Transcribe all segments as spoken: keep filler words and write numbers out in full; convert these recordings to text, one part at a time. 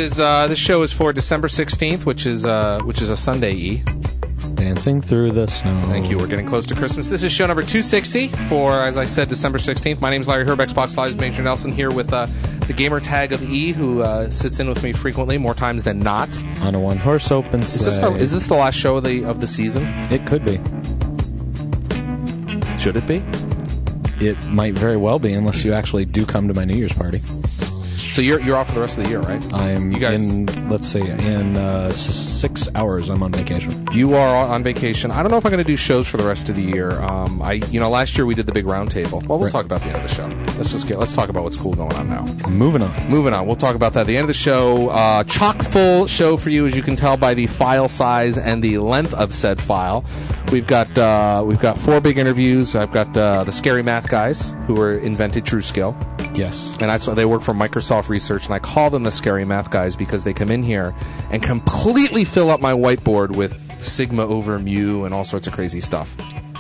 is uh, this show is for December sixteenth, which is uh, which is a Sunday. E. Dancing through the snow. Thank you. We're getting close to Christmas. This is show number two sixty for, as I said, December sixteenth. My name is Larry Herb, Xbox Live's Major Nelson, here with uh, the gamer tag of E, who uh, sits in with me frequently, more times than not. On a one-horse open sleigh. Is this, our, is this the last show of the of the season? It could be. Should it be? It might very well be, unless you actually do come to my New Year's party. So you're you're off for the rest of the year, right? I'm you guys, in, let's see, in uh, s- six hours I'm on vacation. You are on vacation. I don't know if I'm going to do shows for the rest of the year. Um, I, you know, last year we did the big round table. Well, we'll right. talk about the end of the show. Let's just get, let's talk about what's cool going on now. Moving on. Moving on. We'll talk about that at the end of the show. Uh, chock full show for you, as you can tell by the file size and the length of said file. We've got uh, we've got four big interviews. I've got uh, the Scary Math guys, who were invented TrueSkill. Yes. And I saw they work for Microsoft Research, and I call them the Scary Math guys because they come in here and completely fill up my whiteboard with sigma over mu and all sorts of crazy stuff.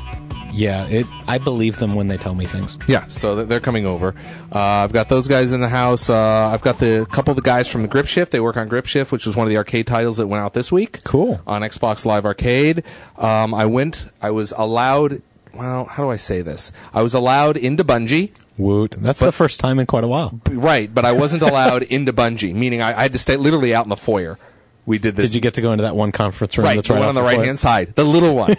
Yeah, it. I believe them when they tell me things. Yeah, so they're coming over. Uh, I've got those guys in the house. Uh, I've got the couple of the guys from the Grip Shift. They work on Grip Shift, which was one of the arcade titles that went out this week. Cool. On Xbox Live Arcade. Um, I went, I was allowed, well, how do I say this? I was allowed into Bungie. Woot. That's But- the first time in quite a while. Right, but I wasn't allowed into Bungie, meaning I, I had to stay literally out in the foyer. We did this. Did you get to go into that one conference room Right, that's the right one off on the the right floor? hand side, the little one.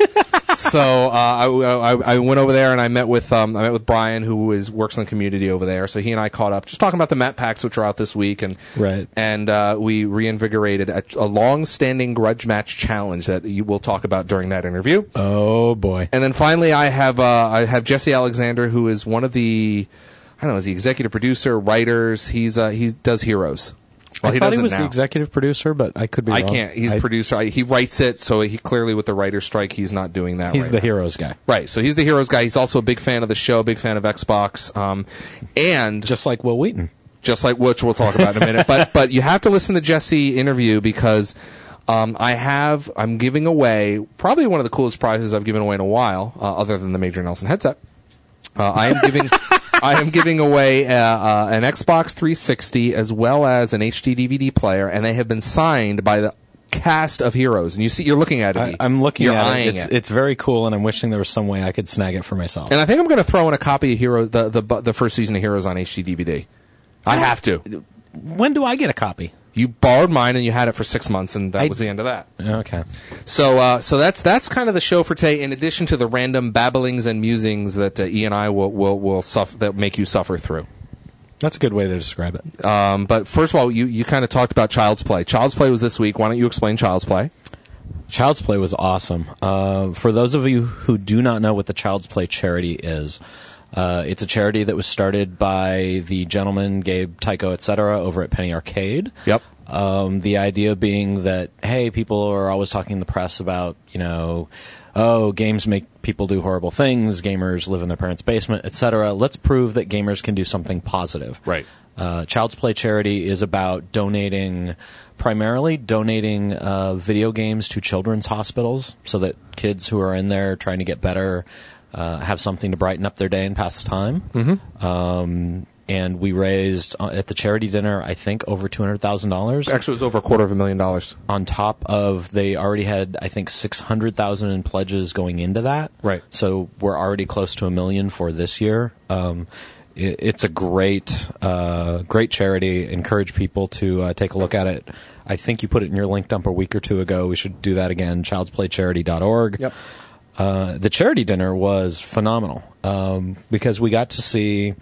So uh, I, I, I went over there and I met with um, I met with Brian, who is works in the community over there. So he and I caught up, just talking about the map packs which are out this week, and Right. and uh, we reinvigorated a, a long-standing grudge match challenge that you will talk about during that interview. Oh boy. And then finally, I have uh, I have Jesse Alexander, who is one of the I don't know, is the executive producer, writers. He's uh, he does Heroes. Well, I he thought does he it was now. the executive producer, but I could be I wrong. can't. He's I- producer. I, he writes it, so he clearly with the writer's strike, he's not doing that. He's right the now. Heroes guy. Right. So he's the Heroes guy. He's also a big fan of the show, big fan of Xbox, um, and Just like Will Wheaton. just like which we'll talk about in a minute. But but you have to listen to Jesse interview because um, I have I'm giving away probably one of the coolest prizes I've given away in a while, uh, other than the Major Nelson headset. Uh, I am giving I am giving away uh, uh, an Xbox three sixty as well as an H D D V D player, and they have been signed by the cast of Heroes. And you see, you're looking at it. I, I'm looking you're at eyeing it. It's, it. it's very cool, and I'm wishing there was some way I could snag it for myself. And I think I'm going to throw in a copy of Hero the, the the first season of Heroes on H D D V D. I have to. When do I get a copy? You borrowed mine and you had it for six months, and that I was the d- end of that. Okay. So, uh, so that's that's kind of the show for today. In addition to the random babblings and musings that uh, E and I will will will suffer, that make you suffer through. That's a good way to describe it. Um, but first of all, you you kind of talked about Child's Play. Child's Play was this week. Why don't you explain Child's Play? Child's Play was awesome. Uh, for those of you who do not know what the Child's Play charity is, uh, it's a charity that was started by the gentleman, Gabe, Tycho, et cetera, over at Penny Arcade. Yep. Um, the idea being that, hey, people are always talking in the press about, you know, oh, games make people do horrible things, gamers live in their parents' basement, et cetera. Let's prove that gamers can do something positive. Right. Uh, Child's Play charity is about donating, primarily donating uh, video games to children's hospitals so that kids who are in there trying to get better uh, have something to brighten up their day and pass the time. Mm-hmm. Um, and we raised, uh, at the charity dinner, I think, over two hundred thousand dollars. Actually, it was over a quarter of a million dollars. On top of, they already had, I think, six hundred thousand dollars in pledges going into that. Right. So we're already close to a million for this year. Um, it, it's a great, uh, great charity. Encourage people to uh, take a look at it. I think you put it in your link dump a week or two ago. We should do that again. childs play charity dot org. Yep. Uh, the charity dinner was phenomenal um, because we got to see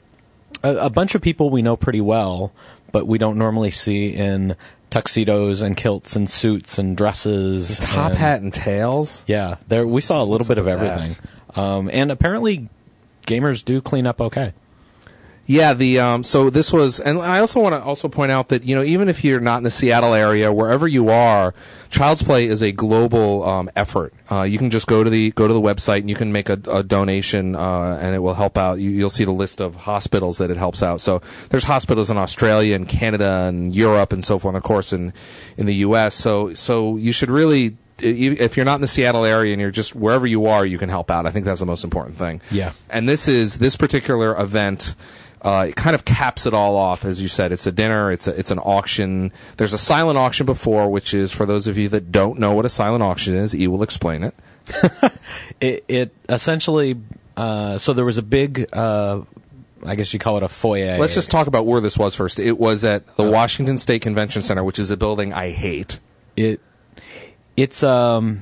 a, a bunch of people we know pretty well, but we don't normally see in tuxedos and kilts and suits and dresses. Top and, hat and tails. Yeah, there we saw a little What's bit up of with everything, um, and apparently gamers do clean up okay. Yeah, the um, so this was, and I also want to also point out that, you know, even if you're not in the Seattle area, wherever you are, Child's Play is a global um, effort. Uh, you can just go to the go to the website and you can make a, a donation, uh, and it will help out. You, you'll see the list of hospitals that it helps out. So there's hospitals in Australia and Canada and Europe and so forth, and of course in in the U S. So so you should really, if you're not in the Seattle area and you're just wherever you are, you can help out. I think that's the most important thing. Yeah. And this is this particular event. uh, it kind of caps it all off. As you said, it's a dinner, it's a, it's an auction. There's a silent auction before, which is, for those of you that don't know what a silent auction is, E will explain it. it, it essentially, uh, so there was a big, uh, I guess you call it a foyer. Let's just talk about where this was first. It was at the Washington State Convention Center, which is a building I hate. It, it's, um,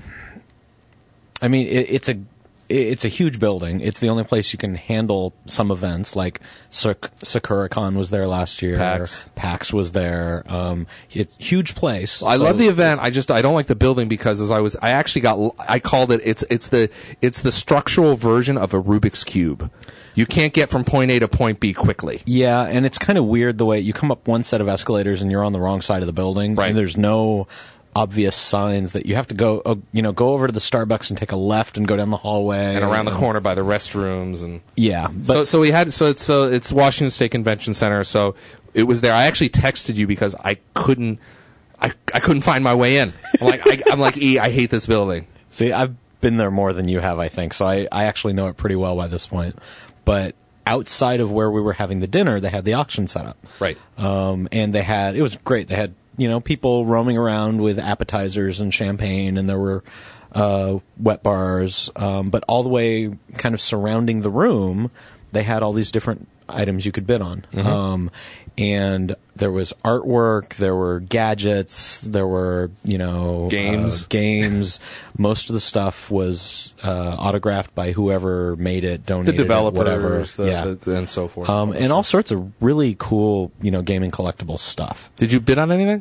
I mean, it, it's a, it's a huge building. It's the only place you can handle some events, like Sak- SakuraCon was there last year. PAX. PAX was there. Um, it's huge place. I so love the event. I just I don't like the building because as I was I actually got I called it it's it's the it's the structural version of a Rubik's Cube. You can't get from point A to point B quickly. Yeah, and it's kind of weird the way you come up one set of escalators and you're on the wrong side of the building, right. And there's no obvious signs that you have to go, uh, you know, go over to the Starbucks and take a left and go down the hallway and around the corner by the restrooms and yeah. But so so we had so it's so it's Washington State Convention Center. So it was there. I actually texted you because I couldn't I I couldn't find my way in. I'm like I, I'm like E. I hate this building. See, I've been there more than you have, I think, so I I actually know it pretty well by this point. But outside of where we were having the dinner, they had the auction set up. Right. Um, and they had it was great. They had you know, people roaming around with appetizers and champagne, and there were uh, wet bars. Um, but all the way kind of surrounding the room, they had all these different items you could bid on. Mm-hmm. Um, and there was artwork, there were gadgets, there were, you know... Games. Uh, games. Most of the stuff was uh, autographed by whoever made it, donated The developers, it, whatever. the, yeah. the, and so forth. Um, and all sorts of really cool, you know, gaming collectible stuff. Did you bid on anything?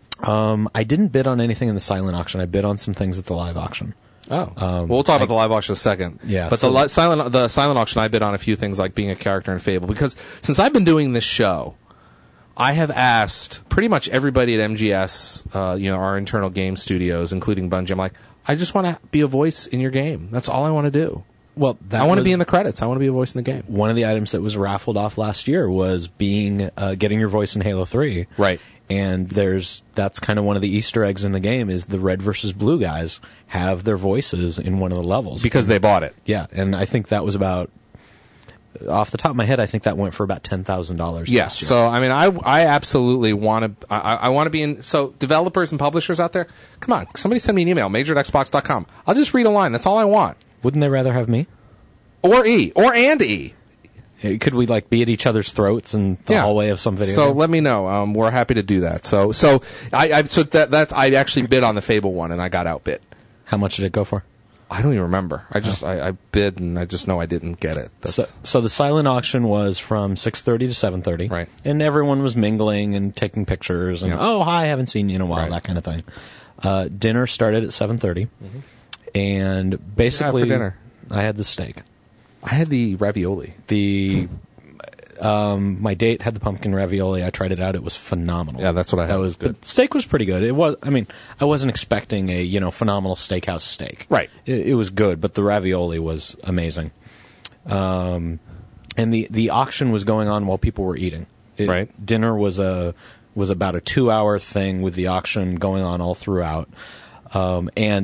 Um, I didn't bid on anything in the silent auction. I bid on some things at the live auction. Oh, Um, well, we'll talk I- about the live auction in a second. Yeah, but so- the li- silent the silent auction, I bid on a few things like being a character in Fable because since I've been doing this show, I have asked pretty much everybody at M G S, uh, you know, our internal game studios, including Bungie. I'm like, I just want to be a voice in your game. That's all I want to do. Well, that I want to was- be in the credits. I want to be a voice in the game. One of the items that was raffled off last year was being uh, getting your voice in Halo three. Right. And there's that's kind of one of the Easter eggs in the game is the red versus blue guys have their voices in one of the levels Because they bought it. Yeah, and I think that was about off the top of my head. I think that went for about ten thousand dollars. Yeah. So I mean, I I absolutely want to. I, I want to be in. So developers and publishers out there, come on, somebody send me an email, major at xbox dot com. I'll just read a line. That's all I want. Wouldn't they rather have me? Or E. Or and E. Could we like be at each other's throats in the Yeah. hallway of some video So game? let me know. Um, we're happy to do that. So so I, I so that that's I actually bid on the Fable one and I got outbid. How much did it go for? I don't even remember. I just I, I bid and I just know I didn't get it. That's, So, so the silent auction was from six thirty to seven thirty, Right. And everyone was mingling and taking pictures and Yeah. oh hi, I haven't seen you in a while, Right. that kind of thing. Uh, dinner started at seven thirty, Mm-hmm. and basically for dinner? I had the steak. I had the ravioli. The um, my date had the pumpkin ravioli. I tried it out; it was phenomenal. Yeah, that's what I had. That It was was good. but steak was pretty good. It was. I mean, I wasn't expecting a you know phenomenal steakhouse steak. Right. It, it was good, but the ravioli was amazing. Um, and the the auction was going on while people were eating. It, Right. Dinner was a was about a two hour thing with the auction going on all throughout, um, and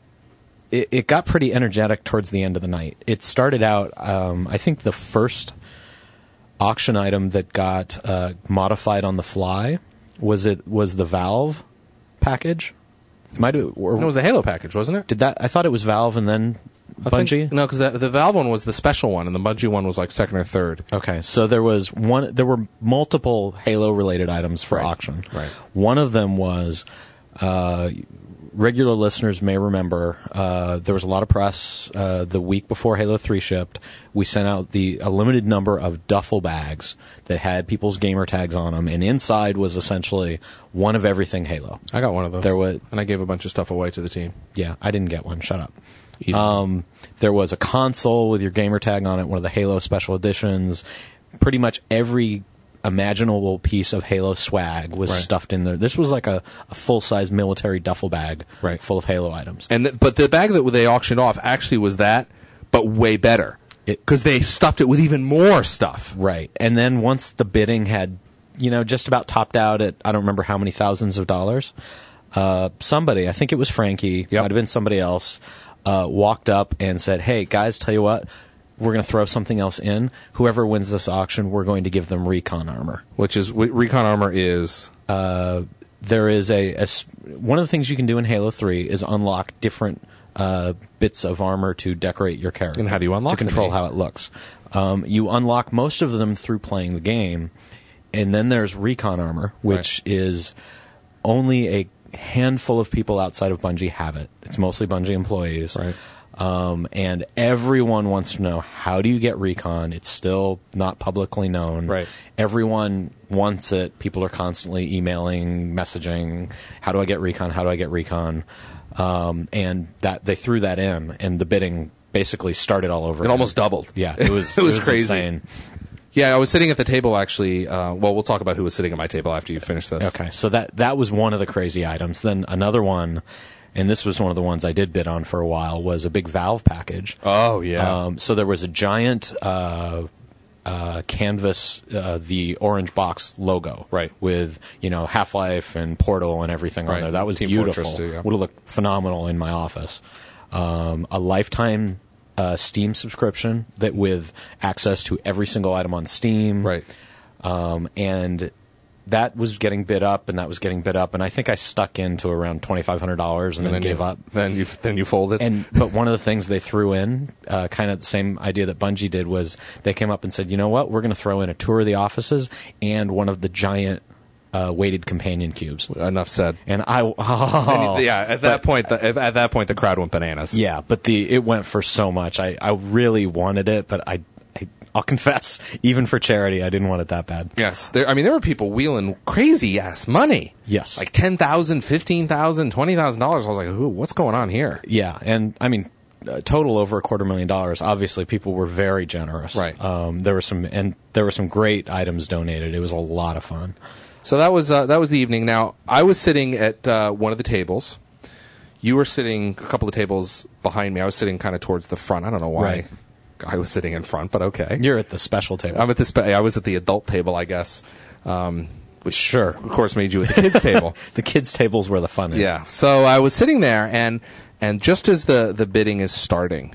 it, it got pretty energetic towards the end of the night. It started out. Um, I think the first auction item that got uh, modified on the fly was it was the Valve package. It might have, or No, it was the Halo package, wasn't it? did that? I thought it was Valve and then I think- Bungie. no, because the, the Valve one was the special one, and the Bungie one was like second or third. Okay, so there was one. There were multiple Halo-related items for Right, auction. right. One of them was uh, regular listeners may remember. Uh, there was a lot of press uh, the week before Halo three shipped. We sent out the a limited number of duffel bags that had people's gamer tags on them, and inside was essentially one of everything Halo. I got one of those. There was- and I gave a bunch of stuff away to the team. Yeah, I didn't get one. Shut up. You- Um, there was a console with your gamer tag on it, one of the Halo special editions. Pretty much every imaginable piece of Halo swag was Right. stuffed in there. This was like a, a full-size military duffel bag Right. full of Halo items. And th- but the bag that they auctioned off actually was that, but way better It- because they stuffed it with even more stuff. Right. And then once the bidding had, you know, just about topped out at, I don't remember how many thousands of dollars, uh, somebody, I think it was Frankie, Yep. might have been somebody else, uh, walked up and said, hey, guys, tell you what, we're going to throw something else in. Whoever wins this auction, we're going to give them recon armor. Which is w- recon armor is uh, there is a, a one of the things you can do in Halo three is unlock different uh, bits of armor to decorate your character. And how do you unlock to control them? how it looks? Um, you unlock most of them through playing the game, and then there's recon armor, which right. is only a handful of people outside of Bungie have it. It's mostly Bungie employees. Right. Um, and everyone wants to know, how do you get recon? It's still not publicly known. Right. Everyone wants it. People are constantly emailing, messaging, how do I get recon? How do I get recon? Um, and that they threw that in, and the bidding basically started all over. It again. Almost doubled. Yeah, it was, it was, it was crazy. Insane. Yeah, I was sitting at the table, actually. Uh, well, we'll talk about who was sitting at my table after you finish this. Okay, so that that was one of the crazy items. Then another one, and this was one of the ones I did bid on for a while, was a big Valve package. Oh, yeah. Um, so there was a giant uh, uh, canvas, uh, the orange box logo. Right. With, you know, Half-Life and Portal and everything right. on there. That was Team beautiful. Fortress too, yeah. Would have looked phenomenal in my office. Um, a lifetime uh, Steam subscription that with access to every single item on Steam. Right. Um, and that was getting bid up, and that was getting bid up, and I think I stuck into around twenty-five hundred dollars and, and then, then gave you, up. Then you then you folded. And but one of the things they threw in, uh, kind of the same idea that Bungie did, was they came up and said, you know what, we're going to throw in a tour of the offices and one of the giant uh, weighted companion cubes. Enough said. And I, oh, and yeah, at that but, point, the, at that point, the crowd went bananas. Yeah, but the it went for so much. I, I really wanted it, but I. I'll confess, even for charity, I didn't want it that bad. Yes. There, I mean, there were people wheeling crazy-ass money. Yes. Like ten thousand dollars, fifteen thousand dollars, twenty thousand dollars. I was like, ooh, what's going on here? Yeah, and, I mean, uh, total over a quarter million dollars. Obviously, people were very generous. Right. Um, there were some, and there were some great items donated. It was a lot of fun. So that was uh, that was the evening. Now, I was sitting at uh, one of the tables. You were sitting a couple of tables behind me. I was sitting kind of towards the front. I don't know why. Right. I was sitting in front, but okay. You're at the special table. I'm at the spe- I was at the adult table, I guess. Um, which sure, of course, made you at the kids' table. The kids' table's where the fun is. Yeah. So I was sitting there, and and just as the, the bidding is starting,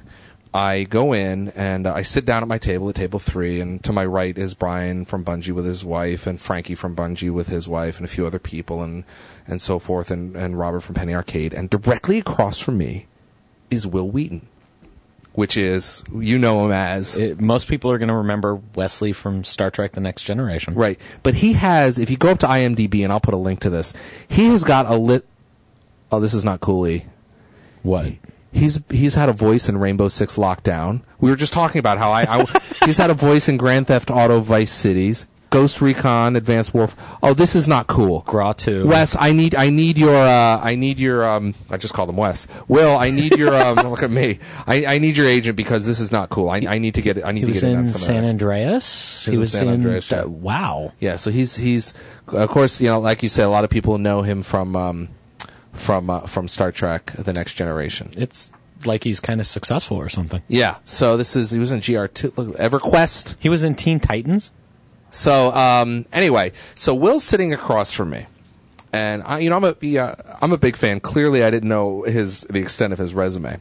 I go in and uh, I sit down at my table at table three, and to my right is Brian from Bungie with his wife, and Frankie from Bungie with his wife, and a few other people, and and so forth, and, and Robert from Penny Arcade, and directly across from me is Will Wheaton. Which is, you know him as... It, most people are going to remember Wesley from Star Trek The Next Generation. Right. But he has, if you go up to I M D B, and I'll put a link to this, he has got a lit... Oh, this is not Cooley. What? He's he's had a voice in Rainbow Six Lockdown. We were just talking about how I... I he's had a voice in Grand Theft Auto Vice Cities, Ghost Recon, Advanced Warfare. Oh, this is not cool. Gra two. Wes, I need I need your uh, I need your um I just called him Wes. Will, I need your um look at me. I, I need your agent because this is not cool. I I need to get it. I need he to was get in in on some San of Andreas. He He was was in San in Andreas, yeah. uh, wow. Yeah, so he's he's of course, you know, like you said, a lot of people know him from um from uh, from Star Trek The Next Generation. It's like he's kind of successful or something. Yeah. So this is he was in G R two, look, EverQuest. He was in Teen Titans. So um, anyway, so Will's sitting across from me, and I, you know, I'm a yeah, I'm a big fan. Clearly, I didn't know his the extent of his resume,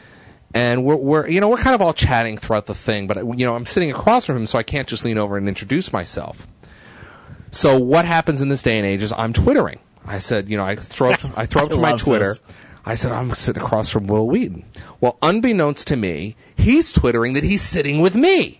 and we're, we're you know we're kind of all chatting throughout the thing. But you know, I'm sitting across from him, so I can't just lean over and introduce myself. So what happens in this day and age is I'm twittering. I said, you know, I throw up, I throw up to my Twitter. This. I said, I'm sitting across from Will Wheaton. Well, unbeknownst to me, he's twittering that he's sitting with me.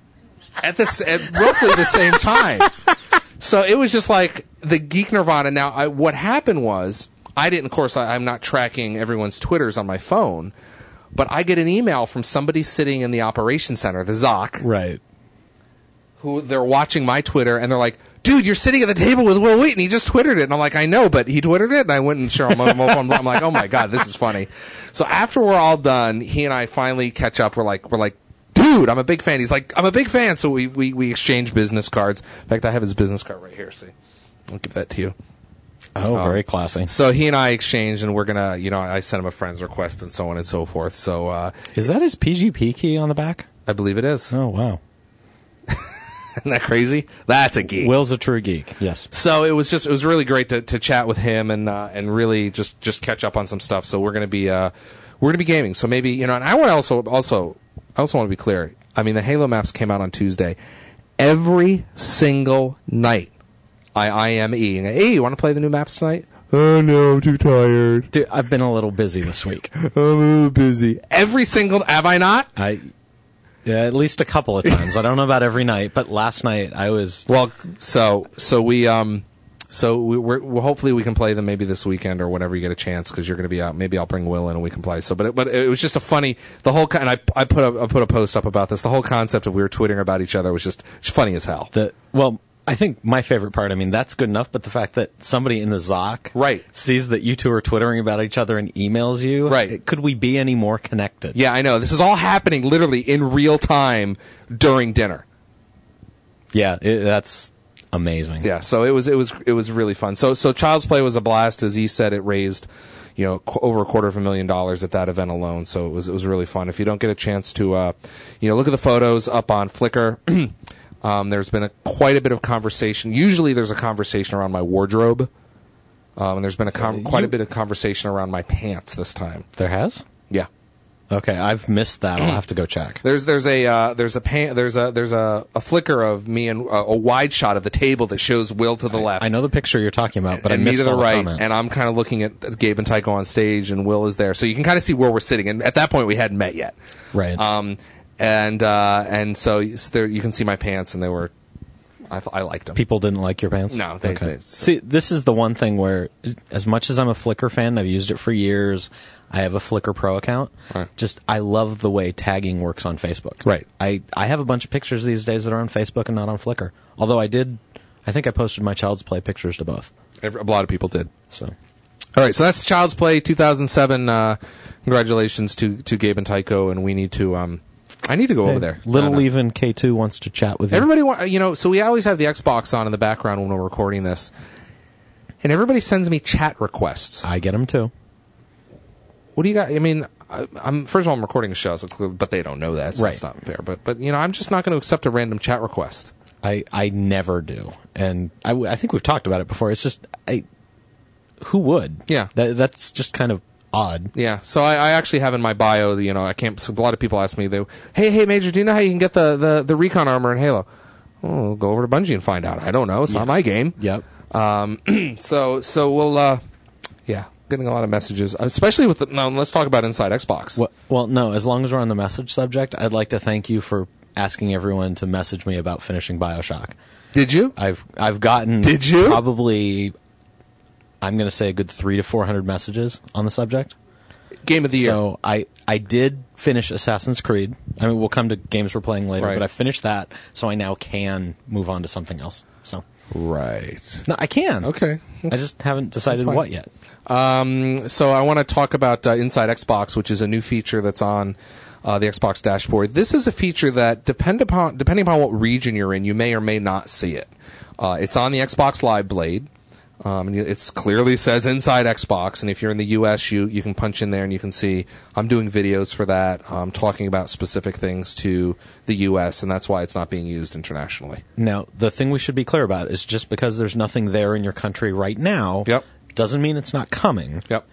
At this, at roughly the same time. So it was just like the geek nirvana. Now, I, what happened was, I didn't, of course, I, I'm not tracking everyone's Twitters on my phone, but I get an email from somebody sitting in the operations center, the Z O C. Right. Who, they're watching my Twitter, and they're like, dude, you're sitting at the table with Will Wheaton. He just Twittered it. And I'm like, I know, but he Twittered it? And I went and sure, I'm, I'm, I'm, I'm like, oh my God, this is funny. So after we're all done, he and I finally catch up. We're like, we're like, dude, I'm a big fan. He's like, I'm a big fan. So we, we, we exchange business cards. In fact, I have his business card right here. See, I'll give that to you. Oh, um, very classy. So he and I exchanged, and we're going to, you know, I sent him a friend's request and so on and so forth. So, uh, is that his P G P key on the back? I believe it is. Oh, wow. Isn't that crazy? That's a geek. Will's a true geek. Yes. So it was just, it was really great to, to chat with him and, uh, and really just, just catch up on some stuff. So we're going to be, uh, we're going to be gaming. So maybe, you know, and I want to also, also, I also want to be clear. I mean, the Halo maps came out on Tuesday. Every single night, I I M E. Hey, you want to play the new maps tonight? Oh, no, I'm too tired. Dude, I've been a little busy this week. I'm a little busy. Every single... Have I not? I... Yeah, at least a couple of times. I don't know about every night, but last night I was... Well, so so we... um. So we, we're, well, hopefully we can play them maybe this weekend or whenever you get a chance because you're going to be out. Maybe I'll bring Will in and we can play. So, but it, but it was just a funny the whole and I I put a I put a post up about this. The whole concept of we were twittering about each other was just funny as hell. The well, I think my favorite part. I mean, that's good enough, but the fact that somebody in the Zoc right sees that you two are twittering about each other and emails you. Right? Could we be any more connected? Yeah, I know. This is all happening literally in real time during dinner. Yeah, it, that's. Amazing. Yeah, so it was it was it was really fun. So so Child's Play was a blast. As he said, it raised, you know, qu- over a quarter of a million dollars at that event alone. So it was it was really fun. If you don't get a chance to, uh, you know, look at the photos up on Flickr. um, there's been a, quite a bit of conversation. Usually, there's a conversation around my wardrobe, um, and there's been a com- uh, quite you, a bit of conversation around my pants this time. There has? Yeah. Okay, I've missed that. I'll have to go check. There's there's a uh, there's a pan, there's a there's a, a flicker of me and uh, a wide shot of the table that shows Will to the I, left. I know the picture you're talking about, but and I missed me to the all right, the comments. and I'm kind of looking at Gabe and Tycho on stage, and Will is there, so you can kind of see where we're sitting. And at that point, we hadn't met yet, right? Um, and uh, and so there you can see my pants, and they were. I, I liked them. People didn't like your pants? No. They, okay. They, so. See, this is the one thing where, as much as I'm a Flickr fan, I've used it for years. I have a Flickr Pro account. Right. Just, I love the way tagging works on Facebook. Right. I, I have a bunch of pictures these days that are on Facebook and not on Flickr. Although I did, I think I posted my Child's Play pictures to both. Every, a lot of people did. So. All right, so that's Child's Play two thousand seven. Uh, congratulations to, to Gabe and Tycho, and we need to... Um, I need to go hey, over there. Little no, no. Even K two wants to chat with you. Everybody, wa- you know, so we always have the Xbox on in the background when we're recording this, and everybody sends me chat requests. I get them too. What do you got? I mean, I, I'm first of all, I'm recording a show, so clear, but they don't know that, so right. that's not fair. But but you know, I'm just not going to accept a random chat request. I, I never do, and I, w- I think we've talked about it before. It's just I, who would? Yeah, that, that's just kind of odd. Yeah, so I, I actually have in my bio, you know, I can't. So a lot of people ask me, they, hey, hey, Major, do you know how you can get the, the, the recon armor in Halo? Oh, go over to Bungie and find out. I don't know. It's yeah. not my game. Yep. Um. so so we'll. Uh, yeah, getting a lot of messages, especially with the. Now let's talk about Inside Xbox. Well, well, no. As long as we're on the message subject, I'd like to thank you for asking everyone to message me about finishing BioShock. Did you? I've I've gotten. Did you? Probably. I'm going to say a good three to four hundred messages on the subject. Game of the year. So I, I did finish Assassin's Creed. I mean, we'll come to games we're playing later, right. but I finished that, so I now can move on to something else. So right. No, I can. Okay. I just haven't decided what yet. Um. So I want to talk about uh, Inside Xbox, which is a new feature that's on uh, the Xbox dashboard. This is a feature that, depend upon depending upon what region you're in, you may or may not see it. Uh, it's on the Xbox Live Blade. Um, and it clearly says Inside Xbox, and if you're in the U S, you, you can punch in there and you can see I'm doing videos for that, um, talking about specific things to the U S, and that's why it's not being used internationally. Now, the thing we should be clear about is just because there's nothing there in your country right now yep. doesn't mean it's not coming. Yep.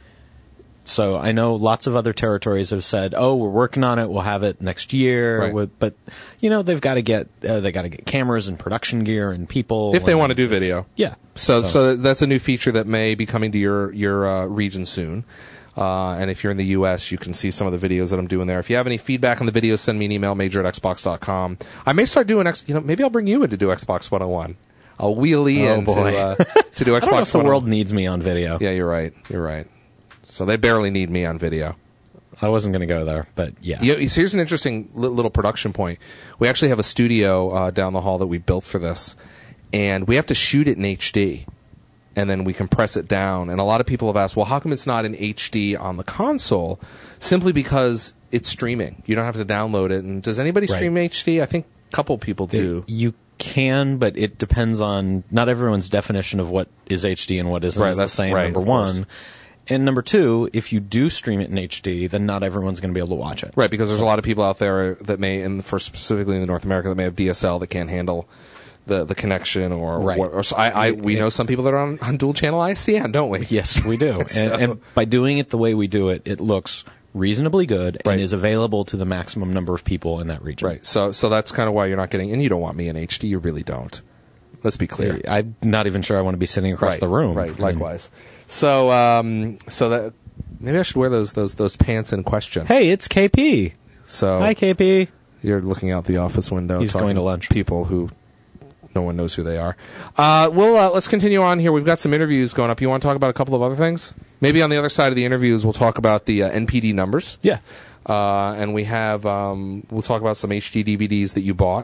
So I know lots of other territories have said, "Oh, we're working on it. We'll have it next year." Right. With, but you know, they've got to get uh, they got to get cameras and production gear and people if they and want to do video. Yeah. So, so so that's a new feature that may be coming to your your uh, region soon. Uh, and if you're in the U S, you can see some of the videos that I'm doing there. If you have any feedback on the videos, send me an email, major at xbox dot com. I may start doing X. You know, maybe I'll bring you in to do Xbox one oh one. I'll wheelie oh, in boy. to, uh, to do Xbox I don't know if the one oh one. world needs me on video. Yeah, you're right. You're right. So they barely need me on video. I wasn't going to go there, but yeah. You know, so here's an interesting li- little production point. We actually have a studio uh, down the hall that we built for this, and we have to shoot it in H D, and then we compress it down. And a lot of people have asked, well, how come it's not in H D on the console? Simply because it's streaming. You don't have to download it. And does anybody Right. stream H D? I think a couple people do. You can, but it depends on not everyone's definition of what is H D and what isn't Right, is the that's same, right, number of course. one. And number two, if you do stream it in H D, then not everyone's going to be able to watch it. Right, because there's a lot of people out there that may, and for specifically in North America, that may have D S L that can't handle the, the connection, or, Right. or, or so I, I we know some people that are on, on dual channel I S D N, don't we? Yes, we do. So- and, and by doing it the way we do it, it looks reasonably good and Right. is available to the maximum number of people in that region. Right. So so that's kind of why you're not getting, and you don't want me in H D. You really don't. Let's be clear. I'm not even sure I want to be sitting across right, the room. Right. Likewise. So um, so that maybe I should wear those those those pants in question. Hey, it's K P. So Hi, K P. you're looking out the office window. He's talking going to lunch. People who no one knows who they are. Uh, well, uh, let's continue on here. We've got some interviews going up. You want to talk about a couple of other things? Maybe on the other side of the interviews, we'll talk about the uh, N P D numbers. Yeah. Uh, and we have um, we'll talk about some H D D V Ds that you bought.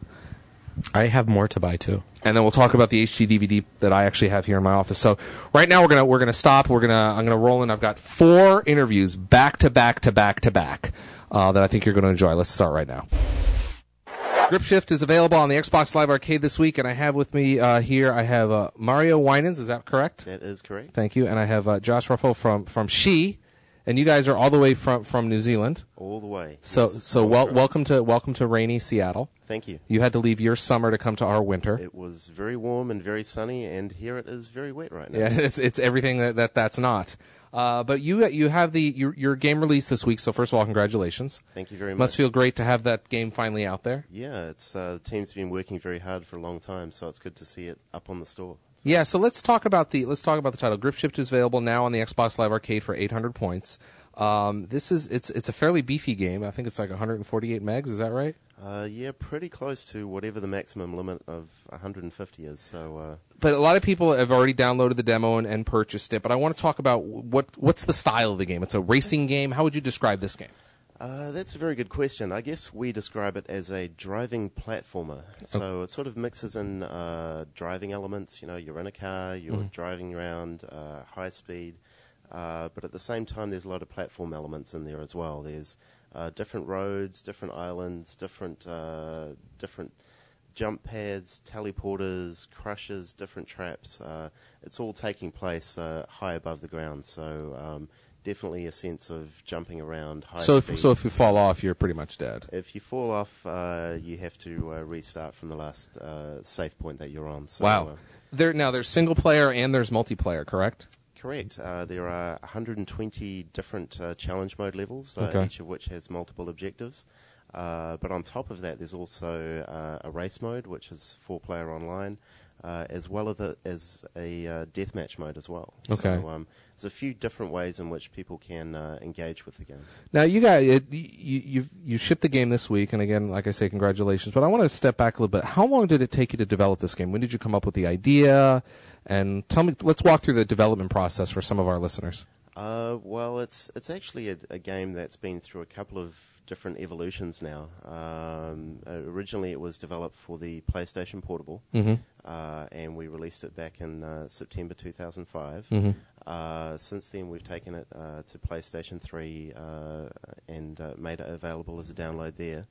I have more to buy too. And then we'll talk about the H D D V D that I actually have here in my office. So right now we're gonna we're gonna stop. We're gonna I'm gonna roll in. I've got four interviews back to back to back to back uh, that I think you're gonna enjoy. Let's start right now. Grip Shift is available on the Xbox Live Arcade this week, and I have with me uh, here I have uh, Mario Winans. Is that correct? That is correct. Thank you. And I have uh, Josh Ruffo from from She, and you guys are all the way from from New Zealand. All the way. So Yes. so wel- welcome to welcome to rainy Seattle. Thank you. You had to leave your summer to come to our winter. It was very warm and very sunny, and here it is very wet right now. Yeah, it's it's everything that, that that's not. Uh, but you you have the your, your game release this week. So first of all, congratulations. Thank you very much. Must feel great to have that game finally out there. Yeah, it's uh, the team's been working very hard for a long time, so it's good to see it up on the store. So Yeah. So let's talk about the let's talk about the title. Grip Shift is available now on the Xbox Live Arcade for eight hundred points. Um, this is it's it's a fairly beefy game. I think it's like one hundred forty-eight megs. Is that right? Uh, yeah, pretty close to whatever the maximum limit of one hundred fifty is. So uh, But a lot of people have already downloaded the demo and, and purchased it. But I want to talk about what what's the style of the game. It's a racing game. How would you describe this game? Uh, that's a very good question. I guess we describe it as a driving platformer. So it sort of mixes in uh, driving elements. You know, you're in a car, you're Mm-hmm. driving around uh, high speed, uh, but at the same time, there's a lot of platform elements in there as well. There's uh, different roads, different islands, different uh, different jump pads, teleporters, crushes, different traps. Uh, it's all taking place uh, high above the ground. So. Um, Definitely a sense of jumping around high So speed. if, so if you fall off, you're pretty much dead. If you fall off, uh, you have to uh, restart from the last uh, save point that you're on. So, Wow. Uh, There now there's single player and there's multiplayer, correct? correct. Uh, there are one hundred twenty different uh, challenge mode levels, uh, Okay. each of which has multiple objectives. Uh, but on top of that, there's also uh, a race mode, which is four-player online, uh, as well as a, as a uh, deathmatch mode as well. Okay. So um, there's a few different ways in which people can uh, engage with the game. Now you got it, you you you shipped the game this week, and again, like I say, congratulations. But I want to step back a little bit. How long did it take you to develop this game? When did you come up with the idea? And tell me, let's walk through the development process for some of our listeners. Uh, well, it's it's actually a, a game that's been through a couple of different evolutions now. Um, uh, originally, it was developed for the PlayStation Portable, Mm-hmm. uh, and we released it back in uh, September two thousand five. Mm-hmm. Uh, since then, we've taken it uh, to PlayStation three uh, and uh, made it available as a download there.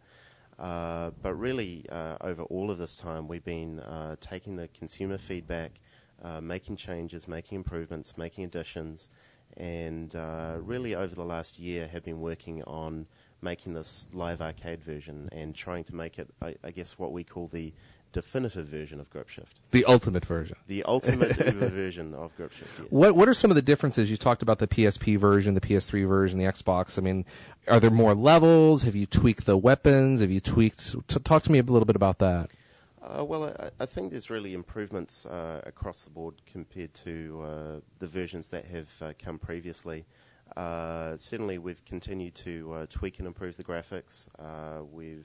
Uh, but really, uh, over all of this time, we've been uh, taking the consumer feedback, uh, making changes, making improvements, making additions, and uh, really over the last year have been working on making this live arcade version and trying to make it, I, I guess, what we call the definitive version of Grip Shift. The ultimate version. The ultimate version of Grip Shift, yes. What what are some of the differences? You talked about the P S P version, the P S three version, the Xbox. I mean, are there more levels? Have you tweaked the weapons? Have you tweaked? T- talk to me a little bit about that. Uh, well, I, I think there's really improvements uh, across the board compared to uh, the versions that have uh, come previously. Uh, certainly, we've continued to uh, tweak and improve the graphics. Uh, we've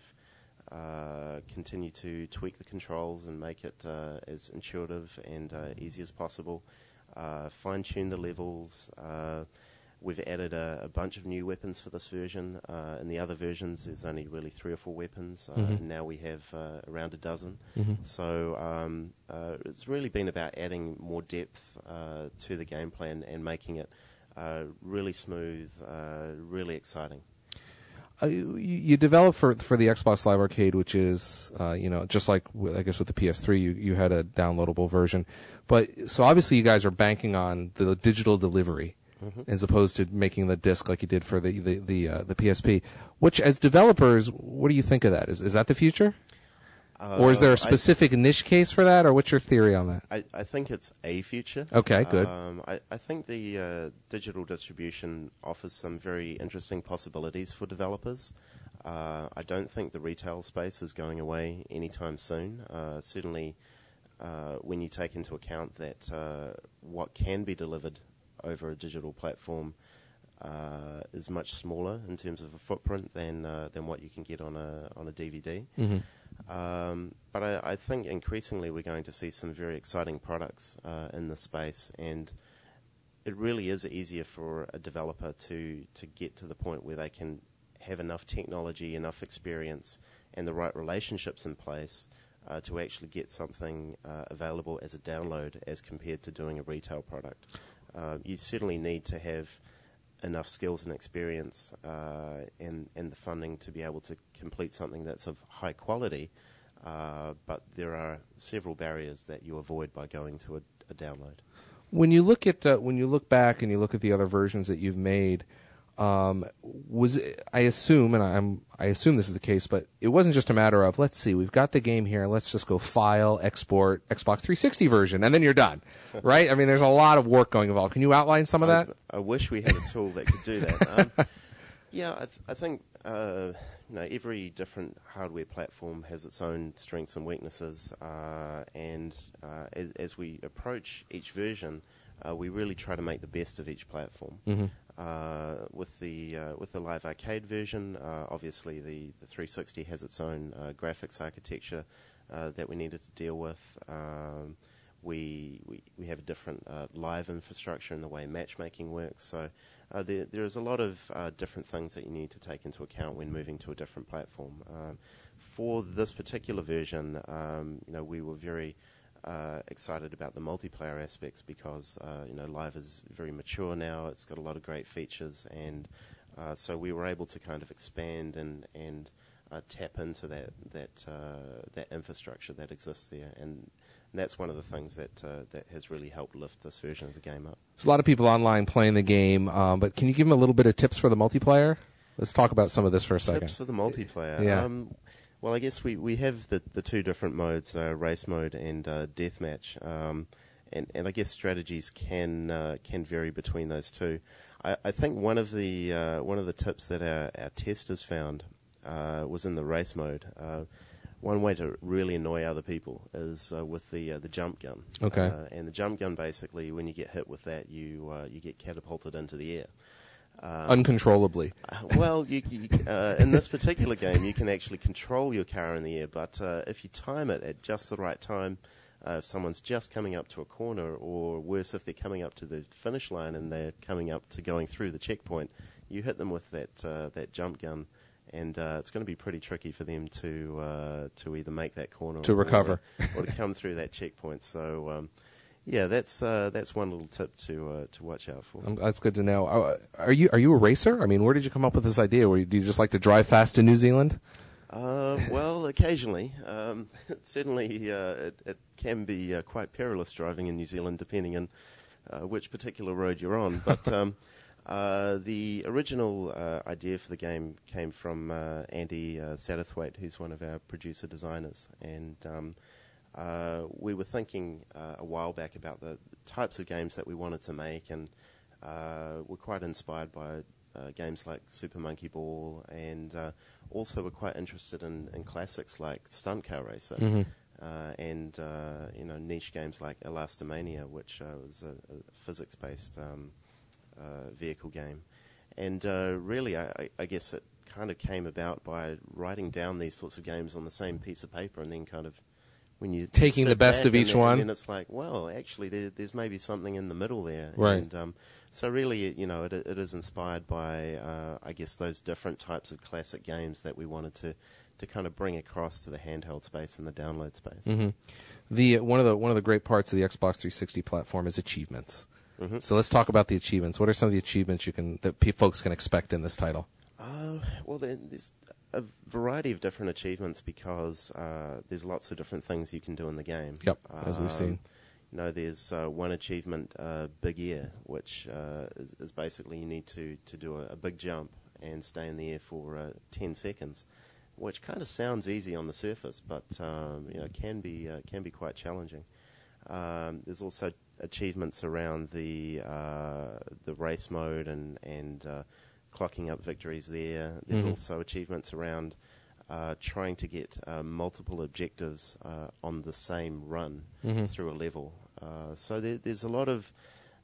uh, continued to tweak the controls and make it uh, as intuitive and uh, easy as possible. Uh, fine-tune the levels. Uh, We've added a, a bunch of new weapons for this version. Uh, in the other versions, there's only really three or four weapons. Uh, Mhm. Now we have uh, around a dozen. Mm-hmm. So um, uh, it's really been about adding more depth uh, to the gameplay and, and making it uh, really smooth, uh, really exciting. Uh, you, you develop for for the Xbox Live Arcade, which is uh, you know just like w- I guess with the P S three, you, you had a downloadable version, but so obviously you guys are banking on the digital delivery Mm-hmm. as opposed to making the disc like you did for the the the, uh, the P S P. Which, as developers, what do you think of that? Is is that the future? Uh, or is there a I- specific niche case for that, or what's your theory on that? I, I think it's a future. Okay, good. Um, I, I think the uh, digital distribution offers some very interesting possibilities for developers. Uh, I don't think the retail space is going away anytime soon. Uh, certainly, uh, when you take into account that uh, what can be delivered over a digital platform uh, is much smaller in terms of a footprint than uh, than what you can get on a on a D V D. Mm-hmm. Um, but I, I think increasingly we're going to see some very exciting products uh, in the space, and it really is easier for a developer to, to get to the point where they can have enough technology, enough experience, and the right relationships in place uh, to actually get something uh, available as a download as compared to doing a retail product. Uh, you certainly need to have enough skills and experience uh, and, and the funding to be able to complete something that's of high quality, uh, but there are several barriers that you avoid by going to a, a download. When you look at uh, when you look back and you look at the other versions that you've made, um, was it, I assume, and I'm I assume this is the case, but it wasn't just a matter of let's see, we've got the game here, let's just go file, export, Xbox three sixty version, and then you're done, right? I mean, there's a lot of work going involved. Can you outline some of that? I, I wish we had a tool that could do that. Um, yeah, I, th- I think uh, you know every different hardware platform has its own strengths and weaknesses, uh, and uh, as, as we approach each version, uh, we really try to make the best of each platform. Mm-hmm. Uh, with the uh, with the live arcade version, uh, obviously the, the three sixty has its own uh, graphics architecture uh, that we needed to deal with. Um, we, we we have a different uh, live infrastructure in the way matchmaking works. So uh, there there is a lot of uh, different things that you need to take into account when moving to a different platform. Um, for this particular version, um, you know, we were very Uh, excited about the multiplayer aspects because uh, you know Live is very mature now. It's got a lot of great features, and uh, so we were able to kind of expand and and uh, tap into that that uh, that infrastructure that exists there, and that's one of the things that uh, that has really helped lift this version of the game up. There's a lot of people online playing the game, um, but can you give them a little bit of tips for the multiplayer? Let's talk about some of this for a second. Tips for the multiplayer. Yeah. Um, Well, I guess we, we have the, the two different modes, uh, race mode and uh, deathmatch, um, and and I guess strategies can uh, can vary between those two. I, I think one of the uh, one of the tips that our, our testers found uh, was in the race mode. Uh, one way to really annoy other people is uh, with the uh, the jump gun. Okay. Uh, and the jump gun, basically, when you get hit with that, you uh, you get catapulted into the air. Um, Uncontrollably. Uh, well, you, you, uh, in this particular game, you can actually control your car in the air, but uh, if you time it at just the right time, uh, if someone's just coming up to a corner, or worse, if they're coming up to the finish line and they're coming up to going through the checkpoint, you hit them with that uh, that jump gun, and uh, it's going to be pretty tricky for them to uh, to either make that corner To or, recover. or to come through that checkpoint. So. Um, Yeah, that's uh, that's one little tip to uh, to watch out for. Um, that's good to know. Uh, are you are you a racer? I mean, where did you come up with this idea? Were you, do you just like to drive fast in New Zealand? Uh, well, occasionally. Um, certainly, uh, it, it can be uh, quite perilous driving in New Zealand, depending on uh, which particular road you're on. But um, uh, the original uh, idea for the game came from uh, Andy uh, Satterthwaite, who's one of our producer designers, and um, Uh, we were thinking uh, a while back about the types of games that we wanted to make, and uh, we're quite inspired by uh, games like Super Monkey Ball, and uh, also we're quite interested in, in classics like Stunt Car Racer, Mm-hmm. uh, and uh, you know niche games like Elastomania, which uh, was a, a physics-based um, uh, vehicle game. And uh, really, I, I guess it kind of came about by writing down these sorts of games on the same piece of paper, and then kind of when you Taking the best of each and then, one, and then it's like, well, actually, there, there's maybe something in the middle there, right? And um, so, really, you know, it, it is inspired by, uh, I guess, those different types of classic games that we wanted to, to kind of bring across to the handheld space and the download space. Mm-hmm. The one of the one of the great parts of the Xbox three sixty platform is achievements. Mm-hmm. So let's talk about the achievements. What are some of the achievements you can that p- folks can expect in this title? Uh, well, there, there's a variety of different achievements because uh, there's lots of different things you can do in the game. Yep, as we've Um, seen. You know, there's uh, one achievement, uh, Big Air, which uh, is, is basically you need to, to do a, a big jump and stay in the air for uh, ten seconds. which kind of sounds easy on the surface, but um, you know can be uh, can be quite challenging. Um, there's also achievements around the uh, the race mode and and uh, clocking up victories there. There's Mhm. also achievements around uh, trying to get uh, multiple objectives uh, on the same run Mhm. through a level. Uh, so there, there's a lot of,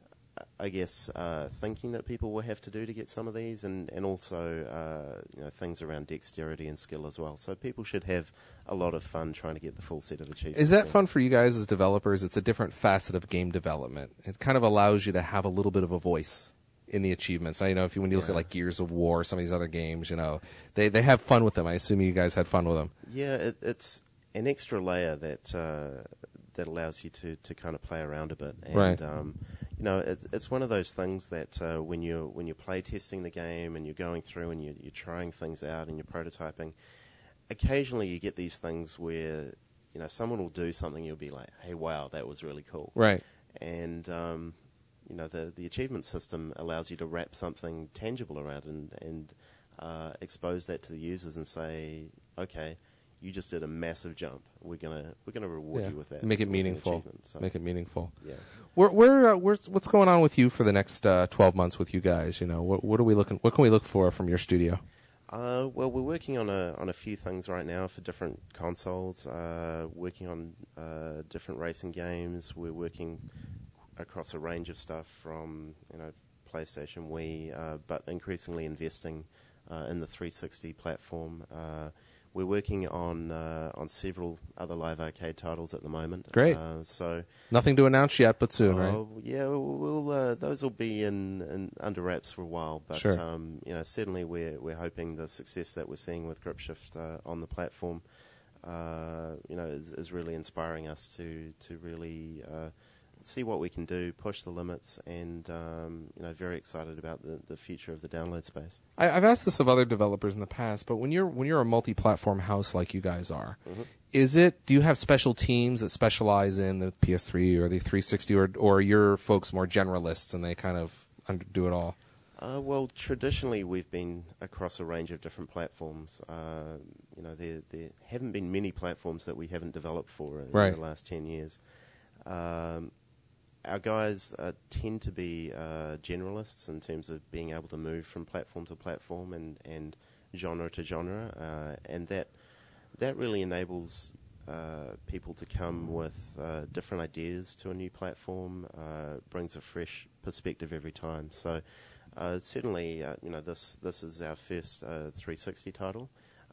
I guess, uh, thinking that people will have to do to get some of these, and and also uh, you know things around dexterity and skill as well. So people should have a lot of fun trying to get the full set of achievements. Is that there. fun for you guys as developers? It's a different facet of game development. It kind of allows you to have a little bit of a voice in the achievements. Now, you know, if you when you look Yeah. at like Gears of War, some of these other games, you know, they they have fun with them. I assume you guys had fun with them. Yeah, it, it's an extra layer that uh, that allows you to, to kind of play around a bit, and Right. um, you know, it's it's one of those things that uh, when you when you're play testing the game and you're going through and you, you're trying things out and you're prototyping, occasionally you get these things where you know someone will do something, you'll be like, hey, wow, that was really cool, Right. and um, you know the the achievement system allows you to wrap something tangible around and and uh, expose that to the users and say, okay, you just did a massive jump. We're gonna we're gonna reward Yeah. you with that. Make it with an meaningful. achievement. So, Make it meaningful. yeah. Where, where, uh, where's, what's going on with you for the next uh, twelve months with you guys? You know, what, what are we looking? What can we look for from your studio? Uh, well, we're working on a on a few things right now for different consoles. Uh, working on uh, different racing games. We're working across a range of stuff from you know PlayStation, Wii, uh, but increasingly investing uh, in the three sixty platform. Uh, we're working on uh, on several other live arcade titles at the moment. Great. Uh, so Nothing to announce yet, but soon, right? Oh, yeah, we'll uh, those will be in, in under wraps for a while, but Sure. um, you know, certainly we're we're hoping the success that we're seeing with GripShift uh, on the platform, uh, you know, is, is really inspiring us to to really uh, see what we can do, push the limits, and um, you know, very excited about the, the future of the download space. I, I've asked this of other developers in the past, but when you're when you're a multi-platform house like you guys are, Mhm. is it? Do you have special teams that specialize in the P S three or the three sixty, or or are your folks more generalists and they kind of under, do it all? Uh, well, traditionally we've been across a range of different platforms. Uh, you know, there there haven't been many platforms that we haven't developed for in Right. the last ten years. Um, our guys uh, tend to be uh, generalists in terms of being able to move from platform to platform and, and genre to genre, uh, and that that really enables uh, people to come with uh, different ideas to a new platform, uh, brings a fresh perspective every time. So uh, certainly, uh, you know, this this is our first uh, three sixty title.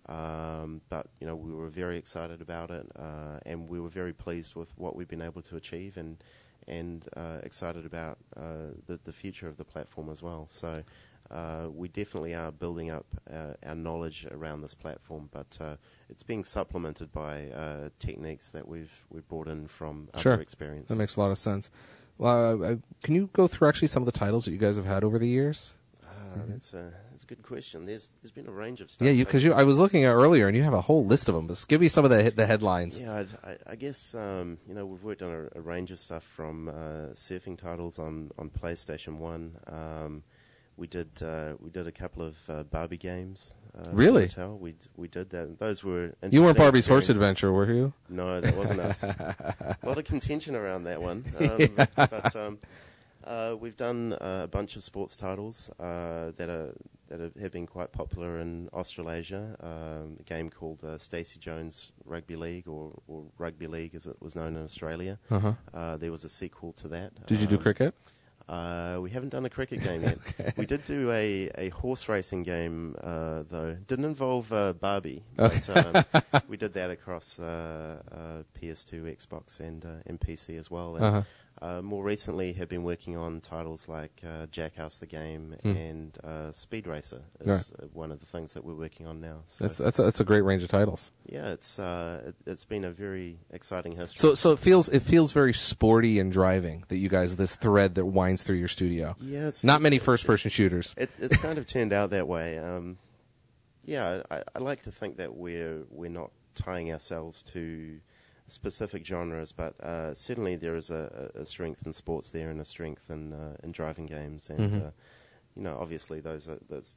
Um, but you know, we were very excited about it, uh, and we were very pleased with what we've been able to achieve, and and uh, excited about uh, the the future of the platform as well. So uh, we definitely are building up uh, our knowledge around this platform, but uh, it's being supplemented by uh, techniques that we've we've brought in from Sure. other experiences. That makes a lot of sense. Well, uh, can you go through actually some of the titles that you guys have had over the years? Uh, that's a that's a good question. There's there's been a range of stuff. Yeah, because you, I was looking at earlier, and you have a whole list of them. Just give me some of the the headlines. Yeah, I'd, I, I guess um, you know we've worked on a, a range of stuff from uh, surfing titles on, on PlayStation One. Um, we did uh, we did a couple of uh, Barbie games. Uh, for Really? Mattel. We d- we did that. Those were You weren't interesting Barbie's Horse experiences. Adventure, were you? No, that wasn't us. A lot of contention around that one. Um, but um, uh, we've done uh, a bunch of sports titles uh, that are that are, have been quite popular in Australasia. Um, a game called uh, Stacey Jones Rugby League, or, or Rugby League as it was known in Australia. Uh-huh. Uh, there was a sequel to that. Did you do Um, cricket? Uh, we haven't done a cricket game yet. Okay. We did do a, a horse racing game, uh, though. Didn't involve uh, Barbie, Okay. but um, we did that across uh, uh, P S two, Xbox, and, uh, and P C as well. And, Uh-huh. uh, more recently, have been working on titles like uh, Jackass the Game Hmm. and uh, Speed Racer is Right. uh, one of the things that we're working on now. So, That's that's a, that's a great range of titles. yeah, it's uh, it, it's been a very exciting history. So so it feels it feels very sporty and driving that you guys this thread that winds through your studio. yeah, it's Not many first person shooters. It, it's kind of turned out that way. Um, yeah, I, I like to think that we're we're not tying ourselves to specific genres, but uh, certainly there is a, a strength in sports there and a strength in uh, in driving games, and Mhm. uh, you know, obviously those are those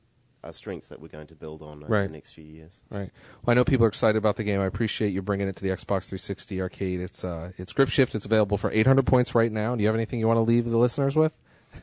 are strengths that we're going to build on over Right. the next few years. Right. Well, I know people are excited about the game. I appreciate you bringing it to the Xbox three sixty arcade. It's uh, it's Grip Shift. It's available for eight hundred points right now. Do you have anything you want to leave the listeners with?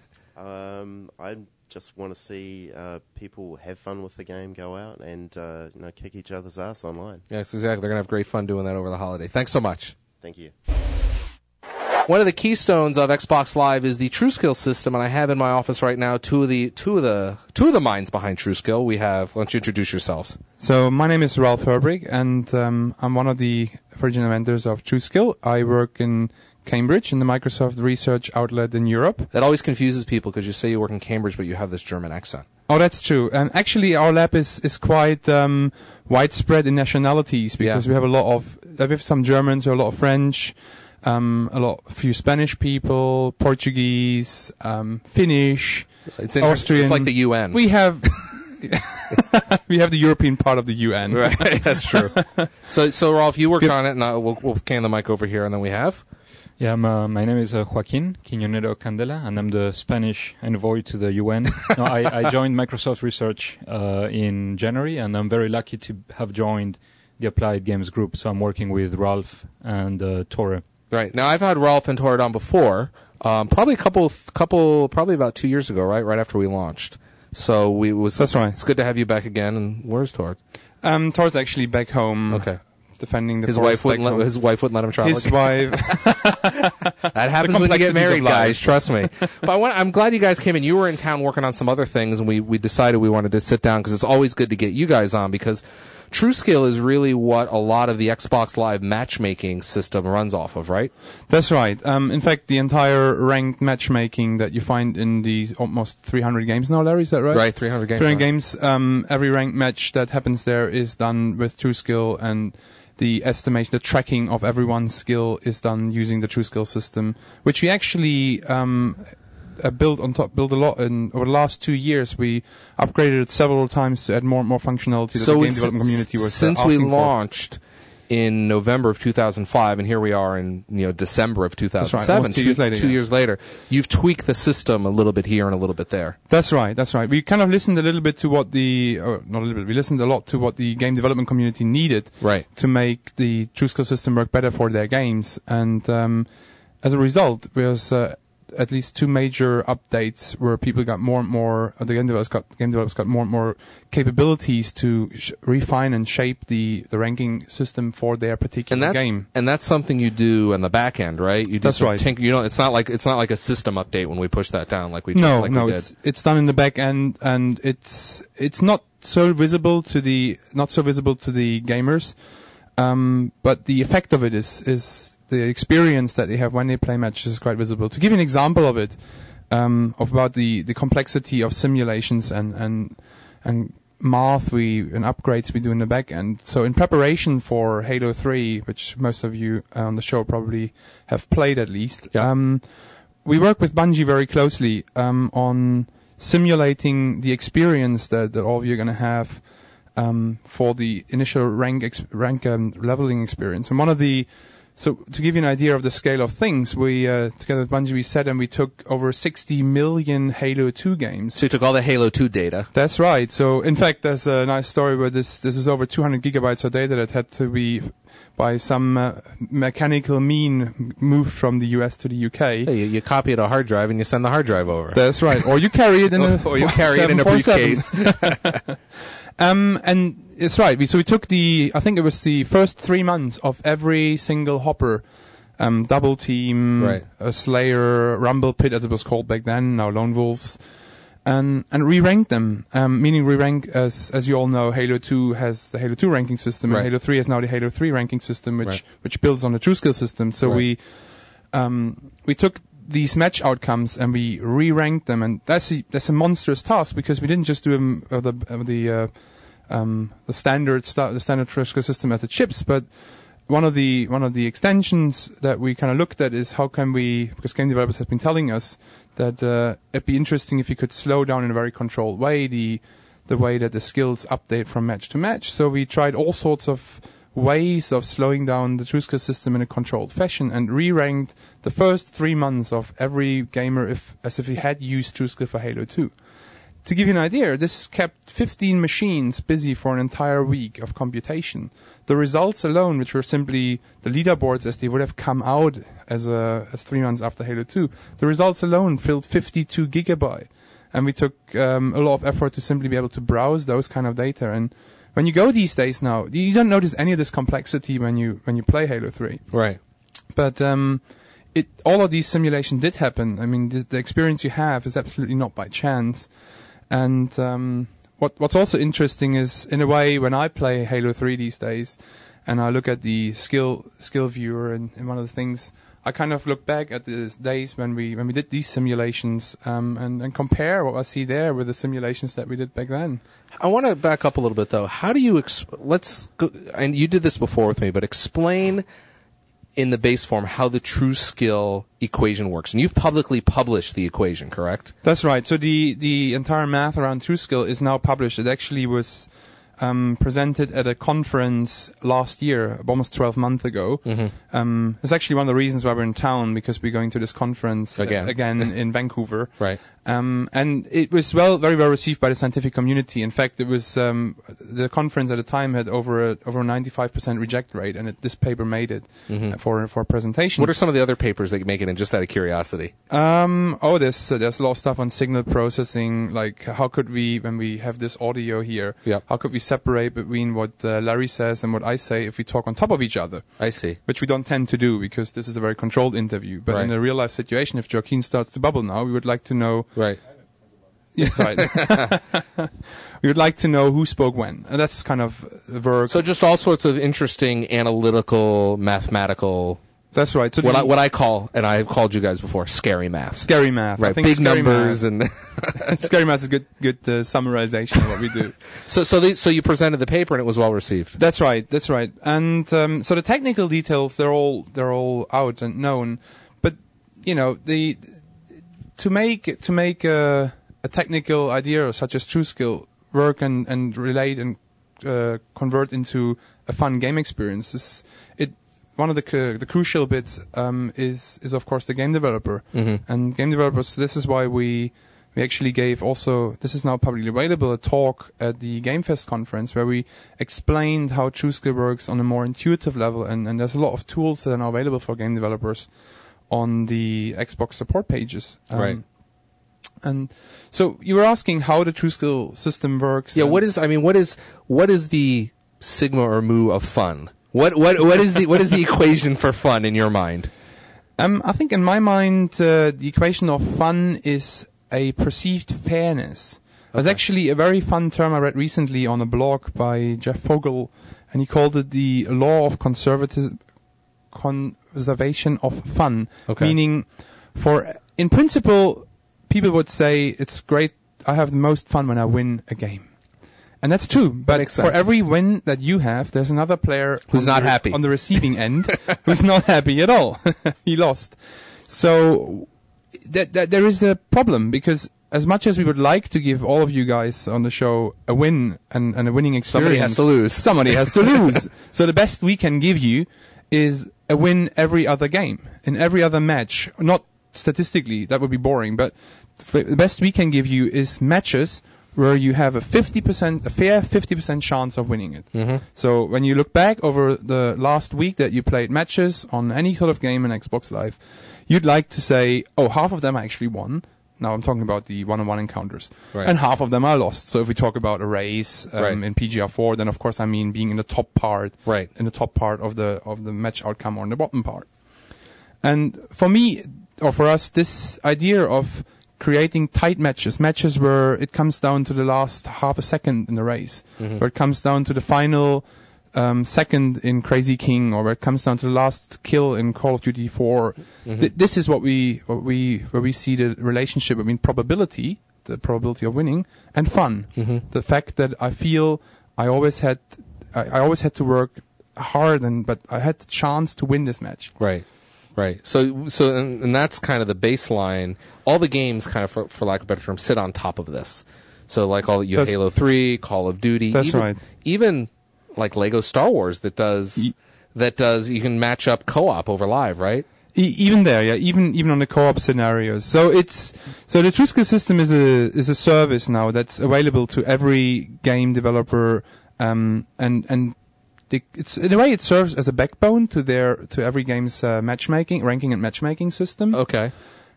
Um, I just want to see uh, people have fun with the game, go out and uh, you know kick each other's ass online. Yes, exactly. They're going to have great fun doing that over the holiday. Thanks so much. Thank you. One of the keystones of Xbox Live is the TrueSkill system, and I have in my office right now two of the two of the two of the minds behind TrueSkill. We have. Why don't you introduce yourselves? So my name is Ralph Herbrig, and um, I'm one of the original inventors of TrueSkill. I work in Cambridge in the Microsoft research outlet in Europe. That always confuses people because you say you work in Cambridge, but you have this German accent. Oh, that's true. And actually, our lab is is quite um, widespread in nationalities because Yeah. we have a lot of we have some Germans, we have a lot of French. Um, a lot, a few Spanish people, Portuguese, um, Finnish, It's inter- Austrian. It's like the U N. We have, we have the European part of the U N. Right, that's true. so, so Rolf, you worked on it, and uh, we'll, we'll can the mic over here, and then we have. Yeah, I'm, uh, my name is uh, Joaquin Quiñonero Candela, and I'm the Spanish envoy to the U N. no, I, I joined Microsoft Research uh, in January, and I'm very lucky to have joined the Applied Games Group. So I'm working with Ralph and uh, Tore. Right. Now, I've had Ralph and Tord on before, um, probably a couple, couple, probably about two years ago, right? Right after we launched. So we was. That's right. It's good to have you back again. And where's Tord? Um, Thor's actually back home. Okay. Defending the His forest wife wouldn't back let home. his wife wouldn't let him travel. His again. wife. That happens when you get complexities married, of life. guys. Trust me. But I want, I'm glad you guys came in. You were in town working on some other things, and we we decided we wanted to sit down because it's always good to get you guys on because TrueSkill is really what a lot of the Xbox Live matchmaking system runs off of, right? That's right. Um, in fact, the entire ranked matchmaking that you find in these almost three hundred games now, Larry, is that right? Right, three hundred games. three hundred games. Um, every ranked match that happens there is done with TrueSkill, and the estimation, the tracking of everyone's skill is done using the TrueSkill system, which we actually um, uh, built on top, built a lot in over the last two years. We upgraded it several times to add more and more functionality that So the game it's- development community was uh, since we asking for. launched in November of two thousand five, and here we are in you know December of two thousand seven, almost two years later, two yeah. years later. You've tweaked the system a little bit here and a little bit there. That's right, that's right. We kind of listened a little bit to what the, or not a little bit, we listened a lot to what the game development community needed Right. to make the TrueSkill system work better for their games. And um, as a result, there's uh, at least two major updates where people got more and more, uh, the game developers got, game developers got more and more capabilities to sh- refine and shape the, the ranking system for their particular And that, game. and that's something you do on the back end, right? You do That's some right. Tinker, you know, it's not like it's not like a system update when we push that down, like we No, like no, we did. it's it's done in the back end, and it's it's not so visible to the not so visible to the gamers, um, but the effect of it is is the experience that they have when they play matches is quite visible. To give you an example of it, um, of about the, the complexity of simulations and and and math we and upgrades we do in the back end. So in preparation for Halo three, which most of you uh, on the show probably have played at least. Yeah. Um, we work with Bungie very closely um, on simulating the experience that, that all of you are going to have um, for the initial rank ex- rank um, leveling experience. And one of the so to give you an idea of the scale of things, we uh, together with Bungie we sat and we took over sixty million Halo two games. So you took all the Halo two data. That's right. So in fact, there's a nice story where this this is over two hundred gigabytes of data that had to be by some uh, mechanical mean moved from the U S to the U K. Hey, you, you copy it a hard drive and you send the hard drive over. That's right. Or you carry it in a or you carry it in a seven forty-seven. briefcase. Um, and it's right. We, so we took the, I think it was the first three months of every single Hopper, um, Double Team, Right. uh, Slayer, Rumble Pit, as it was called back then, now Lone Wolves, and and re-ranked them. Um, meaning re-rank, as as you all know, Halo two has the Halo two ranking system, Right. and Halo three has now the Halo three ranking system, which Right. which builds on the TrueSkill system. So Right. we, um, we took these match outcomes and we re-ranked them, and that's a, that's a monstrous task because we didn't just do them uh, the uh, the uh, um, the standard sta- the standard TrueSkill system as the chips, but one of the one of the extensions that we kind of looked at is how can we, because game developers have been telling us that uh, it'd be interesting if you could slow down in a very controlled way the the way that the skills update from match to match. So we tried all sorts of ways of slowing down the TrueSkill system in a controlled fashion and re-ranked the first three months of every gamer if as if he had used TrueSkill for Halo two. to give you an idea, this kept fifteen machines busy for an entire week of computation. The results alone, which were simply the leaderboards as they would have come out as a, as three months after Halo two, the results alone filled fifty-two gigabyte. And we took um, a lot of effort to simply be able to browse those kind of data. And when you go these days now, you don't notice any of this complexity when you when you play Halo three. Right. But um, it all of these simulations did happen. I mean, the, the experience you have is absolutely not by chance. And um, what what's also interesting is, in a way, when I play Halo three these days, and I look at the skill skill viewer, and, and one of the things, I kind of look back at the days when we when we did these simulations um, and, and compare what I see there with the simulations that we did back then. I want to back up a little bit, though. How do you ex- let's go, and you did this before with me, but explain in the base form how the true skill equation works. And you've publicly published the equation, correct? That's right. So the the entire math around true skill is now published. It actually was Um, presented at a conference last year, almost twelve months ago. Mm-hmm. Um, it's actually one of the reasons why we're in town, because we're going to this conference again, uh, again in Vancouver. Right. Um, and it was well, very well received by the scientific community. In fact, it was um, the conference at the time had over a, over a ninety-five percent reject rate, and it, this paper made it mm-hmm. uh, for for a presentation. What are some of the other papers that make it in? Just out of curiosity. Um, oh, there's uh, there's a lot of stuff on signal processing. Like, how could we, when we have this audio here, yep. how could we separate between what uh, Larry says and what I say if we talk on top of each other? I see. Which we don't tend to do, because this is a very controlled interview. But right. in a real life situation, if Joaquin starts to bubble now, we would like to know. Right. Yes, right. We would like to know who spoke when, and that's kind of work. So just all sorts of interesting analytical, mathematical. That's right. So what I, what I call, and I've called you guys before, scary math. Scary math, right? I think Big scary numbers math. and scary math is a good good uh, summarization of what we do. So so they, so you presented the paper and it was well received. That's right. That's right. And um, so the technical details, they're all they're all out and known, but you know, the to make to make a, a technical idea such as true skill work and and relate and uh, convert into a fun game experience is it. One of the cu- the crucial bits um, is is of course the game developer, mm-hmm. and game developers. This is why we we actually gave also, this is now publicly available, a talk at the GameFest conference where we explained how TrueSkill works on a more intuitive level, and, and there's a lot of tools that are now available for game developers on the Xbox support pages. Um, right. And so you were asking how the TrueSkill system works. Yeah. What is I mean? What is what is the sigma or mu of fun? What what what is the what is the equation for fun in your mind? Um, I think in my mind, uh, the equation of fun is a perceived fairness. Okay. There's actually a very fun term I read recently on a blog by Jeff Fogel, and he called it the law of conservative conservation of fun. Okay. Meaning, for in principle, people would say it's great. I have the most fun when I win a game. And that's true, but for every win that you have, there's another player who's not re- happy on the receiving end, who's not happy at all. He lost. So that, that there is a problem, because as much as we would like to give all of you guys on the show a win and, and a winning experience, somebody has to lose. Somebody has to lose. So the best we can give you is a win every other game, in every other match. Not statistically, that would be boring, but the best we can give you is matches where you have a fifty percent, a fair fifty percent chance of winning it. Mm-hmm. So when you look back over the last week that you played matches on any sort of game in Xbox Live, you'd like to say, oh, half of them I actually won. Now I'm talking about the one-on-one encounters. Right. And half of them I lost. So if we talk about a race um, right. in P G R four, then of course I mean being in the top part, right. in the top part of the of the match outcome, or in the bottom part. And for me, or for us, this idea of creating tight matches, matches where it comes down to the last half a second in the race, mm-hmm. where it comes down to the final um, second in Crazy King, or where it comes down to the last kill in Call of Duty four. Mm-hmm. Th- this is what we, what we, where we see the relationship between probability, the probability of winning, and fun. Mm-hmm. The fact that I feel I always had, I, I always had to work hard, and but I had the chance to win this match. Right. Right. So, so, and, and that's kind of the baseline. All the games, kind of, for, for lack of a better term, sit on top of this. So, like all you have Halo three, Call of Duty. That's even, right. Even like Lego Star Wars that does Ye- that does you can match up co-op over live, right? E- even there, yeah, even even on the co-op scenarios. So it's so the TrueSkill system is a is a service now that's available to every game developer, um, and and the, it's in a way it serves as a backbone to their to every game's uh, matchmaking, ranking, and matchmaking system. Okay.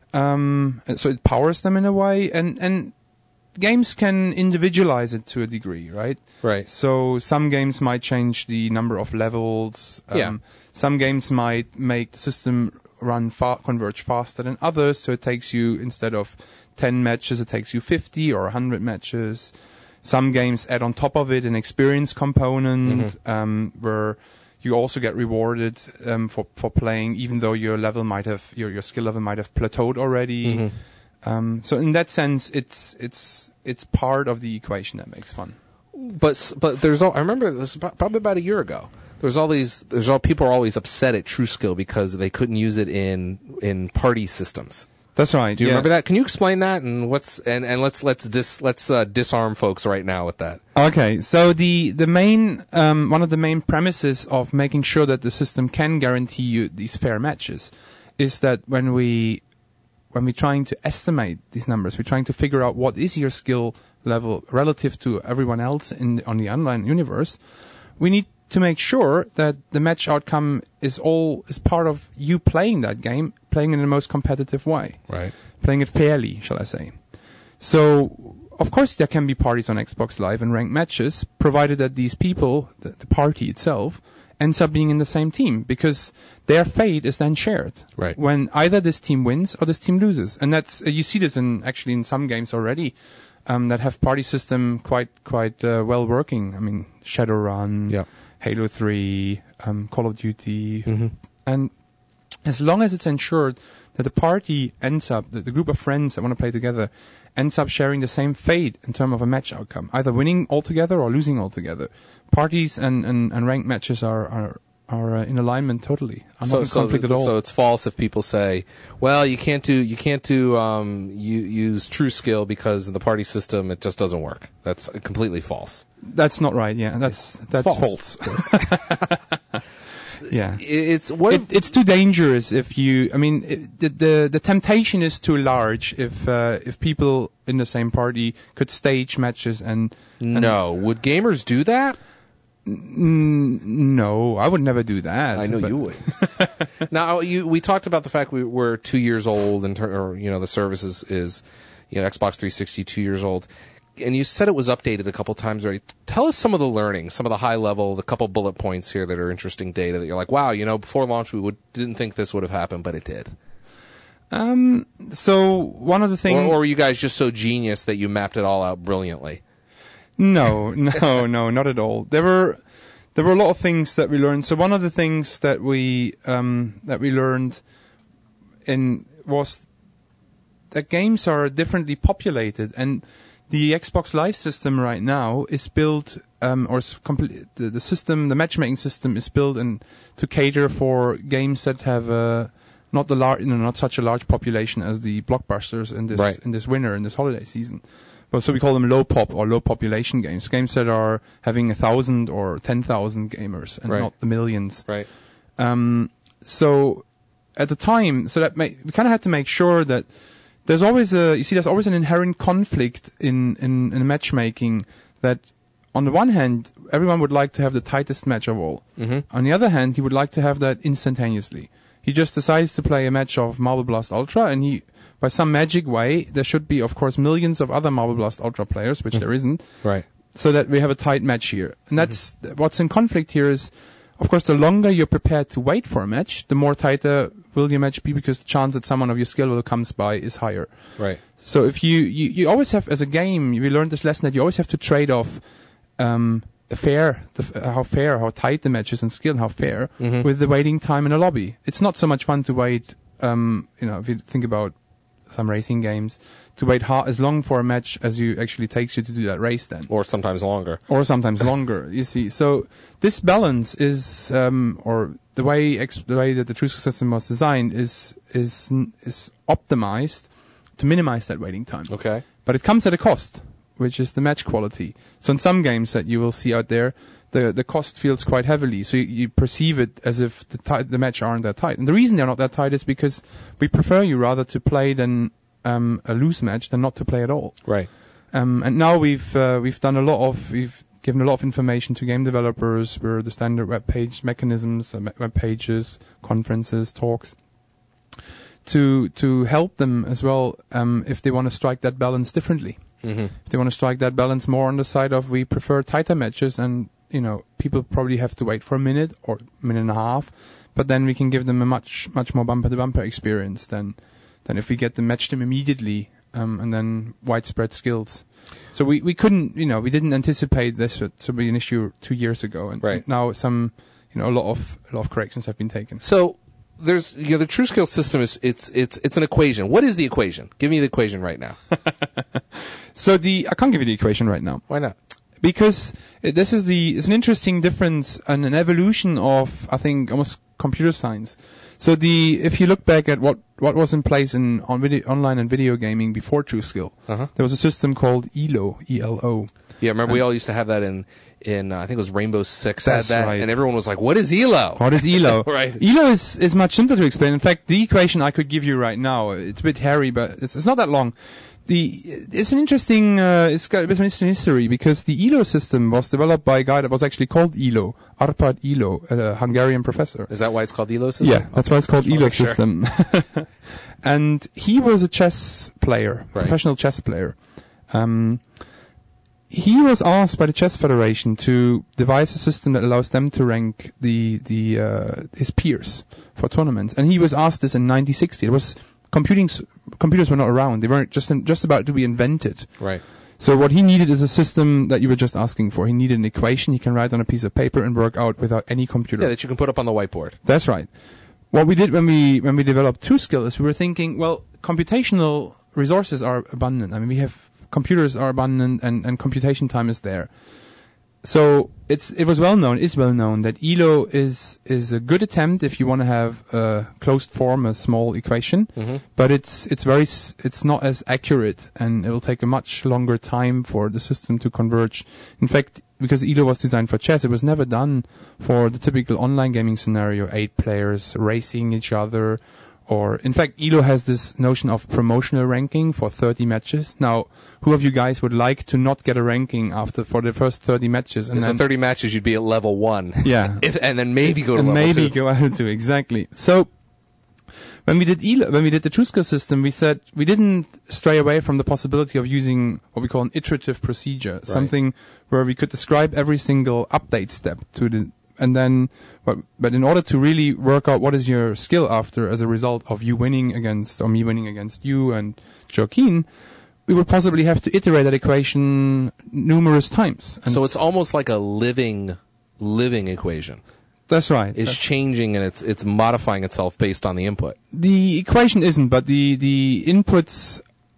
Um, so it powers them in a way, and and games can individualize it to a degree, right? Right. So some games might change the number of levels. Um, Yeah. Some games might make the system run fa- converge faster than others, so it takes you, instead of ten matches, it takes you fifty or one hundred matches. Some games add on top of it an experience component, Mm-hmm. um, where you also get rewarded um, for for playing, even though your level might have your your skill level might have plateaued already. Mm-hmm. Um, so in that sense, it's it's it's part of the equation that makes fun. But s- but there's all, I remember this was about, probably about a year ago. There's all these there's all people are always upset at TrueSkill because they couldn't use it in in party systems. That's right. Do you yeah. remember that? Can you explain that and what's and, and let's let's dis let's uh, disarm folks right now with that. Okay, so the the main um, one of the main premises of making sure that the system can guarantee you these fair matches is that when we when we're trying to estimate these numbers, we're trying to figure out what is your skill level relative to everyone else in on the online universe. We need to make sure that the match outcome is all is part of you playing that game, playing in the most competitive way, Right. playing it fairly, shall I say. So, of course, there can be parties on Xbox Live and ranked matches, provided that these people, the, the party itself, ends up being in the same team, because their fate is then shared. Right. When either this team wins or this team loses. And that's, uh, you see this in, actually in some games already, um, that have party system quite, quite, uh, well working. I mean, Shadowrun. Yeah. Halo three, um, Call of Duty, Mm-hmm. and as long as it's ensured that the party ends up, that the group of friends that want to play together ends up sharing the same fate in terms of a match outcome, either winning altogether or losing altogether. Parties and, and, and ranked matches are are, are uh, in alignment totally. Are not in conflict at all. So it's false if people say, "Well, you can't do you can't do um, you use TrueSkill because in the party system it just doesn't work." That's completely false. That's not right. Yeah, that's that's false. false. Yeah. It's what It, it's too dangerous if you. I mean, it, the, the the temptation is too large if uh, if people in the same party could stage matches and. and no. Would gamers do that? N- no, I would never do that. I know but- you would. Now, you we talked about the fact we, we're two years old, and or you know the service is, is you know Xbox three sixty two years old, and you said it was updated a couple times already. Tell us some of the learnings, some of the high level, the couple bullet points here that are interesting data that you're like, wow, you know, before launch we would didn't think this would have happened, but it did. Um. So one of the things. Or, or were you guys just so genius that you mapped it all out brilliantly? No, no, no, not at all. There were there were a lot of things that we learned. So one of the things that we um, that we learned in was that games are differently populated, and the Xbox Live system right now is built um, or is complete, the, the system, the matchmaking system is built and to cater for games that have uh, not the lar- you know, not such a large population as the blockbusters in this Right. in this winter in this holiday season. But so we call them low pop or low population games, games that are having a thousand or ten thousand gamers and Right. not the millions. Right. Um, so at the time, so that ma- we kind of had to make sure that there's always a, you see, there's always an inherent conflict in, in, in matchmaking that on the one hand, everyone would like to have the tightest match of all. Mm-hmm. On the other hand, he would like to have that instantaneously. He just decides to play a match of Marble Blast Ultra, and he, by some magic way, there should be, of course, millions of other Marble Blast Ultra players, which Mhm. there isn't, Right. so that we have a tight match here. And that's what's in conflict here is, of course, the longer you're prepared to wait for a match, the more tighter will your match be, because the chance that someone of your skill level comes by is higher. Right. So if you, you, you always have, as a game, we learned this lesson that you always have to trade off um, the fair, the, f- how fair, how tight the match is and skill, and how fair, Mhm. with the waiting time in a lobby. It's not so much fun to wait, um, you know, if you think about some racing games, to wait ha- as long for a match as you actually takes you to do that race then. Or sometimes longer. Or sometimes longer, you see. So this balance is, um, or the way ex- the way that the TrueSkill system was designed is is is optimized to minimize that waiting time. Okay. But it comes at a cost. which is the match quality. So in some games that you will see out there, the the cost feels quite heavily. So you, you perceive it as if the ti- the match aren't that tight. And the reason they're not that tight is because we prefer you rather to play than um, a loose match than not to play at all. Right. Um, and now we've uh, we've done a lot of we've given a lot of information to game developers. We're the standard web page mechanisms, uh, web pages, conferences, talks, to to help them as well um, if they want to strike that balance differently. Mm-hmm. If they want to strike that balance more on the side of we prefer tighter matches, and you know people probably have to wait for a minute or a minute and a half, but then we can give them a much much more bumper to bumper experience than than if we get them match them immediately um, and then widespread skills. So we, we couldn't you know we didn't anticipate this to be an issue two years ago, and right. now some you know a lot of a lot of corrections have been taken. So there's you know the TrueScale system is it's it's it's an equation. What is the equation? Give me the equation right now. So the I can't give you the equation right now. Why not? Because it, this is the it's an interesting difference and an evolution of I think almost computer science. So the if you look back at what, what was in place in on video, online and video gaming before TrueScale, uh-huh. there was a system called E L O, E L O. Yeah, remember and we all used to have that in in uh, I think it was Rainbow Six That's had that, right. and everyone was like, "What is E L O? What is E L O?" Right. E L O is is much simpler to explain. In fact, the equation I could give you right now, it's a bit hairy, but it's it's not that long. The it's an interesting uh, it's got a bit of an interesting history because the E L O system was developed by a guy that was actually called E L O, Arpad E L O, a Hungarian professor. Is that why it's called E L O system? Yeah, that's why it's called E L O Sure. system. And he was a chess player, Right. professional chess player. Um, he was asked by the Chess Federation to devise a system that allows them to rank the the uh, his peers for tournaments, and he was asked this in nineteen sixty. It was computing s- computers were not around; they weren't just in, just about to be invented. Right. So what he needed is a system that you were just asking for. He needed an equation he can write on a piece of paper and work out without any computer. Yeah, that you can put up on the whiteboard. That's right. What we did when we when we developed TrueScale is we were thinking, well, computational resources are abundant. I mean, we have computers are abundant, and, and computation time is there. So it's it was well known, is well known that E L O is is a good attempt if you want to have a closed form, a small equation, Mm-hmm. but it's it's very s- it's not as accurate, and it will take a much longer time for the system to converge. In fact, because E L O was designed for chess, it was never done for the typical online gaming scenario, eight players racing each other. Or, in fact, E L O has this notion of promotional ranking for thirty matches. Now, who of you guys would like to not get a ranking after for the first thirty matches? And so then, thirty matches, you'd be at level one. Yeah. if, and then maybe go to and level maybe two. go out to exactly. So, when we did E L O, when we did the TrueScale system, we said we didn't stray away from the possibility of using what we call an iterative procedure, something where we could describe every single update step to the. And then, but, but in order to really work out what is your skill after as a result of you winning against, or me winning against you and Joaquin, we would possibly have to iterate that equation numerous times. And So it's almost like a living, living equation. that's right. It's changing and it's it's modifying itself based on the input. The equation isn't, but the the inputs.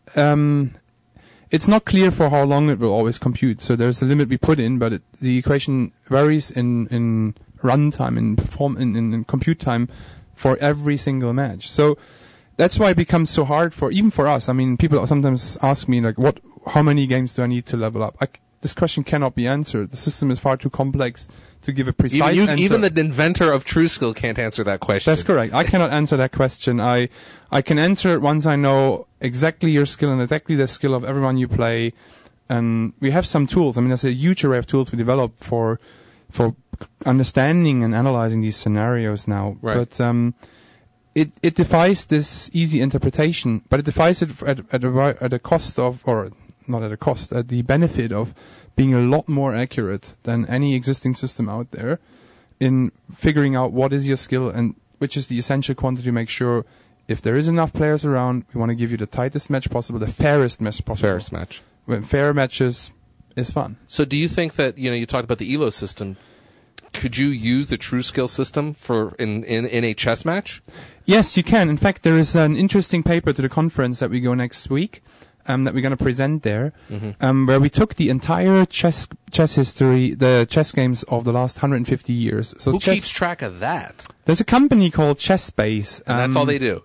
Um, it's not clear for how long it will always compute. So there's a limit we put in, but it, the equation varies in in runtime, in perform, in, in, in compute time for every single match. So that's why it becomes so hard for even for us. I mean, people sometimes ask me like, "What? How many games do I need to level up?" I c this question cannot be answered. The system is far too complex to give a precise Even, you, answer. even the inventor of TrueScale can't answer that question. That's correct. I cannot answer that question. I I can answer it once I know exactly your skill and exactly the skill of everyone you play. And we have some tools. I mean, there's a huge array of tools we develop for for understanding and analyzing these scenarios now. Right. But um, it it defies this easy interpretation, but it defies it at at a, at a cost of, or not at a cost, at the benefit of being a lot more accurate than any existing system out there in figuring out what is your skill and which is the essential quantity to make sure if there is enough players around, we want to give you the tightest match possible, the fairest match possible. Fairest match. When fair matches is fun. So do you think that, you know, you talked about the E L O system. Could you use the TrueScale system for in, in, in a chess match? Yes, you can. In fact, there is an interesting paper to the conference that we go next week um, that we're going to present there, Mm-hmm. um, where we took the entire chess chess history, the chess games of the last one hundred fifty years. So Who chess, keeps track of that? There's a company called ChessBase. And that's all they do.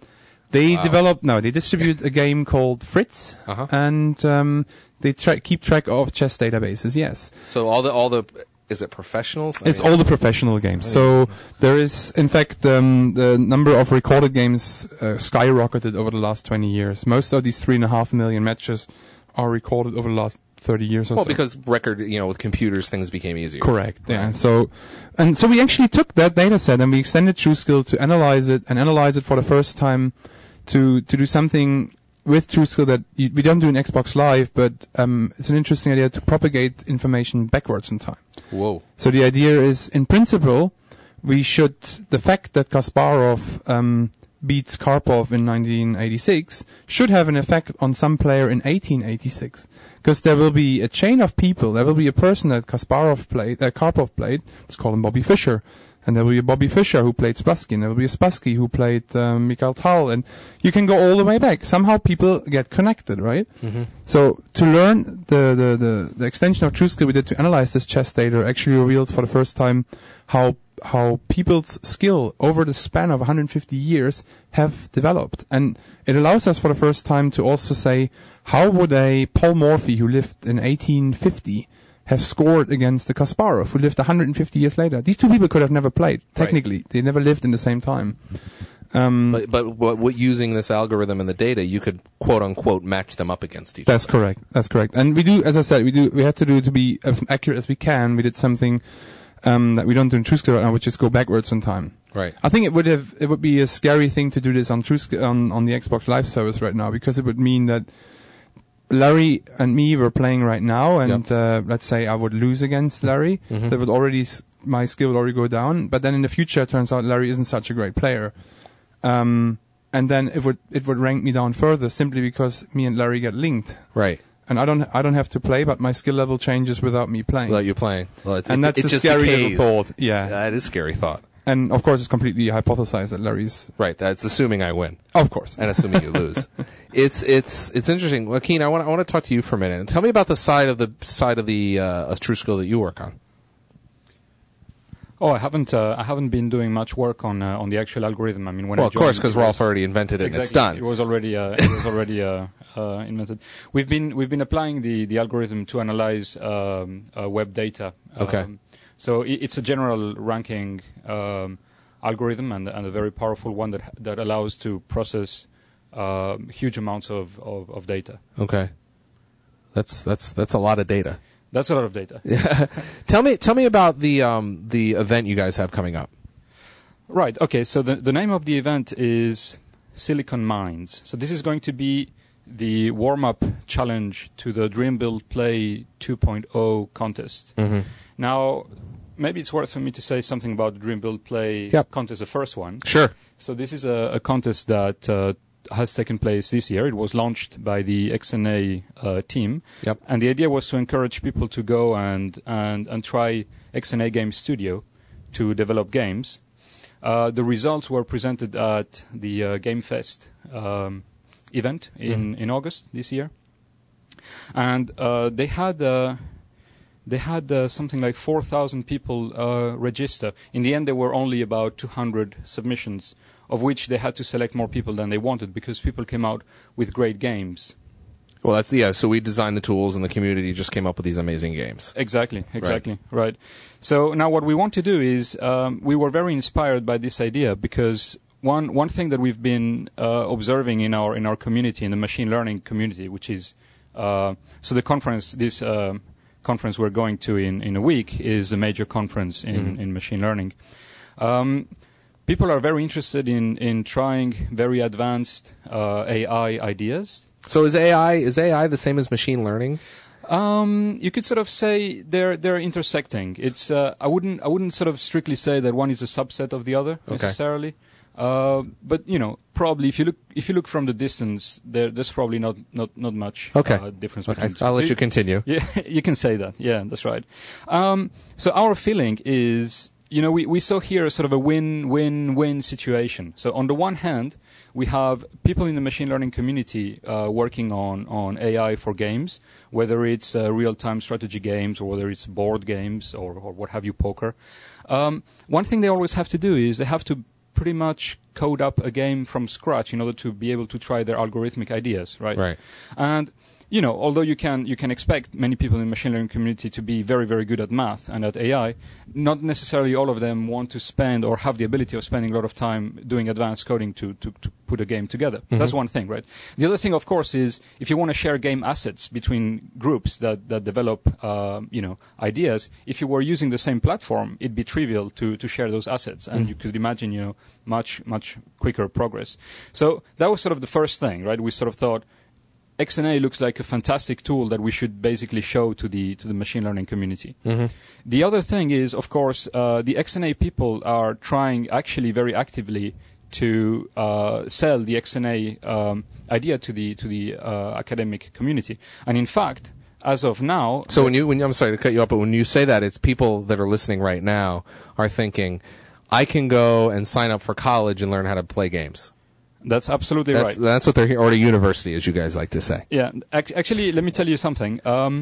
They Wow. develop no, they distribute a game called Fritz, Uh-huh. and um, they tra- keep track of chess databases. Yes, So all the all the is it professionals? I it's mean- all the professional games. So there is, in fact, um, the number of recorded games uh, skyrocketed over the last twenty years. Most of these three and a half million matches are recorded over the last thirty years or well so. because record you know with computers things became easier. Correct. Yeah. Right. So, and so we actually took that data set and we extended TrueSkill to analyze it and analyze it for the first time to to do something with TrueSkill that you, we don't do in Xbox Live, but um, it's an interesting idea to propagate information backwards in time. Whoa. So the idea is, in principle, we should the fact that Kasparov um, beats Karpov in nineteen eighty-six should have an effect on some player in eighteen eighty-six. Because there will be a chain of people. There will be a person that Kasparov played, uh, Karpov played. Let's call him Bobby Fischer. And there will be a Bobby Fischer who played Spassky. And there will be a Spassky who played um, Mikhail Tal. And you can go all the way back. Somehow people get connected, right? Mm-hmm. So to learn the, the, the, the extension of TrueSkill we did to analyze this chess data actually revealed for the first time how how people's skill over the span of one hundred fifty years have developed. And it allows us for the first time to also say, how would a Paul Morphy who lived in eighteen fifty have scored against the Kasparov who lived one hundred fifty years later? These two people could have never played, technically. Right. They never lived in the same time. Um, but, but what, what using this algorithm and the data, you could quote unquote match them up against each that's other. That's correct. That's correct. And we do, as I said, we do. We had to do to be as accurate as we can. We did something um, that we don't do in TrueSkill right now, which is go backwards in time. Right. I think it would have it would be a scary thing to do this on TrueSkill on, on the Xbox Live service right now, because it would mean that Larry and me were playing right now, and yep. uh, let's say I would lose against Larry. Mm-hmm. That would already my skill would already go down. But then in the future, it turns out Larry isn't such a great player. Um, and then it would it would rank me down further simply because me and Larry get linked. Right. And I don't I don't have to play, but my skill level changes without me playing. Without you playing. Well, it's, and it, that's it a just scary decays. little thought. Yeah. That is a scary thought. And of course, it's completely hypothesized that Larry's right. That's assuming I win. Of course, and assuming you lose. It's it's it's interesting, Joaquin. I want I want to talk to you for a minute. Tell me about the side of the side of the uh, of TrueSkill that you work on. Oh, I haven't. Uh, I haven't been doing much work on uh, on the actual algorithm. I mean, when well, I of course, because was, Rolf already invented it. Exactly, and it's done. It was already. Uh, it was already uh, uh, invented. We've been we've been applying the, the algorithm to analyze um, uh, web data. Okay. Um, so it, it's a general ranking um, algorithm and and a very powerful one that that allows to process uh, huge amounts of, of, of data. Okay. That's that's that's a lot of data. That's a lot of data. Yeah. tell me, tell me about the um, the event you guys have coming up. Right. Okay. So the the name of the event is Silicon Mines. So this is going to be the warm up challenge to the Dream Build Play two point oh contest. Mm-hmm. Now, maybe it's worth for me to say something about the Dream Build Play yep. contest, the first one. Sure. So this is a, a contest that uh, has taken place this year. It was launched by the X N A uh, team. Yep. And the idea was to encourage people to go and, and, and try X N A Game Studio to develop games. Uh, the results were presented at the uh, Game Fest um, event in, mm. in August this year. And uh, they had... Uh, They had uh, something like four thousand people uh, register. In the end, there were only about two hundred submissions, of which they had to select more people than they wanted because people came out with great games. Well, that's the, yeah. So we designed the tools, and the community just came up with these amazing games. Exactly, exactly, right. right. So now what we want to do is um, we were very inspired by this idea because one one thing that we've been uh, observing in our in our community, in the machine learning community, which is uh, so the conference this. Uh, conference we're going to in, in a week is a major conference in, mm-hmm. in machine learning. Um, people are very interested in, in trying very advanced uh, A I ideas. So is A I is A I the same as machine learning? Um, you could sort of say they're they're intersecting. It's uh, I wouldn't I wouldn't sort of strictly say that one is a subset of the other okay. necessarily. Uh, but you know, probably if you look if you look from the distance, there there's probably not not not much okay. uh, difference okay. between. I'll let you continue. Yeah, you can say that. Yeah, that's right. Um, so our feeling is, you know, we, we saw here a sort of a win-win-win situation. So on the one hand, we have people in the machine learning community uh, working on, on A I for games, whether it's uh, real-time strategy games or whether it's board games or, or what have you, poker. Um, one thing they always have to do is they have to pretty much code up a game from scratch in order to be able to try their algorithmic ideas, right? Right. And you know, although you can you can expect many people in the machine learning community to be very, very good at math and at A I, not necessarily all of them want to spend or have the ability of spending a lot of time doing advanced coding to, to, to put a game together. Mm-hmm. So that's one thing, right? The other thing, of course, is if you want to share game assets between groups that, that develop, uh, you know, ideas, if you were using the same platform, it'd be trivial to, to share those assets. And mm-hmm. you could imagine, you know, much, much quicker progress. So that was sort of the first thing, right? We sort of thought, X N A looks like a fantastic tool that we should basically show to the to the machine learning community. Mm-hmm. The other thing is, of course, uh, the X N A people are trying actually very actively to uh, sell the X N A um, idea to the to the uh, academic community. And in fact, as of now, so when you when I'm sorry to cut you off, but when you say that, it's people that are listening right now are thinking, I can go and sign up for college and learn how to play games. That's absolutely that's, right. That's what they're here, or a university, as you guys like to say. Yeah, ac- actually, let me tell you something. Um,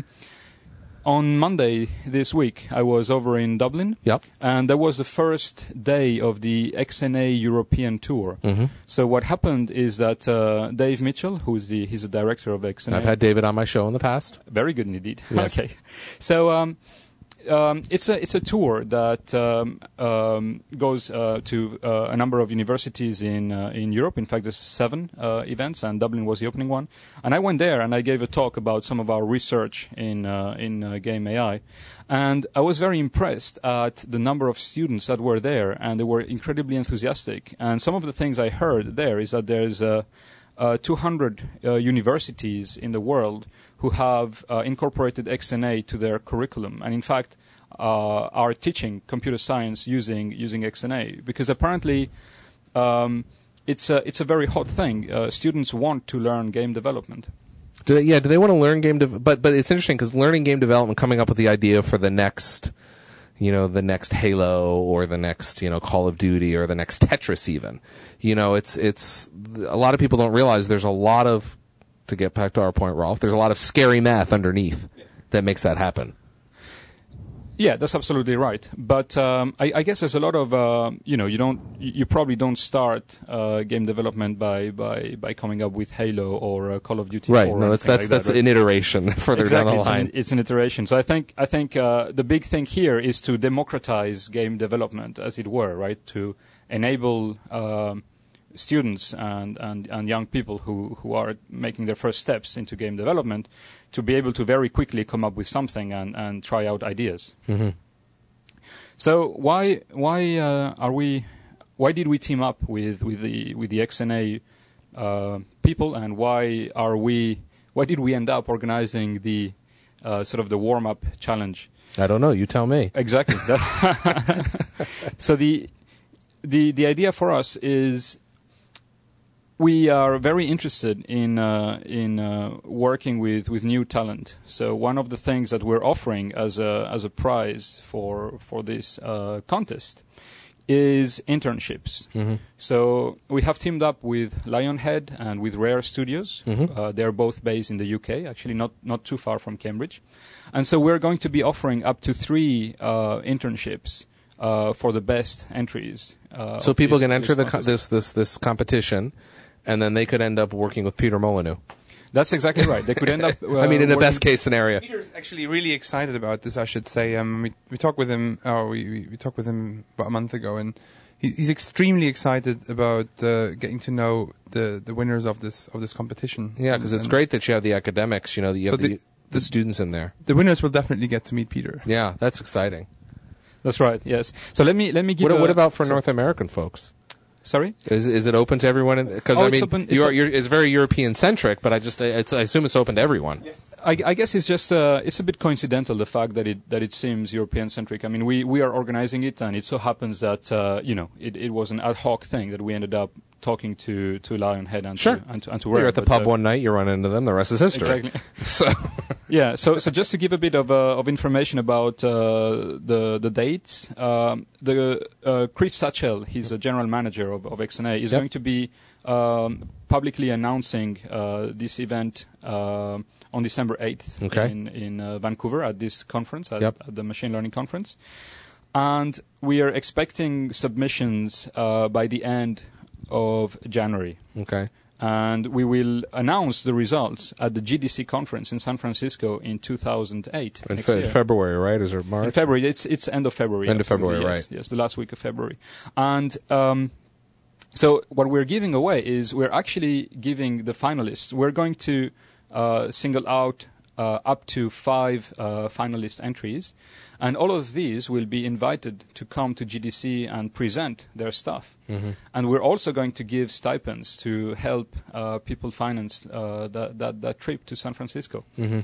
on Monday this week, I was over in Dublin, yep. and that was the first day of the X N A European tour. Mm-hmm. So what happened is that uh, Dave Mitchell, who's the he's the director of X N A. I've had David on my show in the past. Very good indeed. Yes. Okay, so. Um, Um, it's a it's a tour that um, um, goes uh, to uh, a number of universities in uh, in Europe. In fact, there's seven uh, events, and Dublin was the opening one. And I went there and I gave a talk about some of our research in uh, in uh, game A I, and I was very impressed at the number of students that were there, and they were incredibly enthusiastic. And some of the things I heard there is that there's uh, uh, two hundred uh, universities in the world who have uh, incorporated X N A to their curriculum, and in fact uh, are teaching computer science using using X N A, because apparently um, it's a it's a very hot thing. Uh, students want to learn game development. Do they, yeah, do they want to learn game? De- but but it's interesting because learning game development, coming up with the idea for the next, you know, the next Halo or the next, you know, Call of Duty or the next Tetris, even, you know, it's it's a lot of people don't realize there's a lot of, to get back to our point, Rolf, there's a lot of scary math underneath yeah. that makes that happen. Yeah, that's absolutely right. But um, I, I guess there's a lot of, uh, you know, you don't, you probably don't start uh, game development by, by, by coming up with Halo or uh, Call of Duty. Right. Or no, that's that's like that's that, right? an iteration further exactly, down the line. It's an, it's an iteration. So I think I think uh, the big thing here is to democratize game development, as it were, right? To enable um, students and, and, and young people who, who are making their first steps into game development to be able to very quickly come up with something and, and try out ideas. Mm-hmm. So why why uh, are we why did we team up with, with the with the X N A uh, people, and why are we why did we end up organizing the uh, sort of the warm up challenge? I don't know. You tell me. Exactly. So the the the idea for us is we are very interested in uh, in uh, working with, with new talent. So one of the things that we're offering as a as a prize for for this uh, contest is internships. Mm-hmm. So we have teamed up with Lionhead and with Rare Studios. Mm-hmm. Uh, they're both based in the U K, actually not not too far from Cambridge, and so we're going to be offering up to three uh, internships uh, for the best entries. Uh, so people this, can enter this the co- this this this competition. And then they could end up working with Peter Molyneux. That's exactly right. They could end up. Uh, I mean, in the best case scenario. Peter's actually really excited about this, I should say. Um, we we talked with him. Oh, we, we we talked with him about a month ago, and he, he's extremely excited about uh, getting to know the, the winners of this of this competition. Yeah, because it's and great that you have the academics. You know, that you so have the, the, the, the students in there. The winners will definitely get to meet Peter. Yeah, that's exciting. That's right. Yes. So let me let me give. What, a, what about for so North American folks? Sorry? Is is it open to everyone? Because oh, I mean, open, it's, you're, you're, it's very European centric, but I just it's, I assume it's open to everyone. Yes. I, I guess it's just uh, it's a bit coincidental, the fact that it that it seems European centric. I mean, we, we are organizing it, and it so happens that uh, you know it, it was an ad hoc thing that we ended up talking to, to Lionhead and sure. to and to, and to Rare. You're at the but, pub uh, one night, you run into them, the rest is history. Exactly. So yeah. So so just to give a bit of uh, of information about uh, the the dates, um, the uh, Chris Satchell, he's a general manager of, of X N A, is yep. going to be um, publicly announcing uh, this event uh, on December eighth okay. in in uh, Vancouver at this conference at, yep. at the Machine Learning Conference, and we are expecting submissions uh, by the end of January. Okay. And we will announce the results at the G D C conference in San Francisco in two thousand eight. In next fe- year. February, right? Is it March? In February. It's it's end of February. End of February, yes, right. Yes, the last week of February. And um, so what we're giving away is we're actually giving the finalists, we're going to uh, single out uh, up to five uh, finalist entries. And all of these will be invited to come to G D C and present their stuff. Mm-hmm. And we're also going to give stipends to help uh, people finance uh, that, that, that trip to San Francisco. Mm-hmm.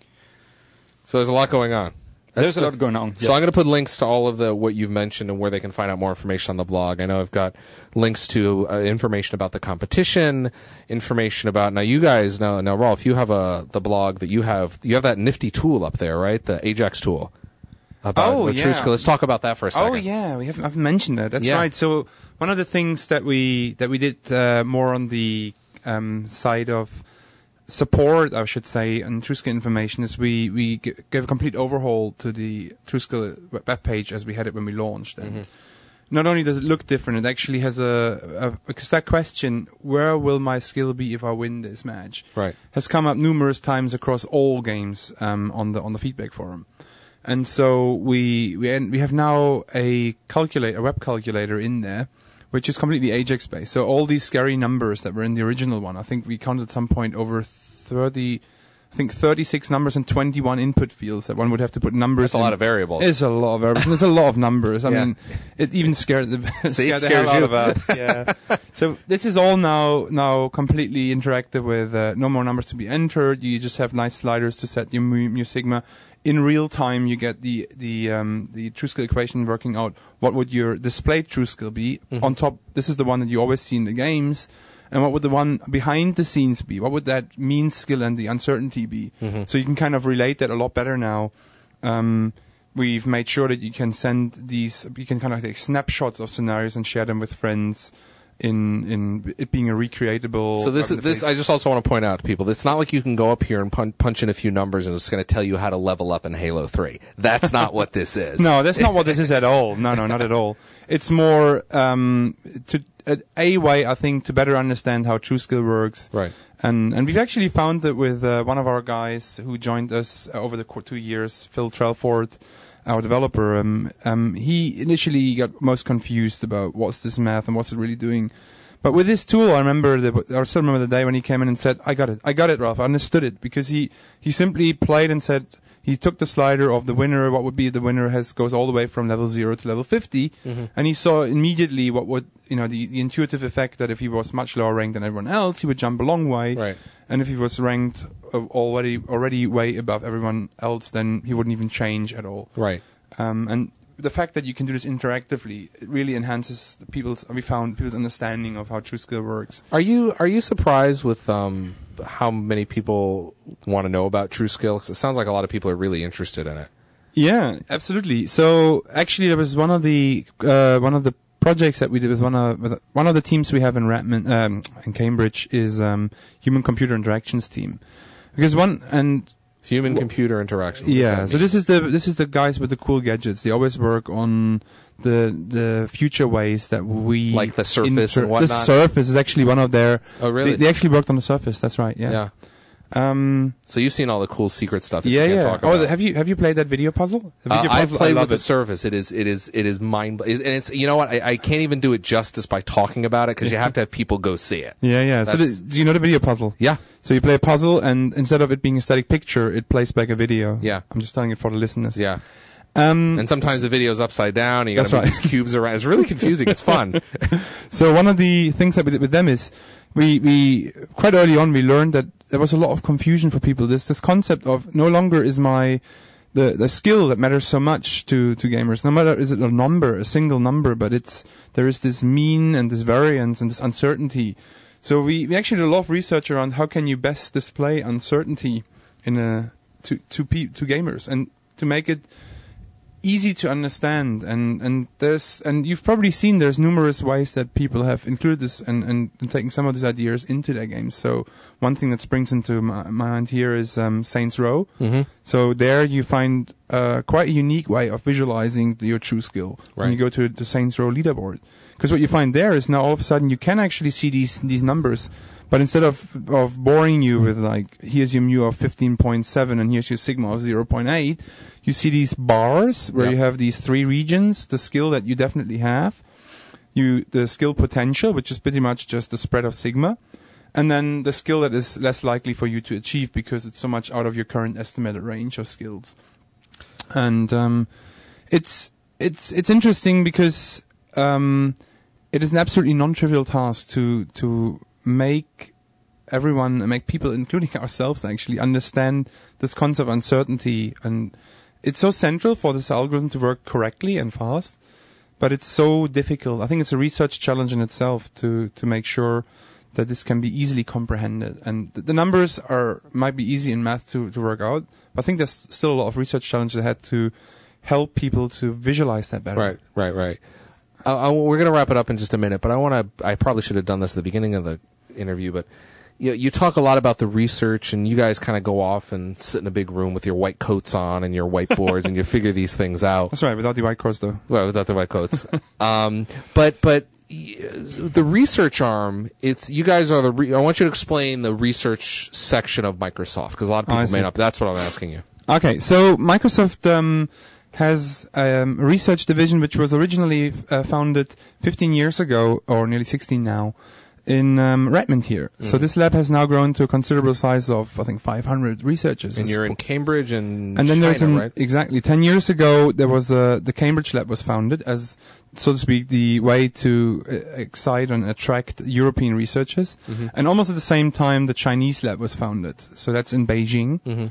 So there's a lot going on. There's That's, a lot going on. So yes. I'm going to put links to all of the what you've mentioned and where they can find out more information on the blog. I know I've got links to uh, information about the competition, information about now you guys now now Rolf, you have a the blog that you have you have that nifty tool up there, right? The Ajax tool. About Oh, Matryoshka. yeah. Let's talk about that for a second. Oh yeah, we haven't, haven't mentioned that. That's Yeah. right. So one of the things that we that we did uh, more on the um, side of support, I should say, on TrueScale information is we we g- gave a complete overhaul to the TrueScale web page as we had it when we launched. And Mm-hmm. not only does it look different, it actually has a, a because that question, where will my skill be if I win this match, Right. has come up numerous times across all games um, on the on the feedback forum. And so we we en- we have now a calculator, a web calculator in there, which is completely Ajax based. So all these scary numbers that were in the original one, I think we counted at some point over thirty, I think thirty-six numbers and twenty-one input fields that one would have to put numbers. That's a in. lot of variables. It's a lot of variables. There's a lot of numbers. I Yeah. mean, it even scared the See, it scared the scares hell out you. of us. Yeah. So this is all now now completely interactive with uh, no more numbers to be entered. You just have nice sliders to set your mu, mu sigma. In real time, you get the the um, the TrueScale equation working out what would your displayed TrueScale be. Mm-hmm. On top, this is the one that you always see in the games. And what would the one behind the scenes be? What would that mean skill and the uncertainty be? Mm-hmm. So you can kind of relate that a lot better now. Um, we've made sure that you can send these, you can kind of take snapshots of scenarios and share them with friends in in it being a recreatable. So this web is this. interface. I just also want to point out to people, it's not like you can go up here and pun- punch in a few numbers and it's going to tell you how to level up in Halo three. That's not what this is. No, that's not what this is at all. No, no, not at all. It's more um, to a, a way, I think, to better understand how TrueScale works. Right. And and we've actually found that with uh, one of our guys who joined us uh, over the co- two years, Phil Trelford, our developer. Um, um, he initially got most confused about what's this math and what's it really doing. But with this tool, I remember the, I still remember the day when he came in and said, "I got it, I got it, Ralph, I understood it," because he he simply played and said. He took the slider of the winner, what would be the winner has goes all the way from level zero to level fifty, Mm-hmm. and he saw immediately what would, you know, the, the intuitive effect that if he was much lower ranked than everyone else, he would jump a long way. Right. And if he was ranked uh, already already way above everyone else, then he wouldn't even change at all. Right. Um, and the fact that you can do this interactively, it really enhances the people's, we found, people's understanding of how TrueScale works. Are you are you surprised with um, how many people want to know about TrueScale? Because it sounds like a lot of people are really interested in it. Yeah, absolutely. So actually, there was one of the uh, one of the projects that we did with one of with one of the teams we have in Redmond, um, in Cambridge is um, Human Computer Interactions team, because one and Human computer interaction. What does yeah. that So mean? this is the this is the guys with the cool gadgets. They always work on the the future ways that we Like the Surface and The whatnot? Surface is actually one of their. Oh, really? They, they actually worked on the Surface. That's right. Yeah. yeah. Um. So you've seen all the cool secret stuff that Yeah. you can't Yeah. talk Oh, about. the- have you have you played that video puzzle? The Uh, video I've puzzle, I played love with the it. Surface. It is, it is, it is mind, and it's, you know what? I, I can't even do it justice by talking about it because you have to have people go see it. Yeah, yeah. So the, That's- do you know the video puzzle? Yeah. So you play a puzzle, and instead of it being a static picture, it plays back a video. Yeah. I'm just telling it for the listeners. Yeah. Um, And sometimes the video's upside down and you That's gotta move right. these cubes around. It's really confusing. It's fun. so one of the things that we did with them is we we quite early on we learned that there was a lot of confusion for people. This this concept of no longer is my the the skill that matters so much to to gamers. No matter is it a number, a single number, but it's there is this mean and this variance and this uncertainty. So we, we actually did a lot of research around how can you best display uncertainty in a to to pe- to gamers and to make it easy to understand. And and there's and you've probably seen there's numerous ways that people have included this and and, and taken some of these ideas into their games. So one thing that springs into my, my mind here is um, Saints Row. Mm-hmm. So there you find uh, quite a unique way of visualizing your true skill when Right. you go to the Saints Row leaderboard. Because what you find there is now all of a sudden you can actually see these these numbers, but instead of of boring you with like, here's your mu of fifteen point seven and here's your sigma of zero point eight, you see these bars where Yep. you have these three regions: the skill that you definitely have, you the skill potential, which is pretty much just the spread of sigma, and then the skill that is less likely for you to achieve because it's so much out of your current estimated range of skills. And um, it's it's it's interesting because um, it is an absolutely non-trivial task to to make everyone, make people, including ourselves, actually understand this concept of uncertainty. And it's so central for this algorithm to work correctly and fast, but it's so difficult. I think it's a research challenge in itself to to make sure that this can be easily comprehended. And th- the numbers are might be easy in math to, to work out, but I think there's still a lot of research challenges ahead to help people to visualize that better. Right, right, right. Uh, I, we're going to wrap it up in just a minute, but I want to. I probably should have done this at the beginning of the interview, but you, you talk a lot about the research, and you guys kind of go off and sit in a big room with your white coats on and your whiteboards, and you figure these things out. That's right, without the white coats, though. Well, without the white coats. um, but but y- the research arm, it's you guys are the. Re- I want you to explain the research section of Microsoft, because a lot of Oh, I people may see. not. That's what I'm asking you. Okay, so Microsoft um, has um, a research division which was originally uh, founded fifteen years ago, or nearly sixteen now, in um, Redmond here. So Mhm. this lab has now grown to a considerable size of, I think, five hundred researchers. And you're in Cambridge and, and then China, there's an, right? exactly ten years ago there was a, the Cambridge lab was founded as, so to speak, the way to uh, excite and attract European researchers. Mhm. And almost at the same time the Chinese lab was founded. So that's in Beijing. Mhm.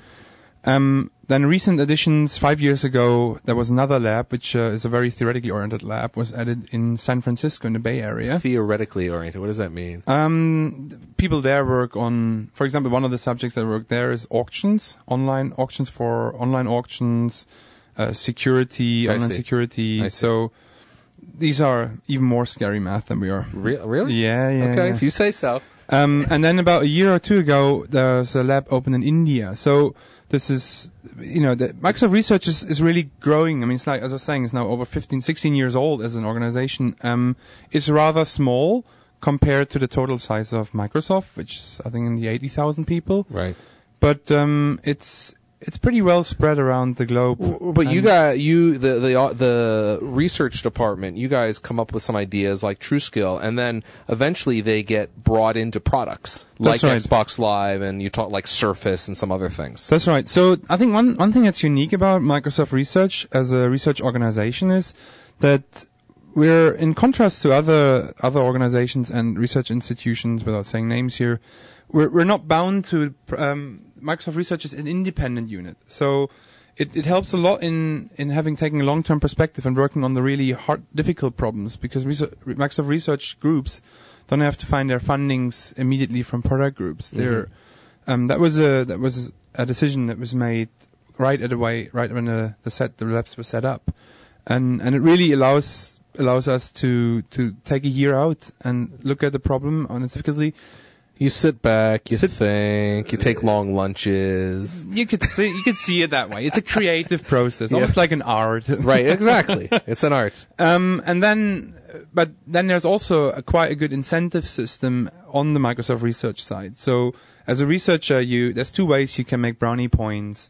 Um, then recent additions, five years ago, there was another lab, which uh, is a very theoretically oriented lab, was added in San Francisco in the Bay Area. Theoretically oriented. What does that mean? Um, people there work on, for example, one of the subjects that work there is auctions, online auctions for online auctions, uh, security, I online see. security. I see. So these are even more scary math than we are. Re- really? Yeah, yeah. Okay, yeah. if you say so. Um, and then about a year or two ago, there's a lab open in India. So this is, you know, the Microsoft Research is, is really growing. I mean, it's like, as I was saying, it's now over fifteen, sixteen years old as an organization. Um, it's rather small compared to the total size of Microsoft, which is, I think, in the eighty thousand people. Right. But um, it's it's pretty well spread around the globe. W- But you And- got you the the uh, the research department. You guys come up with some ideas like TrueSkill, and then eventually they get brought into products like That's right. Xbox Live, and you talk like Surface and some other things. That's right. So I think one, one thing that's unique about Microsoft Research as a research organization is that we're, in contrast to other other organizations and research institutions, without saying names here, we're we're not bound to. Um, Microsoft Research is an independent unit, so it, it helps a lot in, in having taken a long-term perspective and working on the really hard, difficult problems, because research, Microsoft Research groups don't have to find their fundings immediately from product groups. Mhm. They're Um, that was a that was a decision that was made right at the way right when the the set the labs were set up, and and it really allows allows us to to take a year out and look at the problem on its difficulty. You sit back, you Sit- think, you take long lunches. You could see you could see it that way. It's a creative process, Yeah. almost like an art. Right, exactly. It's an art. Um, and then, but then there's also a quite a good incentive system on the Microsoft Research side. So as a researcher, you there's two ways you can make brownie points.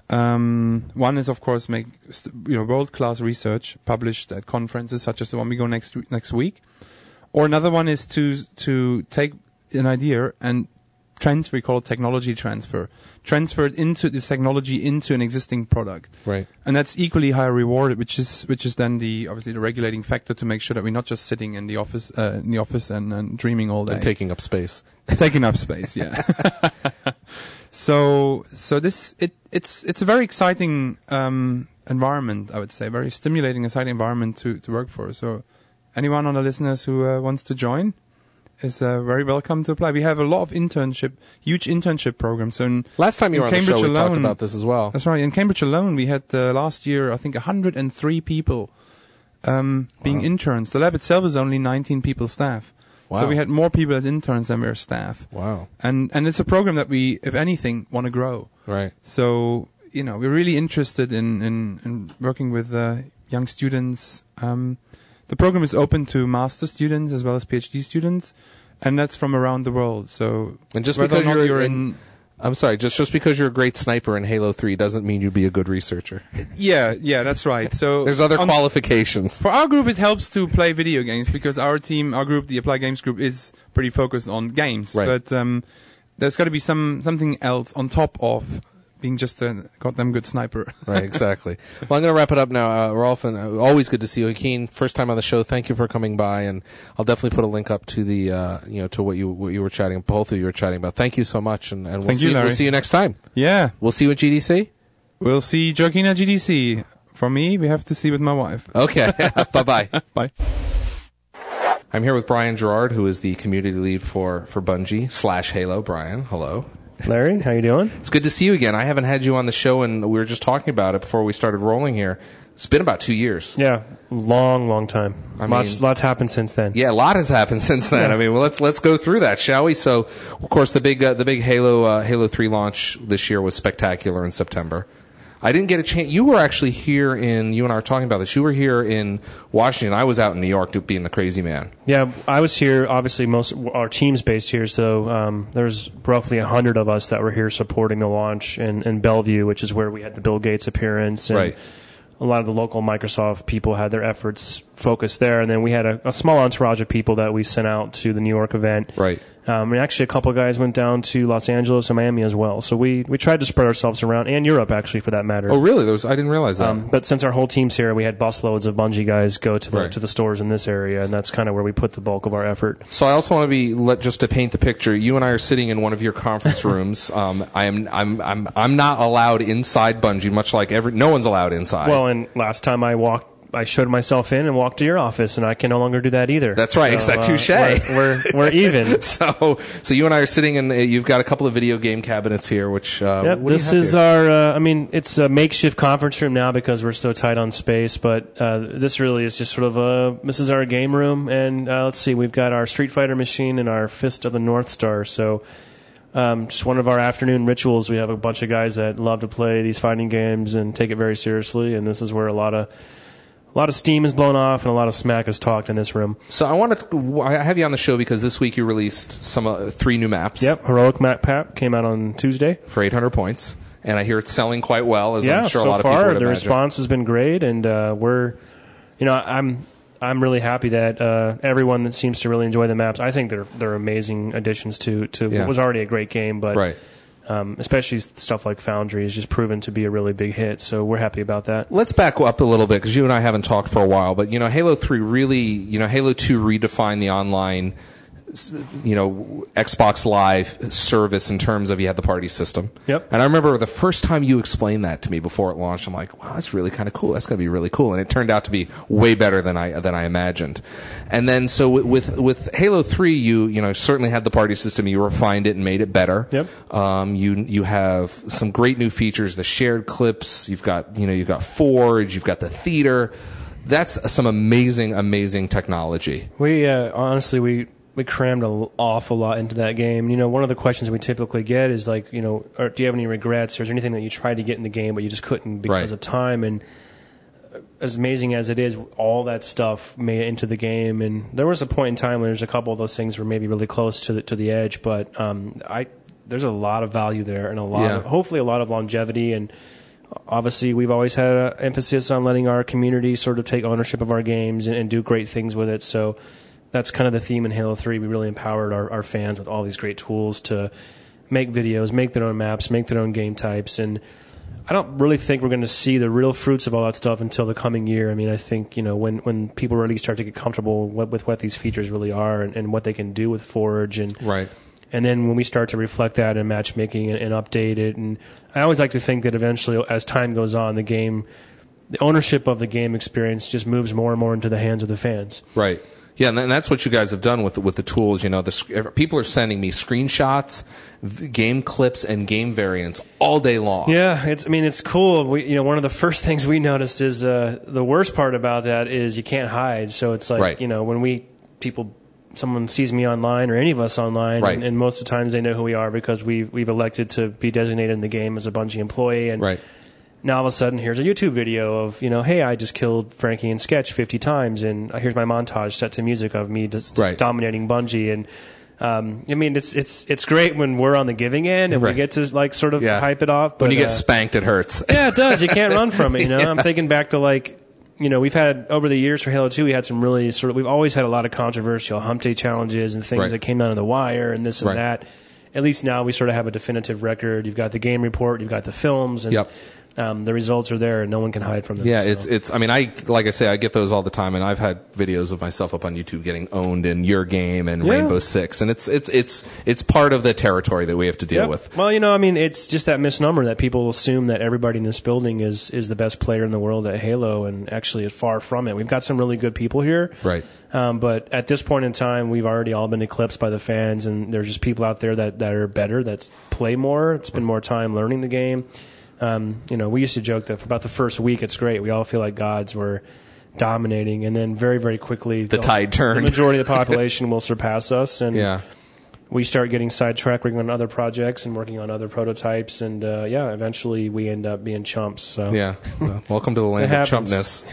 Um, one is, of course, make st- you know world-class research published at conferences such as the one we go next w- next week, or another one is to to take an idea and transfer. We call it technology transfer. Transfer it into this technology into an existing product. Right. And that's equally high rewarded, which is which is then the obviously the regulating factor to make sure that we're not just sitting in the office uh, in the office and, and dreaming all day, And taking up space. taking up space. Yeah. so so this it it's it's a very exciting um, environment, I would say, very stimulating, exciting environment to to work for. So anyone on the listeners who uh, wants to join is uh, very welcome to apply. We have a lot of internship, huge internship programs. So in Last time you In were on the show, Cambridge we talked alone- about this as well. That's right. In Cambridge alone, we had uh, last year, I think, one hundred three people um, being Wow. interns. The lab itself is only nineteen people staff. Wow. So we had more people as interns than we are staff. Wow. And and it's a program that we, if anything, want to grow. Right. So, you know, we're really interested in, in, in working with uh, young students. Um, the program is open to master students as well as PhD students, and that's from around the world. So And just whether or because not you're, you're in, in, I'm sorry, just just because you're a great sniper in Halo three doesn't mean you'd be a good researcher. yeah, yeah, that's right. So There's other on- qualifications. For our group, it helps to play video games because our team, our group, the Apply Games group, is pretty focused on games. Right. But um, there's got to be some something else on top of being just a goddamn good sniper. Right, exactly. Well, I'm going to wrap it up now. Uh, Rolf, and uh, always good to see you. Joaquin, first time on the show. Thank you for coming by, and I'll definitely put a link up to the, uh, you know, to what you what you were chatting, both of you were chatting about. Thank you so much, and, and we'll Thank see you, Larry. we'll see you next time. Yeah. We'll see you at G D C. We'll see Joaquin at G D C. For me, we have to see with my wife. Okay. Bye bye. Bye. I'm here with Brian Gerard, who is the community lead for for Bungie slash Halo. Brian, hello. Larry, how you doing? It's good to see you again. I haven't had you on the show, and we were just talking about it before we started rolling here. It's been about two years. Yeah, long, long time. I lots, mean- lots happened since then. Yeah, a lot has happened since then. Yeah. I mean, well, let's let's go through that, shall we? So, of course, the big uh, the big Halo uh, Halo three launch this year was spectacular in September. I didn't get a chance. You were actually here in. You and I were talking about this. You were here in Washington. I was out in New York being the crazy man. Yeah, I was here. Obviously, most our team's based here, so um, there's roughly a hundred of us that were here supporting the launch in, in Bellevue, which is where we had the Bill Gates appearance. And Right. a lot of the local Microsoft people had their efforts focused there, and then we had a, a small entourage of people that we sent out to the New York event. Right. Um, and actually, a couple of guys went down to Los Angeles and Miami as well. So we, we tried to spread ourselves around, and Europe, actually, for that matter. Oh, really? There was, I didn't realize that. Um, but since our whole team's here, we had busloads of Bungie guys go to the Right. to the stores in this area, and that's kind of where we put the bulk of our effort. So I also want to be let just to paint the picture. You and I are sitting in one of your conference rooms. Um, I am I'm I'm I'm not allowed inside Bungie, much like every no one's allowed inside. Well, and last time I walked, I showed myself in and walked to your office, and I can no longer do that either. That's right, So, exactly. uh, Touche. We're, we're we're even. so so you and I are sitting in. Uh, you've got a couple of video game cabinets here, which uh, Yep, what do you this have is here? our. Uh, I mean, it's a makeshift conference room now because we're so tight on space. But uh, this really is just sort of a. This is our game room, and uh, let's see, we've got our Street Fighter machine and our Fist of the North Star. So. Um, just one of our afternoon rituals. We have a bunch of guys that love to play these fighting games and take it very seriously, and this is where a lot of a lot of steam is blown off and a lot of smack is talked in this room. So I want to. I have you on the show because this week you released some uh, three new maps. Yep, Heroic Map Pack came out on Tuesday. For eight hundred points, and I hear it's selling quite well. As Yeah, I'm sure so a lot of far people would the imagine. response has been great, and uh, we're, you know, I'm I'm really happy that uh, everyone that seems to really enjoy the maps. I think they're they're amazing additions to to Yeah. what was already a great game, but Right. um, especially stuff like Foundry has just proven to be a really big hit. So we're happy about that. Let's back up a little bit because you and I haven't talked for a while. But you know, Halo three really, you know, Halo two redefined the online, you know, Xbox Live service in terms of you had the party system. Yep. And I remember the first time you explained that to me before it launched, I'm like, wow, that's really kind of cool. That's going to be really cool. And it turned out to be way better than I than I imagined. And then so with with Halo three, you you know certainly had the party system. You refined it and made it better. Yep. Um, you you have some great new features. The shared clips. You've got you know you've got Forge. You've got the theater. That's some amazing amazing technology. We uh, honestly we. We crammed an awful lot into that game. You know, one of the questions we typically get is like, you know, or do you have any regrets? Or is there anything that you tried to get in the game but you just couldn't because Right. of time? And as amazing as it is, all that stuff made it into the game. And there was a point in time when there's a couple of those things were maybe really close to the to the edge. But um, I there's a lot of value there and a lot, Yeah. of, hopefully, a lot of longevity. And obviously, we've always had an emphasis on letting our community sort of take ownership of our games and, and do great things with it. So. That's kind of the theme in Halo three. We really empowered our, our fans with all these great tools to make videos, make their own maps, make their own game types. And I don't really think we're going to see the real fruits of all that stuff until the coming year. I mean, I think, you know, when, when people really start to get comfortable with, with what these features really are and, and what they can do with Forge. And, Right. and then when we start to reflect that in matchmaking and, and update it. And I always like to think that eventually, as time goes on, the game, the ownership of the game experience just moves more and more into the hands of the fans. Right. Yeah, and that's what you guys have done with with the tools. You know, the people are sending me screenshots, v- game clips, and game variants all day long. Yeah, it's. I mean, it's cool. We, you know, one of the first things we noticed is uh, the worst part about that is you can't hide. So it's like, Right. you know, when we people, someone sees me online or any of us online, Right. and, and most of the times they know who we are because we we've elected to be designated in the game as a Bungie employee, and Right. now all of a sudden here's a YouTube video of, you know, hey, I just killed Frankie in Sketch fifty times, and here's my montage set to music of me just Right. dominating Bungie. And um, I mean, it's it's it's great when we're on the giving end and Right. we get to like sort of Yeah. hype it off. But when you get uh, spanked, it hurts. yeah, it does. You can't run from it. You know, I'm thinking back to like, you know, we've had over the years for Halo two, we had some really sort of, we've always had a lot of controversial hump day challenges and things Right. that came down to the wire and this and Right. that. At least now we sort of have a definitive record. You've got the game report, you've got the films, and Yep. um, the results are there, and no one can hide from them. Yeah, so. it's it's. I mean, I like I say, I get those all the time, and I've had videos of myself up on YouTube getting owned in Your Game and Yeah. Rainbow Six, and it's it's it's it's part of the territory that we have to deal Yep. with. Well, you know, I mean, it's just that misnomer that people assume that everybody in this building is is the best player in the world at Halo, and actually is far from it. We've got some really good people here. Right. Um, but at this point in time, we've already all been eclipsed by the fans, and there's just people out there that, that are better, that play more, spend more time learning the game. Um, you know, we used to joke that for about the first week, it's great. We all feel like gods. We're dominating, and then very, very quickly, The tide turned. The majority of the population will surpass us, and Yeah. we start getting sidetracked, working on other projects and working on other prototypes, and uh, yeah, eventually we end up being chumps. So Yeah. Well, welcome to the land It of happens. chumpness.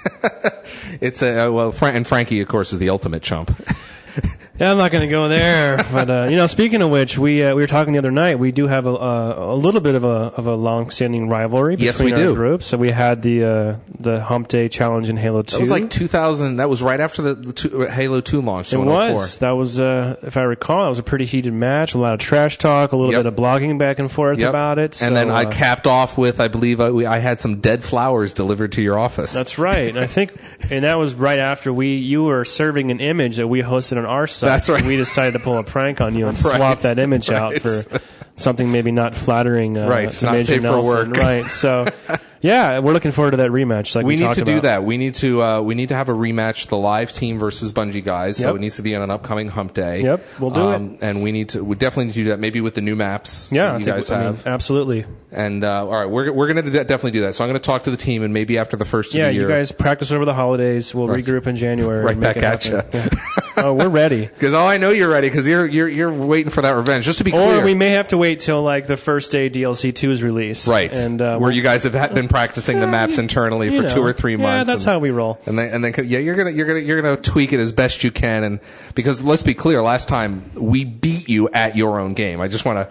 It's a uh, well, Fra- and Frankie, of course, is the ultimate chump. Yeah, I'm not going to go there, but uh, you know, speaking of which, we uh, we were talking the other night. We do have a a, a little bit of a of a long-standing rivalry between Yes, we our do. groups. So we had the uh, the Hump Day Challenge in Halo two. That was like two thousand. That was right after the, the two, Halo two launched. It in oh four. was. That was, uh, if I recall, that was a pretty heated match. A lot of trash talk, a little Yep. bit of blogging back and forth Yep. about it. So, and then I uh, capped off with, I believe, I, we, I had some dead flowers delivered to your office. That's right. And I think, and that was right after we you were serving an image that we hosted on our site. That's right. So we decided to pull a prank on you and Right. swap that image out Right. for something maybe not flattering uh, Right. to Not Major safe for Nelson. work. Right. So, yeah, we're looking forward to that rematch. Like we, we need talked to do about. that. We need to uh, we need to have a rematch, the live team versus Bungie guys. So Yep. it needs to be on an upcoming Hump Day. Yep, we'll do um, And we need to. We definitely need to do that. Maybe with the new maps. Yeah, that I you think, guys I mean, have. absolutely. And uh, all right, we're we're going to definitely do that. So I'm going to talk to the team, and maybe after the first Yeah, of the you year, guys practice over the holidays. We'll Right. regroup in January. Right and make back it at happen. Yeah. Oh, we're ready. because oh, I know you're ready because you're you're you're waiting for that revenge. Just to be clear, Or we may have to wait till like the first day D L C two is released. right, And uh, where we'll- you guys have had- been practicing the maps internally you for know. two or three months. Yeah, that's and, how we roll. And then, and then, yeah, you're gonna, you're gonna, you're gonna tweak it as best you can, and because let's be clear, last time we beat you at your own game. I just want to.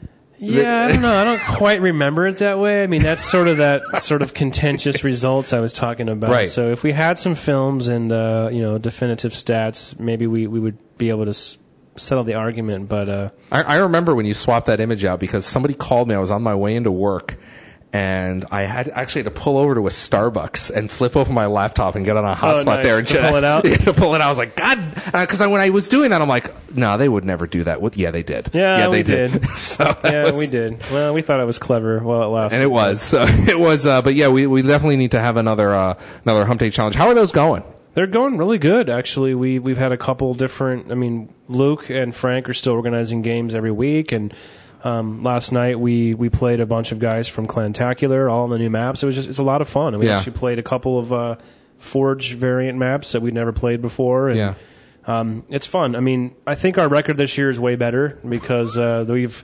Yeah, I don't know. I don't quite remember it that way. I mean, that's sort of that sort of contentious results I was talking about. Right. So if we had some films and uh, you know definitive stats, maybe we, we would be able to s- settle the argument. But uh, I, I remember when you swapped that image out because somebody called me. I was on my way into work, and I had actually had to pull over to a Starbucks and flip open my laptop and get on a hotspot nice. there and To pull it out? Yeah, to pull it out. I was like, God, because when I was doing that, I'm like, no, they would never do that. What? Yeah, they did. Yeah, they we did. so that yeah, was- we did. Well, we thought it was clever while it lasted. and it was. So it was. Uh, but yeah, we we definitely need to have another uh, another Hump Day challenge. How are those going? They're going really good, actually. We we've had a couple different. I mean, Luke and Frank are still organizing games every week, and um, last night we, we played a bunch of guys from Clantacular, all on the new maps. It was just it's a lot of fun, and we Yeah. actually played a couple of uh, Forge variant maps that we'd never played before. And, Yeah. um, it's fun. I mean, I think our record this year is way better because uh, we've.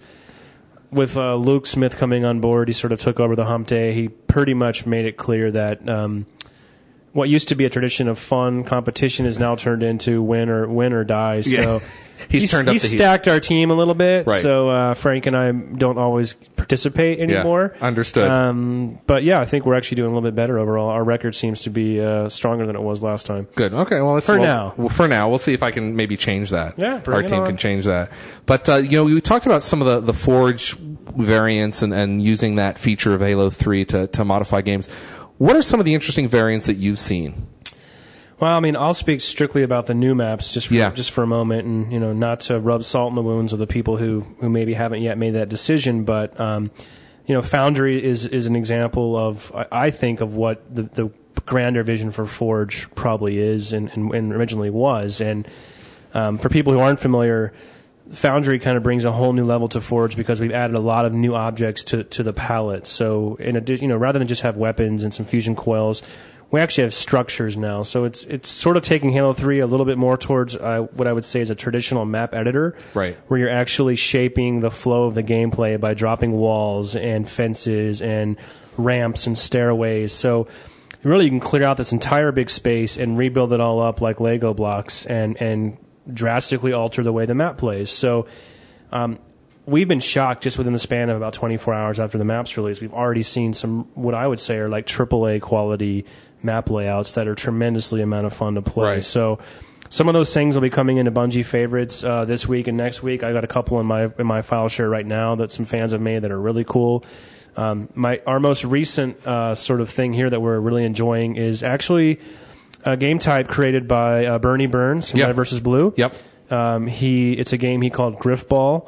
With uh, Luke Smith coming on board, he sort of took over the Hump Day. He pretty much made it clear that um, what used to be a tradition of fun competition is now turned into win or win or die. So He's turned up he's the heat. stacked our team a little bit. Right. So uh, Frank and I don't always participate anymore. Yeah, understood. Um, but yeah, I think we're actually doing a little bit better overall. Our record seems to be uh, stronger than it was last time. Good. Okay. Well, let's, For well, now. Well, for now, we'll see if I can maybe change that. Yeah, bring our it team on. can change that. But uh, you know, we talked about some of the, the Forge variants and, and using that feature of Halo three to to modify games. What are some of the interesting variants that you've seen? Well, I mean, I'll speak strictly about the new maps just for, Yeah. just for a moment, and you know, not to rub salt in the wounds of the people who, who maybe haven't yet made that decision. But um, you know, Foundry is is an example of I, I think of what the, the grander vision for Forge probably is and, and, and originally was. And um, for people who aren't familiar, Foundry kind of brings a whole new level to Forge because we've added a lot of new objects to to the palette. So in addition, you know, rather than just have weapons and some fusion coils, we actually have structures now. So it's it's sort of taking Halo three a little bit more towards uh, what I would say is a traditional map editor, Right. where you're actually shaping the flow of the gameplay by dropping walls and fences and ramps and stairways. So really, you can clear out this entire big space and rebuild it all up like Lego blocks and, and drastically alter the way the map plays. So um, we've been shocked just within the span of about twenty-four hours after the map's release. We've already seen some, what I would say are like triple A quality map layouts that are tremendously amount of fun to play. Right. So some of those things will be coming into Bungie favorites uh, this week and next week. I got a couple in my in my file share right now that some fans have made that are really cool. Um, my our most recent uh, sort of thing here that we're really enjoying is actually a game type created by uh, Bernie Burns from Yep. Red versus. Blue. Yep. Um, he it's a game he called Griffball.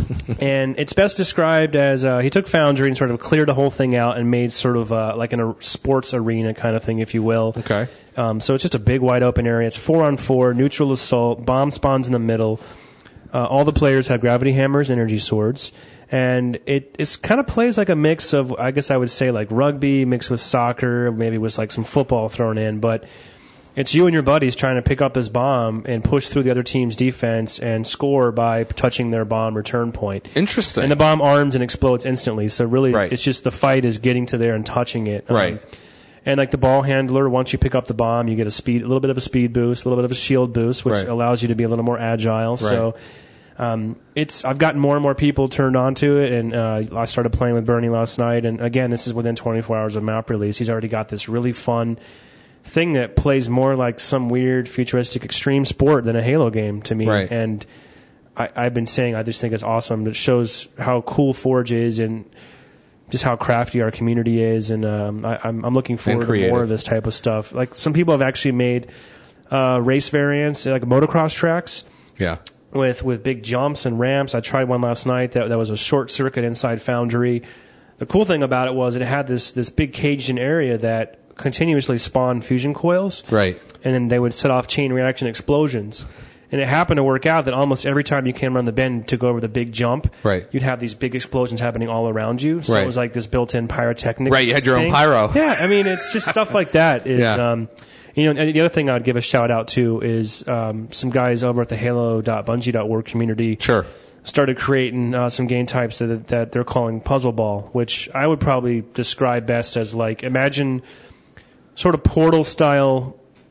And it's best described as uh, he took Foundry and sort of cleared the whole thing out and made sort of uh, like an, a sports arena kind of thing, if you will. Okay. Um, so it's just a big wide open area. It's four on four, neutral assault, bomb spawns in the middle. Uh, all the players have gravity hammers, energy swords. And it it's kind of plays like a mix of, I guess I would say, like rugby mixed with soccer, maybe with like some football thrown in. But it's you and your buddies trying to pick up this bomb and push through the other team's defense and score by touching their bomb return point. Interesting. And the bomb arms and explodes instantly. So really, Right. it's just the fight is getting to there and touching it. Um, Right. and like the ball handler, once you pick up the bomb, you get a speed, a little bit of a speed boost, a little bit of a shield boost, which Right. allows you to be a little more agile. So um, it's I've gotten more and more people turned on to it, and uh, I started playing with Bernie last night. And again, this is within twenty-four hours of map release. He's already got this really fun thing that plays more like some weird futuristic extreme sport than a Halo game to me. Right. And I, I've been saying I just think it's awesome. It shows how cool Forge is and just how crafty our community is. And um, I, I'm, I'm looking forward to creative. more of this type of stuff. Like some people have actually made uh, race variants, like motocross tracks Yeah. with with big jumps and ramps. I tried one last night that that was a short circuit inside Foundry. The cool thing about it was it had this this big caged in area that continuously spawned fusion coils. Right. And then they would set off chain reaction explosions. And it happened to work out that almost every time you came around the bend to go over the big jump, Right. you'd have these big explosions happening all around you. So Right. it was like this built-in pyrotechnics. Right, you had your own thing. pyro. Yeah, I mean, it's just stuff like that. Is, Yeah. um, you know, and the other thing I'd give a shout out to is um, some guys over at the halo dot bungie dot org community Sure. started creating uh, some game types that, that they're calling Puzzle Ball, which I would probably describe best as like, imagine sort of Portal style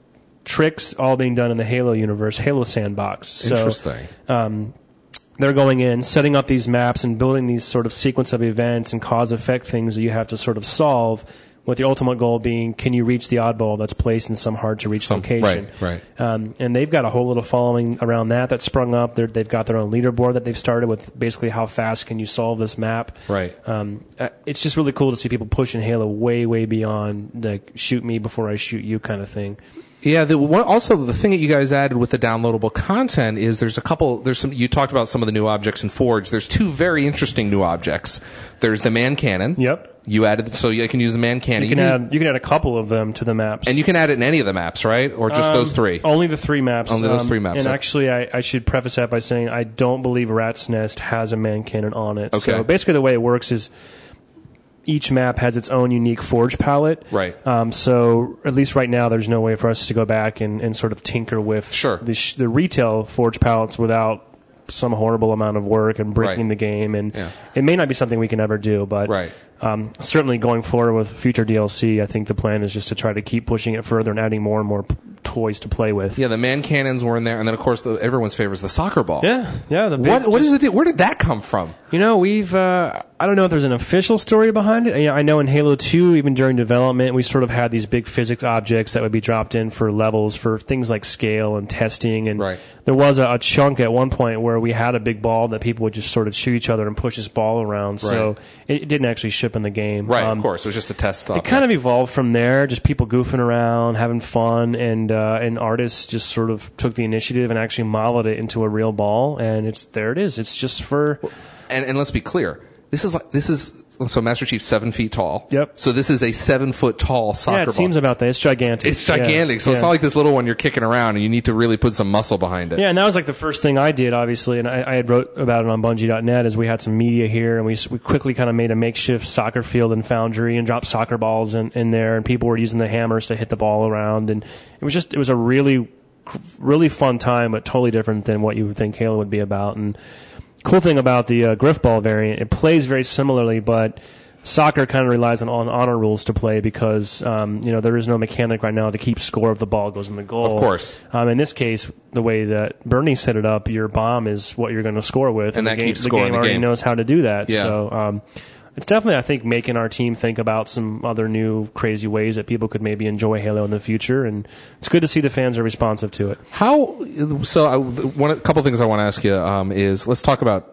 tricks all being done in the Halo universe, Halo sandbox. So, Interesting. um, they're going in, setting up these maps and building these sort of sequence of events and cause effect things that you have to sort of solve, with the ultimate goal being, can you reach the oddball that's placed in some hard to reach Some- location? right, right. Um, and they've got a whole little following around that that sprung up. They're, they've got their own leaderboard that they've started with basically how fast can you solve this map. Right. Um, uh, it's just really cool to see people pushing Halo way, way beyond like shoot me before I shoot you kind of thing. Yeah. The one, also, the thing that you guys added with the downloadable content is there's a couple. There's some. You talked about some of the new objects in Forge. There's two very interesting new objects. There's the man cannon. Yep. You added, so you can use the man cannon. You can use- add you can add a couple of them to the maps. and you can add it in any of the maps, right? Or just those Um, three? Only the three maps. Only those Um, three maps, And okay. actually, I, I should preface that by saying I don't believe Rat's Nest has a man cannon on it. Okay. So basically, the way it works is each map has its own unique Forge palette. Right. Um, so at least right now, there's no way for us to go back and, and sort of tinker with Sure. the, sh- the retail Forge palettes without some horrible amount of work and breaking Right. the game. And Yeah. it may not be something we can ever do, but Right. um, certainly going forward with future D L C, I think the plan is just to try to keep pushing it further and adding more and more p- toys to play with. Yeah, the man cannons were in there, and then of course the, everyone's favorite is the soccer ball. Yeah, yeah. The big, What what is it? Where did that come from? You know, we've uh, I don't know if there's an official story behind it. You know, I know in Halo two, even during development, we sort of had these big physics objects that would be dropped in for levels for things like scale and testing. And Right. there was a, a chunk at one point where we had a big ball that people would just sort of shoot each other and push this ball around. So Right. it, it didn't actually ship in the game. Right, Um, of course, it was just a test stop. It kind of evolved from there, just people goofing around, having fun, and uh, and artists just sort of took the initiative and actually modeled it into a real ball, and it's there. It is. It's just for and and let's be clear. This is like this is so Master Chief's seven feet tall. Yep. So this is a seven foot tall soccer yeah. It ball. seems about that. It's gigantic. it's gigantic. Yeah. So it's Yeah. not like this little one you're kicking around, and you need to really put some muscle behind it. Yeah, and that was like the first thing I did, obviously, and I, I had wrote about it on Bungie dot net. Is we had some media here, and we we quickly kind of made a makeshift soccer field in Foundry and dropped soccer balls in, in there, and people were using the hammers to hit the ball around, and it was just it was a really really fun time, but totally different than what you would think Halo would be about. And cool thing about the uh, Griffball variant, it plays very similarly, but soccer kind of relies on, on honor rules to play because, um, you know, there is no mechanic right now to keep score if the ball goes in the goal. Of course. Um, in this case, the way that Bernie set it up, your bomb is what you're going to score with. And, and the that game, keeps the scoring game the already game. knows how to do that. Yeah. So, um, it's definitely, I think, making our team think about some other new crazy ways that people could maybe enjoy Halo in the future. And it's good to see the fans are responsive to it. How, so I, one, a couple things I want to ask you um, is, let's talk about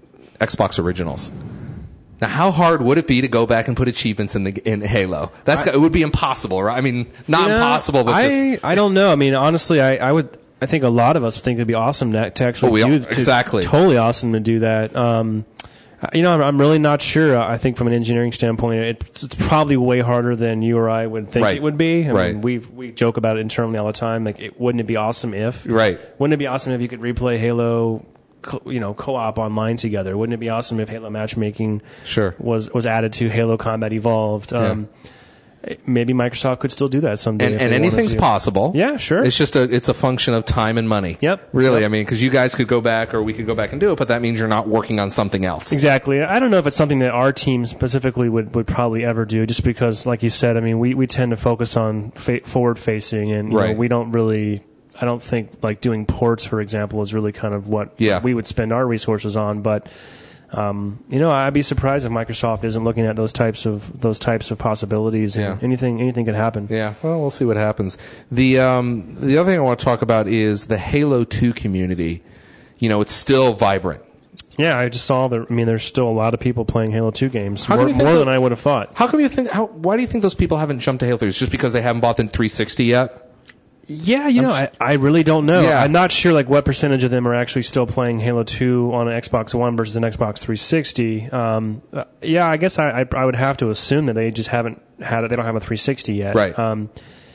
Xbox Originals. Now, how hard would it be to go back and put achievements in the in Halo? That's I, it would be impossible, right? I mean, not yeah, impossible, but I just, I don't know. I mean, honestly, I, I would I think a lot of us would think it'd be awesome to, to actually oh, we do are, exactly to, totally awesome to do that. Um, you know, I'm, I'm really not sure. I think from an engineering standpoint, it, it's probably way harder than you or I would think right. it would be. I right. mean, we we joke about it internally all the time. Like, it, wouldn't it be awesome if? Right. Wouldn't it be awesome if you could replay Halo? Co- you know, co-op online together. Wouldn't it be awesome if Halo matchmaking sure. was was added to Halo Combat Evolved? Um, yeah. Maybe Microsoft could still do that someday. And, and anything's possible. Yeah, sure. It's just a it's a function of time and money. Yep. Really, yep. I mean, because you guys could go back or we could go back and do it, but that means you're not working on something else. Exactly. I don't know if it's something that our team specifically would, would probably ever do, just because, like you said, I mean, we, we tend to focus on fa- forward facing, and you right. know, we don't really. I don't think like doing ports, for example, is really kind of what yeah. we would spend our resources on. But um, you know, I'd be surprised if Microsoft isn't looking at those types of those types of possibilities. Yeah. And anything anything could happen. Yeah. Well, we'll see what happens. The um, the other thing I want to talk about is the Halo two community. You know, it's still vibrant. Yeah, I just saw that. I mean, there's still a lot of people playing Halo two games, How more, come you think more that- than I would have thought. How come you think? How, why do you think those people haven't jumped to Halo three? Is it just because they haven't bought the three sixty yet? Yeah, you I'm know, just- I, I really don't know. Yeah. I'm not sure like what percentage of them are actually still playing Halo two on an Xbox One versus an Xbox three sixty. Um, uh, yeah, I guess I, I I would have to assume that they just haven't had it. They don't have a three sixty yet. Right. Um,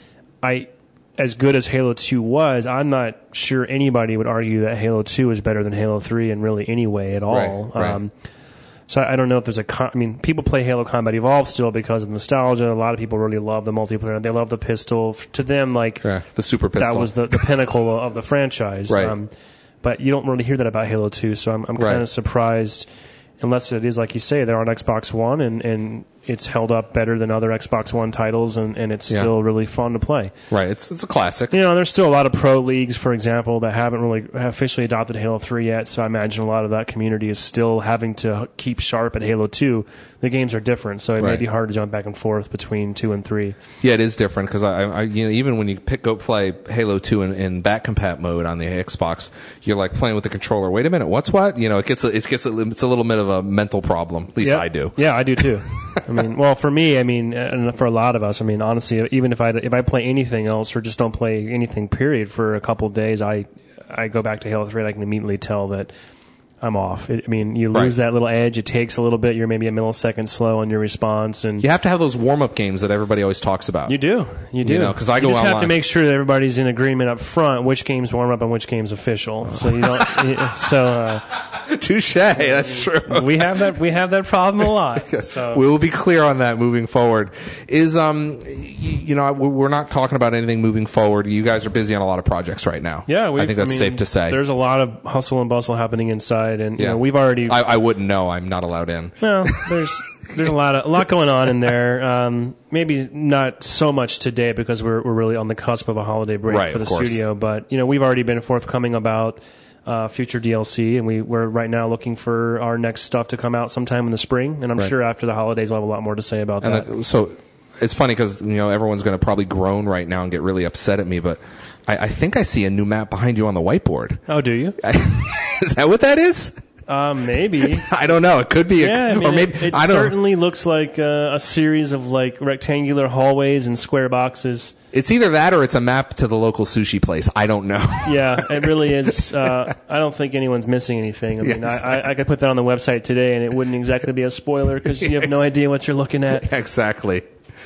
I as good as Halo two was, I'm not sure anybody would argue that Halo two is better than Halo three in really any way at all. Right, right. Um, So I don't know if there's a. Con- I mean, people play Halo Combat Evolved still because of nostalgia. A lot of people really love the multiplayer. They love the pistol. To them, like Yeah, the super pistol. that was the, the pinnacle of the franchise. Right. Um, but you don't really hear that about Halo two. So I'm, I'm kind Right. of surprised, unless it is like you say, they're on Xbox One and, and it's held up better than other Xbox One titles, and, and it's Yeah. still really fun to play. Right. It's it's a classic. You know, there's still a lot of pro leagues, for example, that haven't really officially adopted Halo three yet, so I imagine a lot of that community is still having to keep sharp at Halo two. The games are different, so it may Right. be hard to jump back and forth between two and three. Yeah, it is different because I, I, you know, even when you pick go play Halo two in, in back compat mode on the Xbox, you're like playing with the controller. Wait a minute, what's what? You know, it gets a, it gets a, it's a little bit of a mental problem. At least Yep. I do. Yeah, I do too. I mean, well, for me, I mean, and for a lot of us, I mean, honestly, even if I if I play anything else or just don't play anything, period, for a couple of days, I I go back to Halo three and I can immediately tell that I'm off. It, I mean, you lose Right. that little edge. It takes a little bit. You're maybe a millisecond slow on your response, and You have to have those warm up games that everybody always talks about. you do, you do. You know, 'cause I You go just have to online. make sure that everybody's in agreement up front which games warm up and which games official. So you don't. so uh, Touche. That's true. we have that. We have that problem a lot. So We will be clear on that moving forward. Is um, y- you know, we're not talking about anything moving forward. You guys are busy on a lot of projects right now. yeah, we've, I think that's mean, safe to say. There's a lot of hustle and bustle happening inside, and you Yeah. know, we've already. I, I wouldn't know. I'm not allowed in. Well, there's there's a lot of a lot going on in there. Um, maybe not so much today because we're we're really on the cusp of a holiday break Right, for the of course. studio. But you know, we've already been forthcoming about uh, future D L C, and we we're right now looking for our next stuff to come out sometime in the spring. And I'm Right. sure after the holidays, I'll have a lot more to say about And that. that, so it's funny because you know everyone's going to probably groan right now and get really upset at me, but I, I think I see a new map behind you on the whiteboard. Oh, do you? Is that what that is? Uh, maybe. I don't know. It could be, a, Yeah, I mean, or maybe it, it I don't know. certainly looks like uh, a series of like rectangular hallways and square boxes. It's either that or it's a map to the local sushi place. I don't know. Yeah, it really is. Uh, I don't think anyone's missing anything. I mean, Yeah, I, I, I could put that on the website today, and it wouldn't exactly be a spoiler because you have no idea what you're looking at. Exactly.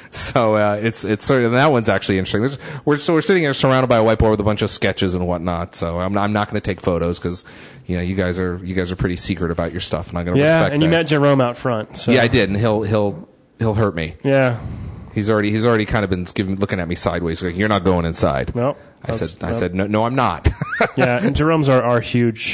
So uh, it's it's sort of, that one's actually interesting. There's, we're so we're sitting here surrounded by a whiteboard with a bunch of sketches and whatnot. So I'm not, I'm not going to take photos because you know you guys are you guys are pretty secret about your stuff, and I'm going to Yeah, respect and you that. met Jerome out front. So. Yeah, I did, and he'll he'll he'll hurt me. Yeah. He's already he's already kind of been giving, looking at me sideways, like you're not going inside. No. I said I that's- said no, no I'm not. Yeah, and Jerome's our, our huge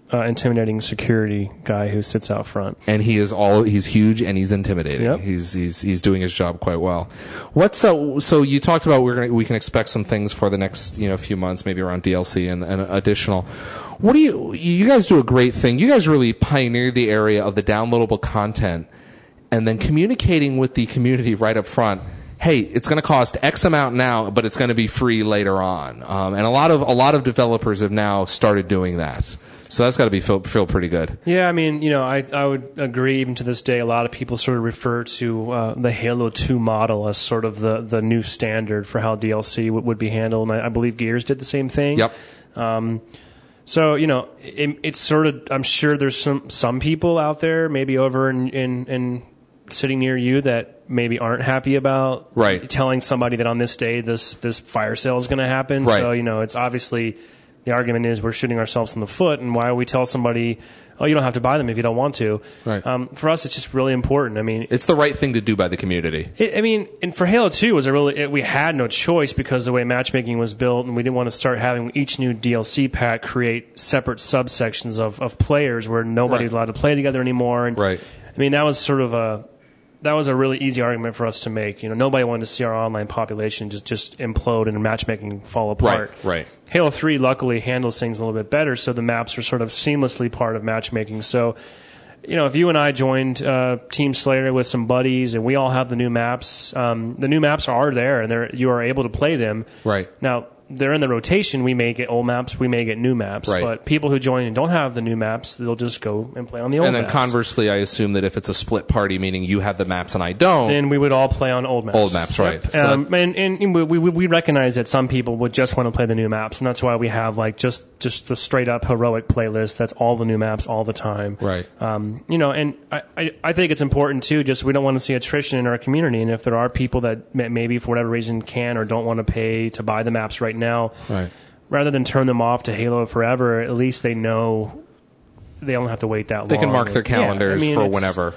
uh, intimidating security guy who sits out front. And he is all he's huge and he's intimidating. Yep. He's he's he's doing his job quite well. What's uh, so you talked about we're gonna, we can expect some things for the next you know few months, maybe around D L C and, and additional. What do you you guys do a great thing. You guys really pioneer the area of the downloadable content and then communicating with the community right up front. Hey, it's going to cost X amount now, but it's going to be free later on. Um, and a lot of a lot of developers have now started doing that. So that's got to be feel, feel pretty good. Yeah, I mean, you know, I I would agree. Even to this day, a lot of people sort of refer to uh, the Halo two model as sort of the, the new standard for how D L C w- would be handled. And I, I believe Gears did the same thing. Yep. Um, so you know, it, it's sort of. I'm sure there's some some people out there, maybe over in in, in sitting near you that maybe aren't happy about right. telling somebody that on this day this this fire sale is going to happen. Right. So you know, it's obviously. The argument is we're shooting ourselves in the foot, and why would we tell somebody, oh, you don't have to buy them if you don't want to? Right. Um, for us, it's just really important. I mean, it's the right thing to do by the community. It, I mean, and for Halo two, was a really it, we had no choice because the way matchmaking was built, and we didn't want to start having each new D L C pack create separate subsections of, of players where nobody's right. allowed to play together anymore. And, right. I mean, that was sort of a that was a really easy argument for us to make. You know, nobody wanted to see our online population just just implode and matchmaking fall apart. Right. Right. Halo three luckily handles things a little bit better, so the maps are sort of seamlessly part of matchmaking. So, you know, if you and I joined uh, Team Slayer with some buddies and we all have the new maps, um, the new maps are there and they're, you are able to play them. Right. Now, they're in the rotation. We may get old maps, we may get new maps. Right. But people who join and don't have the new maps, they'll just go and play on the old maps. And then maps. Conversely, I assume that if it's a split party, meaning you have the maps and I don't, then we would all play on old maps. Old maps, right. Yep. So um, and and we, we we recognize that some people would just want to play the new maps, and that's why we have like just just the straight up heroic playlist. That's all the new maps all the time. Right. Um, you know, and I, I, I think it's important too. Just we don't want to see attrition in our community, and if there are people that maybe for whatever reason can or don't want to pay to buy the maps right now, right. rather than turn them off to Halo forever, at least they know they don't have to wait that long. They can mark their calendars yeah, I mean, for whenever.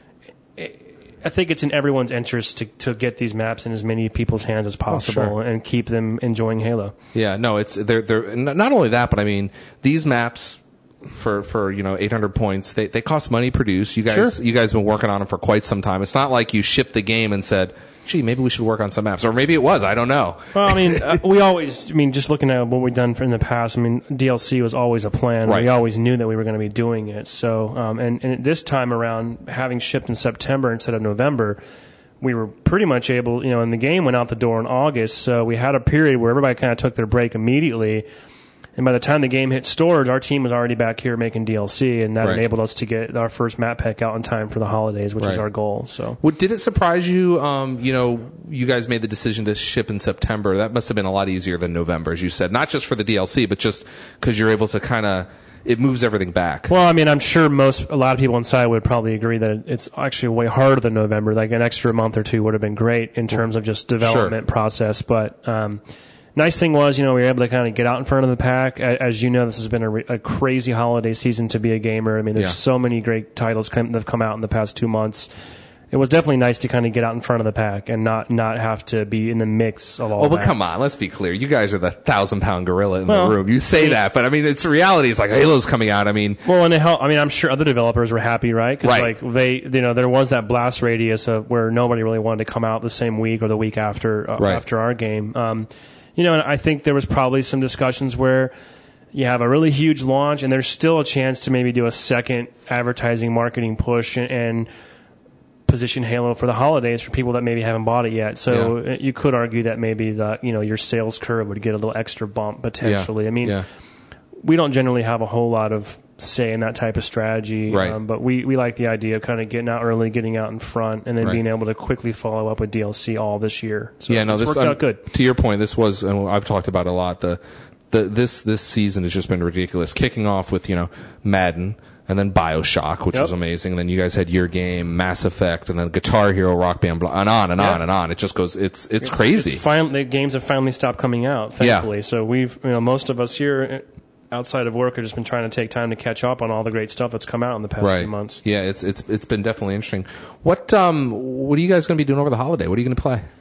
I think it's in everyone's interest to, to get these maps in as many people's hands as possible oh, sure. and keep them enjoying Halo. Yeah, no, it's they're they're not only that, but I mean these maps for for you know eight hundred points, they they cost money to produce. You guys sure. you guys have been working on them for quite some time. It's not like you shipped the game and said, gee, maybe we should work on some maps. Or maybe it was. I don't know. Well, I mean, uh, we always, I mean, just looking at what we've done for in the past, I mean, D L C was always a plan. Right. We always knew that we were going to be doing it. So, um, and, and this time around, having shipped in September instead of November, we were pretty much able, you know, and the game went out the door in August. So we had a period where everybody kind of took their break immediately. And by the time the game hit stores, our team was already back here making D L C, and that right. enabled us to get our first map pack out in time for the holidays, which right. is our goal. So, well, did it surprise you? Um, you know, you guys made the decision to ship in September. That must have been a lot easier than November, as you said. Not just for the D L C, but just because you're able to kind of it moves everything back. Well, I mean, I'm sure most a lot of people inside would probably agree that it's actually way harder than November. Like an extra month or two would have been great in terms of just development sure. process, but. Um, Nice thing was, you know, we were able to kind of get out in front of the pack. As you know, this has been a, re- a crazy holiday season to be a gamer. I mean, there's yeah. so many great titles come, that have come out in the past two months. It was definitely nice to kind of get out in front of the pack and not, not have to be in the mix of all Oh, but that. come on, let's be clear. You guys are the thousand pound gorilla in well, the room. You say I mean, that, but I mean, it's reality. It's like Halo's coming out. I mean, well, and it helped. I mean, I'm sure other developers were happy, right? Because right. like they, you know, there was that blast radius of where nobody really wanted to come out the same week or the week after uh, right. after our game. Um, You know, and I think there was probably some discussions where you have a really huge launch and there's still a chance to maybe do a second advertising marketing push and, and position Halo for the holidays for people that maybe haven't bought it yet. So yeah. you could argue that maybe the, you know, your sales curve would get a little extra bump potentially. Yeah. I mean, yeah. we don't generally have a whole lot of say in that type of strategy, right. um, but we, we like the idea of kind of getting out early, getting out in front, and then right. being able to quickly follow up with D L C all this year. So yeah, it's, no, it's this worked um, out good. To your point, this was, and I've talked about it a lot. The, the this this season has just been ridiculous. Kicking off with you know Madden, and then BioShock, which yep. was amazing. And then you guys had Your Game, Mass Effect, and then Guitar Hero, Rock Band, blah, and on and yeah. on and on. It just goes. It's it's, It's crazy. It's fin- the games have finally stopped coming out, thankfully. Yeah. So we've, you know, most of us here outside of work have just been trying to take time to catch up on all the great stuff that's come out in the past right. few months. Yeah, it's it's it's been definitely interesting. What um what are you guys going to be doing over the holiday? What are you going to play?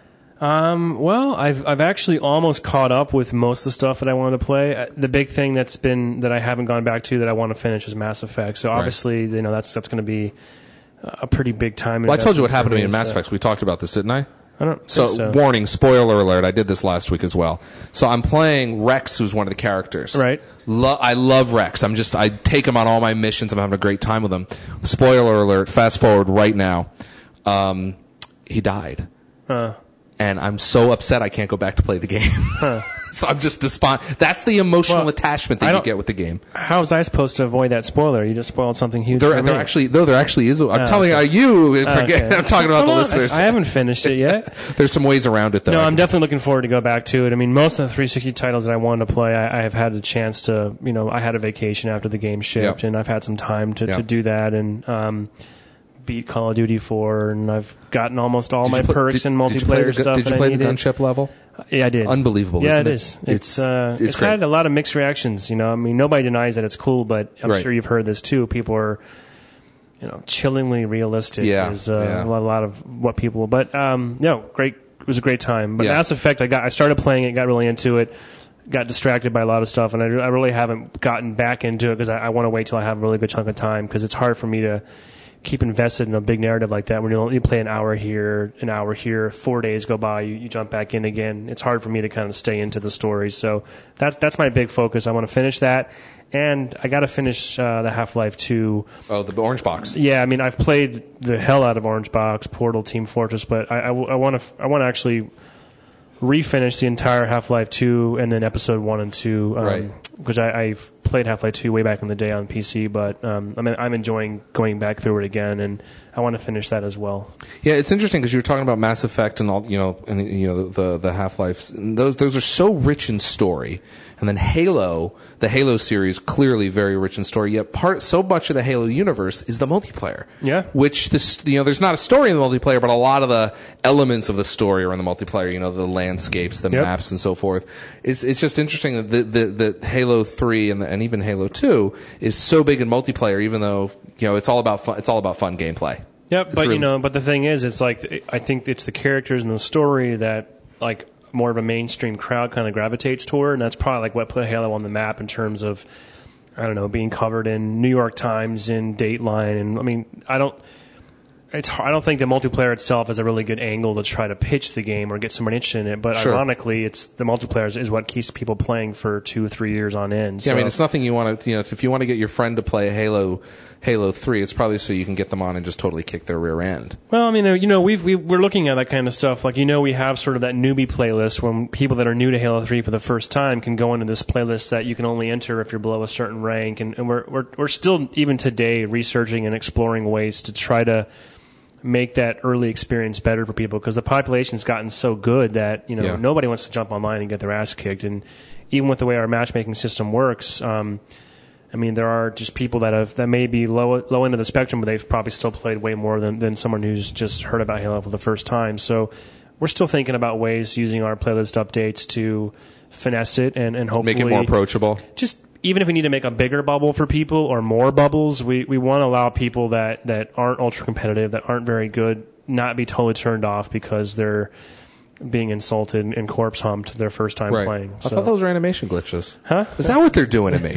Um, well, I've I've actually almost caught up with most of the stuff that I wanted to play. Uh, The big thing that's been that I haven't gone back to that I want to finish is Mass Effect. So obviously, you know, that's that's going to be a pretty big time. Well, I told you what investment for happened to me in so- Mass Effect. We talked about this, didn't I? I don't So, think so. warning, spoiler alert, I did this last week as well. So I'm playing Rex, who's one of the characters. Right. Lo- I love Rex. I'm just, I take him on all my missions. I'm having a great time with him. Spoiler alert, fast forward right now. Um, he died. Uh, And I'm so upset I can't go back to play the game. huh. So I'm just despondent. That's the emotional Well, attachment I that you don't- get with the game. How was I supposed to avoid that spoiler? You just spoiled something huge. There, for there me. actually, though, there actually is. A, I'm Oh, telling okay. you, forget. Okay. I'm talking about the Come on, listeners. I haven't finished it yet. There's some ways around it, though. No, I I'm can- definitely looking forward to go back to it. I mean, most of the three sixty titles that I wanted to play, I, I have had a chance to, you know, I had a vacation after the game shipped, Yep. and I've had some time to, Yep. to do that and um, beat Call of Duty four, and I've gotten almost all Did my you play- perks did- and did you play multiplayer the gu- stuff. Did you that play I the needed. gunship level? Yeah, I did. Unbelievable, Yeah, isn't it it? is. It's It's- uh, it's it's great. had a lot of mixed reactions. You know, I mean, nobody denies that it's cool, but I'm Right. sure you've heard this too. People are, you know, chillingly realistic. Yeah, is uh, yeah. a lot- a lot of what people. But um, no, great. It was a great time. But Yeah. Mass Effect, I got. I started playing it, got really into it, got distracted by a lot of stuff, and I, I really haven't gotten back into it because I, I want to wait till I have a really good chunk of time because it's hard for me to keep invested in a big narrative like that when you you play an hour here, an hour here, four days go by, you, you jump back in again. It's hard for me to kind of stay into the story. So that's that's my big focus. I want to finish that, and I got to finish uh, the Half-Life two. Oh, the orange box. Yeah, I mean I've played the hell out of Orange Box, Portal, Team Fortress, but I want to I want to actually refinish the entire Half-Life two and then Episode one and two. Um, Right. Because I, I've played Half-Life two way back in the day on P C, but um, I mean, I'm enjoying going back through it again, and I want to finish that as well. Yeah, it's interesting because you were talking about Mass Effect and all, you know, and you know the the Half Lives. Those those are so rich in story, and then Halo, the Halo series, clearly very rich in story. Yet part so much of the Halo universe is the multiplayer. Yeah. Which this you know, there's not a story in the multiplayer, but a lot of the elements of the story are in the multiplayer. You know, the landscapes, the Yep. maps, and so forth. It's it's just interesting that the the, the Halo three and the, and even Halo two is so big in multiplayer, even though you know it's all about fun, it's all about fun gameplay. Yep, It's but really- you know, but the thing is, it's like I think it's the characters and the story that like more of a mainstream crowd kind of gravitates toward, and that's probably like what put Halo on the map in terms of I don't know being covered in New York Times and Dateline, and I mean I don't. It's I don't think the multiplayer itself is a really good angle to try to pitch the game or get someone interested in it. But Sure. ironically, it's the multiplayer is, is what keeps people playing for two, three years on end. Yeah, I mean, So- it's nothing you want to, you know, it's if you want to get your friend to play Halo, Halo three, it's probably so you can get them on and just totally kick their rear end. Well, I mean, uh, you know, we've, we've, we're looking at that kind of stuff. Like, you know, we have sort of that newbie playlist when people that are new to Halo three for the first time can go into this playlist that you can only enter if you're below a certain rank. And, and we're, we're, we're still, even today, researching and exploring ways to try to make that early experience better for people because the population's gotten so good that, you know, Yeah. nobody wants to jump online and get their ass kicked. And even with the way our matchmaking system works, um, I mean, there are just people that have that may be low low end of the spectrum, but they've probably still played way more than, than someone who's just heard about Halo for the first time. So we're still thinking about ways using our playlist updates to finesse it and, and hopefully Make it more approachable. just even if we need to make a bigger bubble for people or more bubbles, we, we want to allow people that, that aren't ultra competitive, that aren't very good, not be totally turned off because they're being insulted and corpse humped their first time Right. playing. I thought those were animation glitches. Huh? Is that what they're doing to me?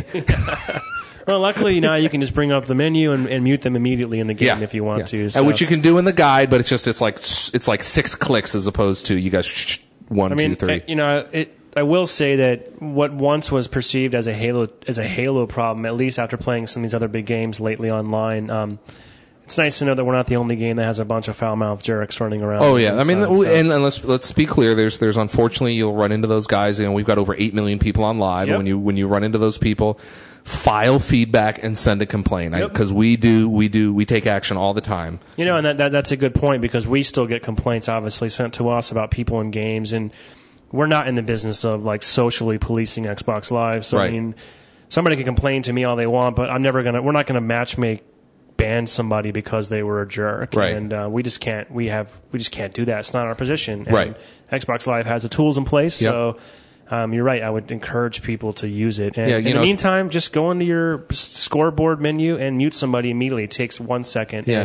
Well, luckily now you can just bring up the menu and, and mute them immediately in the game yeah. if you want yeah. to. And So. which you can do in the guide, but it's just, it's like, it's like six clicks as opposed to you guys, sh- sh- one, I mean, two, three. uh, you know, it. I will say that what once was perceived as a Halo as a Halo problem, at least after playing some of these other big games lately online, um, it's nice to know that we're not the only game that has a bunch of foul-mouthed jerks running around. Oh yeah, I mean, inside, so. and, and let's let's be clear. There's there's unfortunately you'll run into those guys. You know, we've got over eight million people on live. Yep. And when you when you run into those people, file feedback and send a complaint Yep. because we do we do we take action all the time. You know, and that, that that's a good point because we still get complaints, obviously, sent to us about people in games, and we're not in the business of like socially policing Xbox Live. So Right. I mean, somebody can complain to me all they want, but I'm never gonna. We're not gonna matchmake ban somebody because they were a jerk. Right. And uh, we just can't. We have. We just can't do that. It's not our position. And Right. Xbox Live has the tools in place. Yep. So. Um, you're right. I would encourage people to use it. And Yeah, you in know, the meantime, just go into your s- scoreboard menu and mute somebody immediately. It takes one second, Yeah. and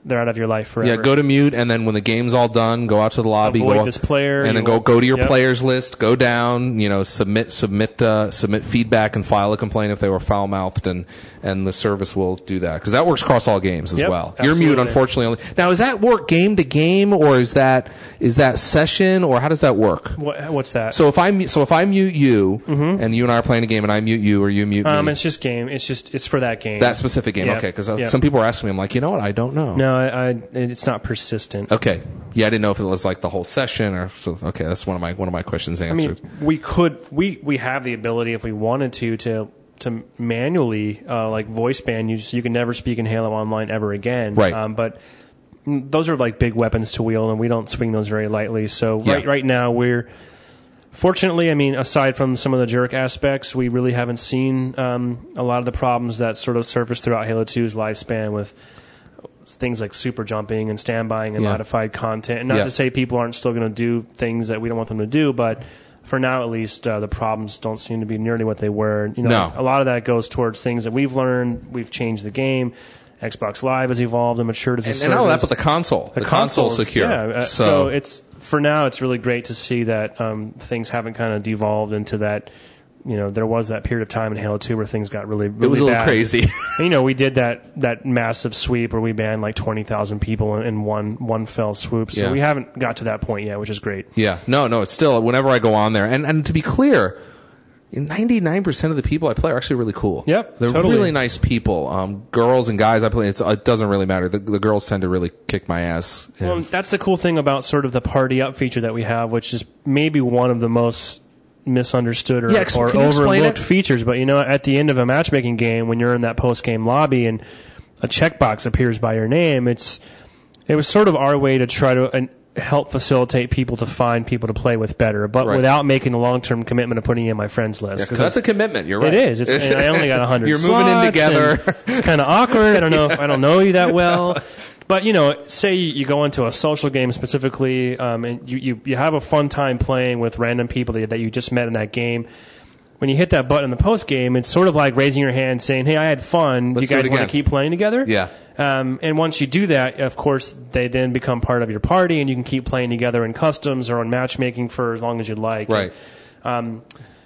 they're out of your life forever. Yeah, go to mute, and then when the game's all done, go out to the lobby, Avoid go this player, and then you go won't- go to your yep. players list, go down, you know, submit submit uh, submit feedback and file a complaint if they were foul mouthed, and and the service will do that because that works across all games as Yep, well. Your mute, absolutely. unfortunately, only now is that work game to game or is that is that session or how does that work? What, what's that? So if I mu- so if I mute you and you and I are playing a game and I mute you or you mute um, me, it's just game. It's just it's for that game. that specific game, Yep, okay? Because yep. some people are asking me, I'm like, you know what, I don't know. No, I, I, it's not persistent. Okay. Yeah, I didn't know if it was like the whole session or so. Okay, that's one of my one of my questions I answered. mean, we could we we have the ability if we wanted to to to manually uh, like voice ban you, so you can never speak in Halo Online ever again. Right. Um, but mm, those are like big weapons to wield, and we don't swing those very lightly. So Yeah. right right now we're. Fortunately, I mean, aside from some of the jerk aspects, we really haven't seen um, a lot of the problems that sort of surfaced throughout Halo two's lifespan with things like super jumping and standbying and Yeah. modified content. And not Yeah. to say people aren't still going to do things that we don't want them to do, but for now at least, uh, the problems don't seem to be nearly what they were. You know, No. a lot of that goes towards things that we've learned. We've changed the game. Xbox Live has evolved and matured as a and, service. and not only that, but the console, the, console's consoles, secure. Yeah, uh, so, so it's for now. It's really great to see that um, things haven't kind of devolved into that. You know, there was that period of time in Halo two where things got really, really it was a little bad. crazy. And, you know, we did that that massive sweep where we banned like twenty thousand people in, in one one fell swoop. So Yeah. we haven't got to that point yet, which is great. Yeah, no, no. It's still whenever I go on there, and and to be clear, ninety-nine percent of the people I play are actually really cool. Yep, they're totally. really nice people. Um, girls and guys I play. It's, it doesn't really matter. The, the girls tend to really kick my ass. Well, that's the cool thing about sort of the party up feature that we have, which is maybe one of the most misunderstood or, Yeah, ex- or can you explain overlooked it? features. But you know, at the end of a matchmaking game, when you're in that post game lobby and a checkbox appears by your name, it's it was sort of our way to try to uh, help facilitate people to find people to play with better, but Right. without making the long term commitment of putting you in my friends list. because that's a commitment. You're right. It is. It's, and I only got a hundred. You're moving in together. It's kind of awkward. I don't know if I don't know you that well. But, you know, say you go into a social game specifically, um, and you, you, you have a fun time playing with random people that, that you just met in that game. When you hit that button in the post game, it's sort of like raising your hand saying, hey, I had fun. Let's you do it guys want again." to keep playing together? Yeah. Um, and once you do that, of course, they then become part of your party, and you can keep playing together in customs or on matchmaking for as long as you'd like. Right. Um,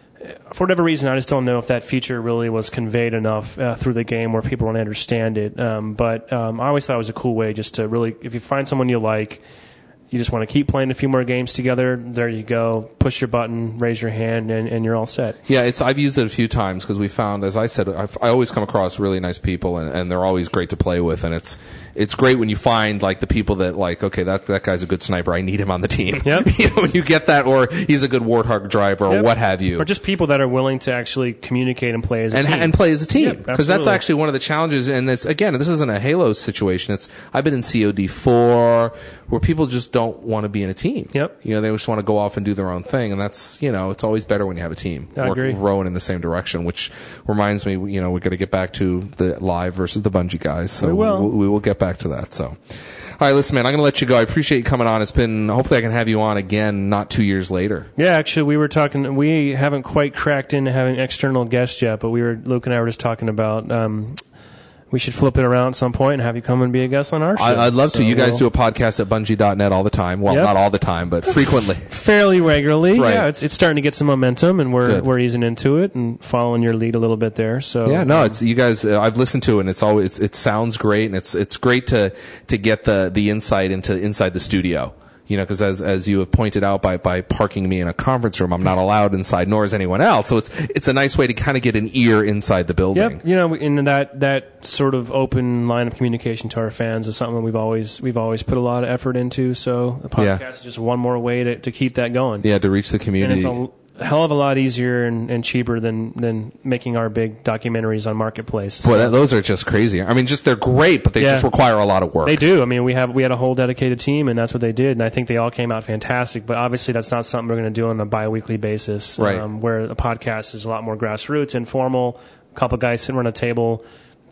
for whatever reason, I just don't know if that feature really was conveyed enough uh, through the game where people don't understand it. Um, but um, I always thought it was a cool way just to really, if you find someone you like, you just want to keep playing a few more games together, there you go. Push your button, raise your hand, and, and you're all set. Yeah, it's. I've used it a few times because we found, as I said, I've, I always come across really nice people, and, and they're always great to play with. And it's it's great when you find like the people that like, okay, that that guy's a good sniper. I need him on the team. Yep. You know, when you get that, or he's a good Warthog driver, or Yep. what have you. Or just people that are willing to actually communicate and play as a and team. and play as a team Yep, because that's absolutely. actually one of the challenges. And it's again, this isn't a Halo situation. It's I've been in C O D four where people just don't want to be in a team. Yep. You know, they just want to go off and do their own thing, and that's you know, it's always better when you have a team I work- agree. rowing in the same direction. Which reminds me, you know, we got to get back to the live versus the Bungie guys. So We will. We'll, we will get back to that. So, all right, listen, man, I'm going to let you go. I appreciate you coming on. It's been hopefully I can have you on again, not two years later. Yeah, actually, we were talking. We haven't quite cracked into having external guests yet, but we were Luke and I were just talking about. Um, we should flip it around at some point and have you come and be a guest on our show. I, I'd love to. So You guys we'll- do a podcast at Bungie dot net all the time. Well, Yep. not all the time, but frequently. fairly regularly. Right. Yeah, it's it's starting to get some momentum, and we're Good. we're easing into it and following your lead a little bit there. So Yeah, no, it's you guys. Uh, I've listened to it, and it's always it sounds great, and it's it's great to to get the the insight into inside the studio. You know, because as as you have pointed out by by parking me in a conference room, I'm not allowed inside, nor is anyone else. So it's it's a nice way to kind of get an ear inside the building. Yep, you know, in that that sort of open line of communication to our fans is something that we've always we've always put a lot of effort into. So the podcast Yeah. is just one more way to, to keep that going. Yeah, to reach the And community. it's a hell of a lot easier and, and cheaper than, than making our big documentaries on Marketplace. Boy, that, those are just crazy. I mean, just they're great, but they Yeah. just require a lot of work. They do. I mean, we have we had a whole dedicated team, and that's what they did. And I think they all came out fantastic. But obviously, that's not something we're going to do on a biweekly basis. Right. Um, where a podcast is a lot more grassroots, informal. A couple guys sitting around a table,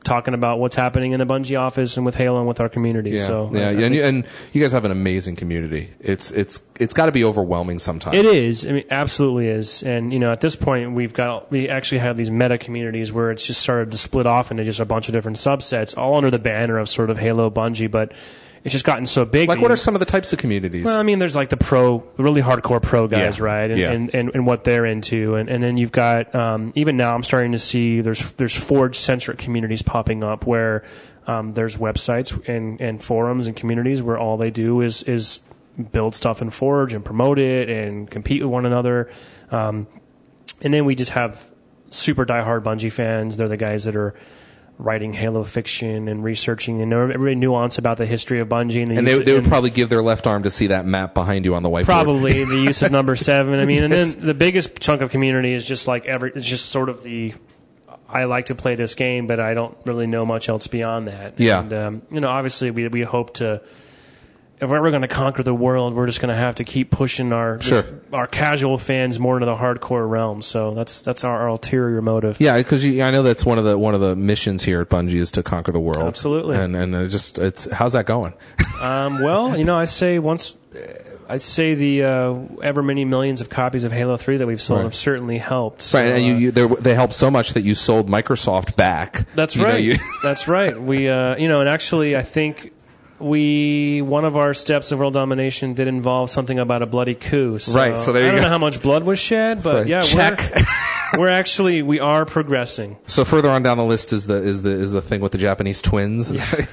talking about what's happening in the Bungie office and with Halo and with our community. Yeah, so yeah, I, I and, think you, and you guys have an amazing community. It's it's it's got to be overwhelming sometimes. it is. I mean, absolutely is. And you know, at this point, we've got we actually have these meta communities where it's just started to split off into just a bunch of different subsets, all under the banner of sort of Halo Bungie, but. It's just gotten so big. Like, what are some of the types of communities? Well, I mean, there's like the pro, really hardcore pro guys, Yeah. right? And, Yeah. and, and, and what they're into. And, and then you've got, um, even now I'm starting to see there's there's Forge-centric communities popping up where um, there's websites and, and forums and communities where all they do is, is build stuff in Forge and promote it and compete with one another. Um, and then we just have super diehard Bungie fans. They're the guys that are writing Halo fiction and researching and every nuance about the history of Bungie. And, the and use they, of, they would and probably give their left arm to see that map behind you on the whiteboard. probably the use of number seven. I mean, and Yes. then the biggest chunk of community is just like every, it's just sort of the, I like to play this game, but I don't really know much else beyond that. Yeah. And, um, you know, obviously we, we hope to, if we're ever going to conquer the world, we're just going to have to keep pushing our Sure. just our casual fans more into the hardcore realm. So that's that's our, our ulterior motive. Yeah, because I know that's one of the one of the missions here at Bungie is to conquer the world. Absolutely. And and it just it's how's that going? Um, well, you know, I say once, I say the uh, ever many millions of copies of Halo three that we've sold Right. have certainly helped. So, Right, and you, uh, you they they helped so much that you sold Microsoft back. That's You know, right. you- That's right. We, uh, you know, and actually, I think we one of our steps of world domination did involve something about a bloody coup. So Right, so there you I don't go. know how much blood was shed, but Right. yeah, Check. we're we're actually we are progressing. So further on down the list is the is the is the thing with the Japanese twins.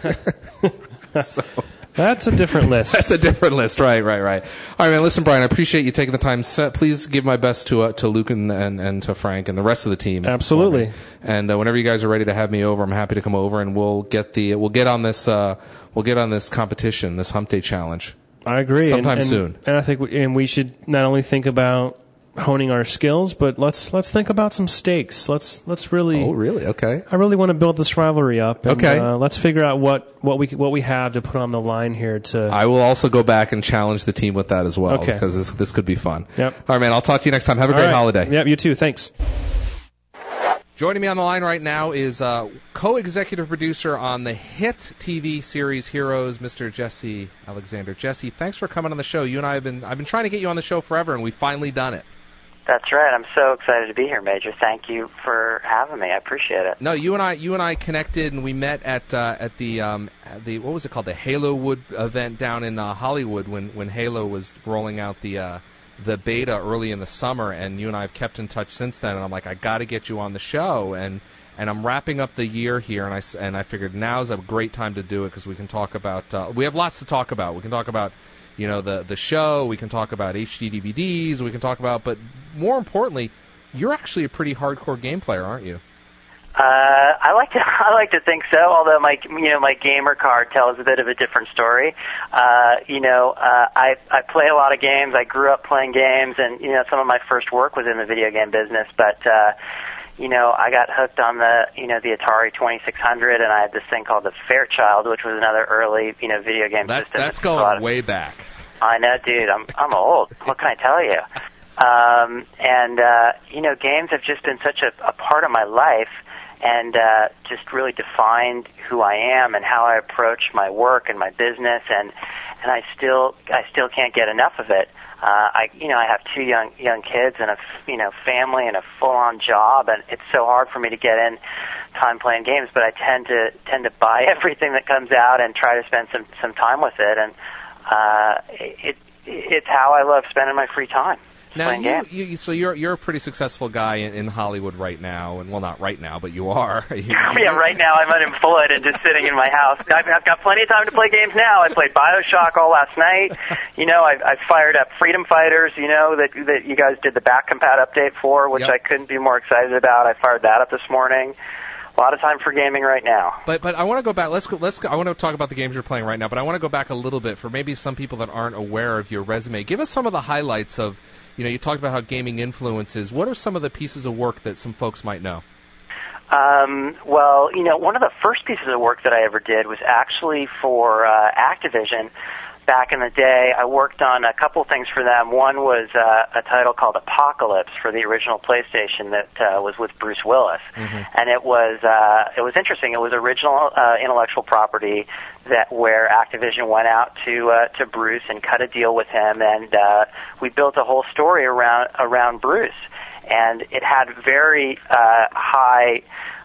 So- That's a different list. That's a different list, right, right, right. All right, man. Listen, Brian, I appreciate you taking the time. So please give my best to uh, to Luke and, and and to Frank and the rest of the team. Absolutely. for me. And uh, whenever you guys are ready to have me over, I'm happy to come over and we'll get the we'll get on this uh, we'll get on this competition, this Hump Day challenge. I agree. Sometime and, and, soon. And I think we, and we should not only think about honing our skills, but let's let's think about some stakes. Let's let's really. Oh, really? Okay. I really want to build this rivalry up. And, Okay. Uh, let's figure out what, what we what we have to put on the line here. To I will also go back and challenge the team with that as well Okay. because this this could be fun. Yep. All right, man. I'll talk to you next time. Have a All great right. holiday. Yep. You too. Thanks. Joining me on the line right now is uh, co-executive producer on the hit T V series Heroes, Mister Jesse Alexander. Jesse, thanks for coming on the show. You and I have been I've been trying to get you on the show forever, and we've finally done it. That's right. I'm so excited to be here, Major. Thank you for having me. I appreciate it. No, you and I you and I connected, and we met at uh, at the um, at the what was it called, the Halo Wood event down in uh, Hollywood when, when Halo was rolling out the uh, the beta early in the summer, and you and I have kept in touch since then. And I'm like, I got to get you on the show, and and I'm wrapping up the year here, and I s- and I figured now's a great time to do it because we can talk about uh, we have lots to talk about. We can talk about you know the the show, we can talk about H D D V Ds, we can talk about, but more importantly, you're actually a pretty hardcore game player, aren't you? Uh, I like to I like to think so. Although my you know my gamer card tells a bit of a different story. Uh, you know, uh, I I play a lot of games. I grew up playing games, and you know some of my first work was in the video game business. But uh, you know, I got hooked on the you know the Atari twenty-six hundred, and I had this thing called the Fairchild, which was another early you know video game That's system. that's It's a lot going of- way back. I know, dude. I'm I'm old. What can I tell you? Um, and uh, you know, games have just been such a, a part of my life, and uh, just really defined who I am and how I approach my work and my business. And and I still I still can't get enough of it. Uh, I you know I have two young young kids and a f- you know family and a full on job, and it's so hard for me to get in time playing games. But I tend to tend to buy everything that comes out and try to spend some some time with it. And uh, it it's how I love spending my free time. Now, playing you, games. you, so you're you're a pretty successful guy in, in Hollywood right now, and well, not right now, but you are. You- Yeah, right now I'm unemployed and just sitting in my house. I've, I've got plenty of time to play games now. I played BioShock all last night. You know, I, I fired up Freedom Fighters, you know, that that you guys did the back compat update for, which Yep. I couldn't be more excited about. I fired that up this morning. A lot of time for gaming right now. But but I want to go back. Let's go. Let's. Go, I want to talk about the games you're playing right now. But I want to go back a little bit for maybe some people that aren't aware of your resume. Give us some of the highlights of. You know, you talked about how gaming influences. What are some of the pieces of work that some folks might know? Um, well, you know, one of the first pieces of work that I ever did was actually for uh, Activision. back in the day. I worked on a couple things for them. One was uh, a title called Apocalypse for the original PlayStation that uh, was with Bruce Willis, mm-hmm. and it was uh, it was interesting. It was original uh, intellectual property that where Activision went out to uh, to Bruce and cut a deal with him, and uh, we built a whole story around around Bruce, and it had very uh, high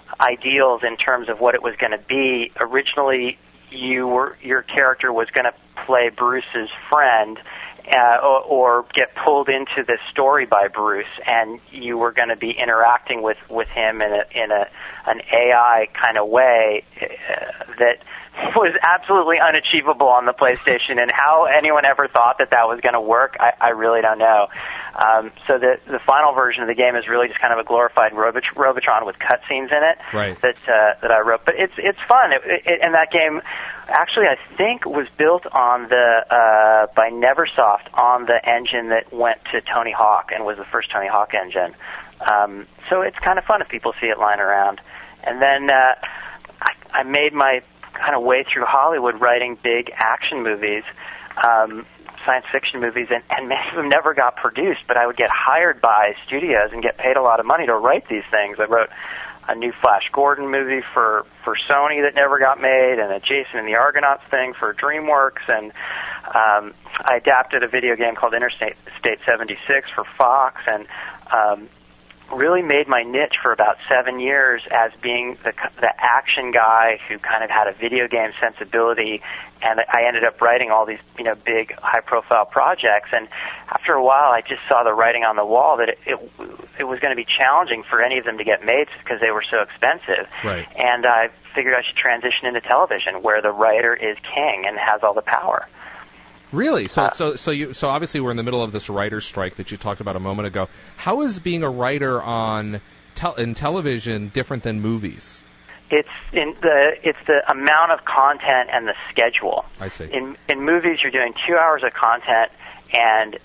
ideals in terms of what it was going to be. Originally, you were your character was going to play Bruce's friend, uh, or, or get pulled into this story by Bruce, and you were going to be interacting with, with him in a in a an A I kind of way uh, that was absolutely unachievable on the PlayStation. And how anyone ever thought that that was going to work, I, I really don't know. Um, so the the final version of the game is really just kind of a glorified Robot- Robotron with cutscenes in it right. that uh, that I wrote. But it's it's fun. It, it, and that game, actually, I think was built on the uh, by Neversoft on the engine that went to Tony Hawk and was the first Tony Hawk engine. Um, so it's kind of fun if people see it lying around. And then uh, I, I made my kind of way through Hollywood writing big action movies. Um, science fiction movies, and, and many of them never got produced, but I would get hired by studios and get paid a lot of money to write these things. I wrote a new Flash Gordon movie for, for Sony that never got made, and a Jason and the Argonauts thing for DreamWorks, and um, I adapted a video game called Interstate State seventy-six for Fox, and um, really made my niche for about seven years as being the the action guy who kind of had a video game sensibility, and I ended up writing all these, you know, big high-profile projects. And after a while, I just saw the writing on the wall that it it, it was going to be challenging for any of them to get made because they were so expensive. Right. And I figured I should transition into television, where the writer is king and has all the power. Really? So, Uh, so, so you, so obviously we're in the middle of this writer's strike that you talked about a moment ago. How is being a writer on tel- in television different than movies? It's in the it's the amount of content and the schedule. I see. In in movies, you're doing two hours of content, and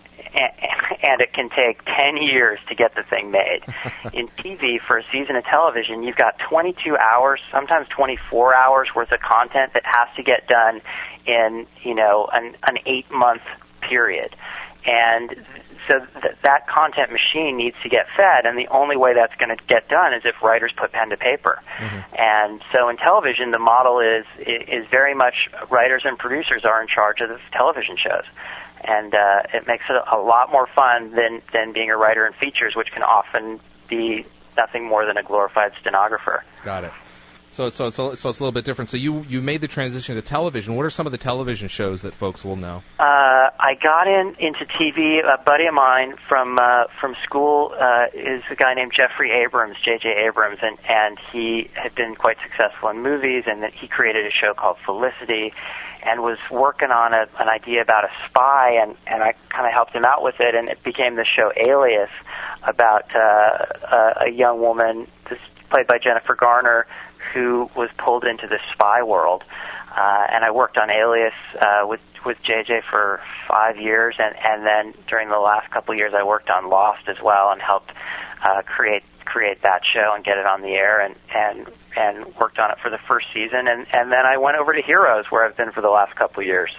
and it can take ten years to get the thing made. In T V, for a season of television, you've got twenty-two hours, sometimes twenty-four hours worth of content that has to get done in, you know, an an eight month period, and so th- that content machine needs to get fed, and the only way that's going to get done is if writers put pen to paper. Mm-hmm. And so in television, the model is is very much writers and producers are in charge of the television shows. And uh, it makes it a lot more fun than, than being a writer in features, which can often be nothing more than a glorified stenographer. Got it. So, so, it's a, so it's a little bit different. So you, you made the transition to television. What are some of the television shows that folks will know? Uh, I got in into T V. A buddy of mine from uh, from school uh, is a guy named Jeffrey Abrams, J J Abrams, and, and he had been quite successful in movies, and that he created a show called Felicity, and was working on a, an idea about a spy, and, and I kind of helped him out with it, and it became the show Alias, about uh, a, a young woman, this, played by Jennifer Garner, who was pulled into the spy world. Uh, and I worked on Alias uh, with with J J for five years, and, and then during the last couple of years I worked on Lost as well, and helped uh, create create that show and get it on the air, and, and and worked on it for the first season, and, and then I went over to Heroes, where I've been for the last couple of years.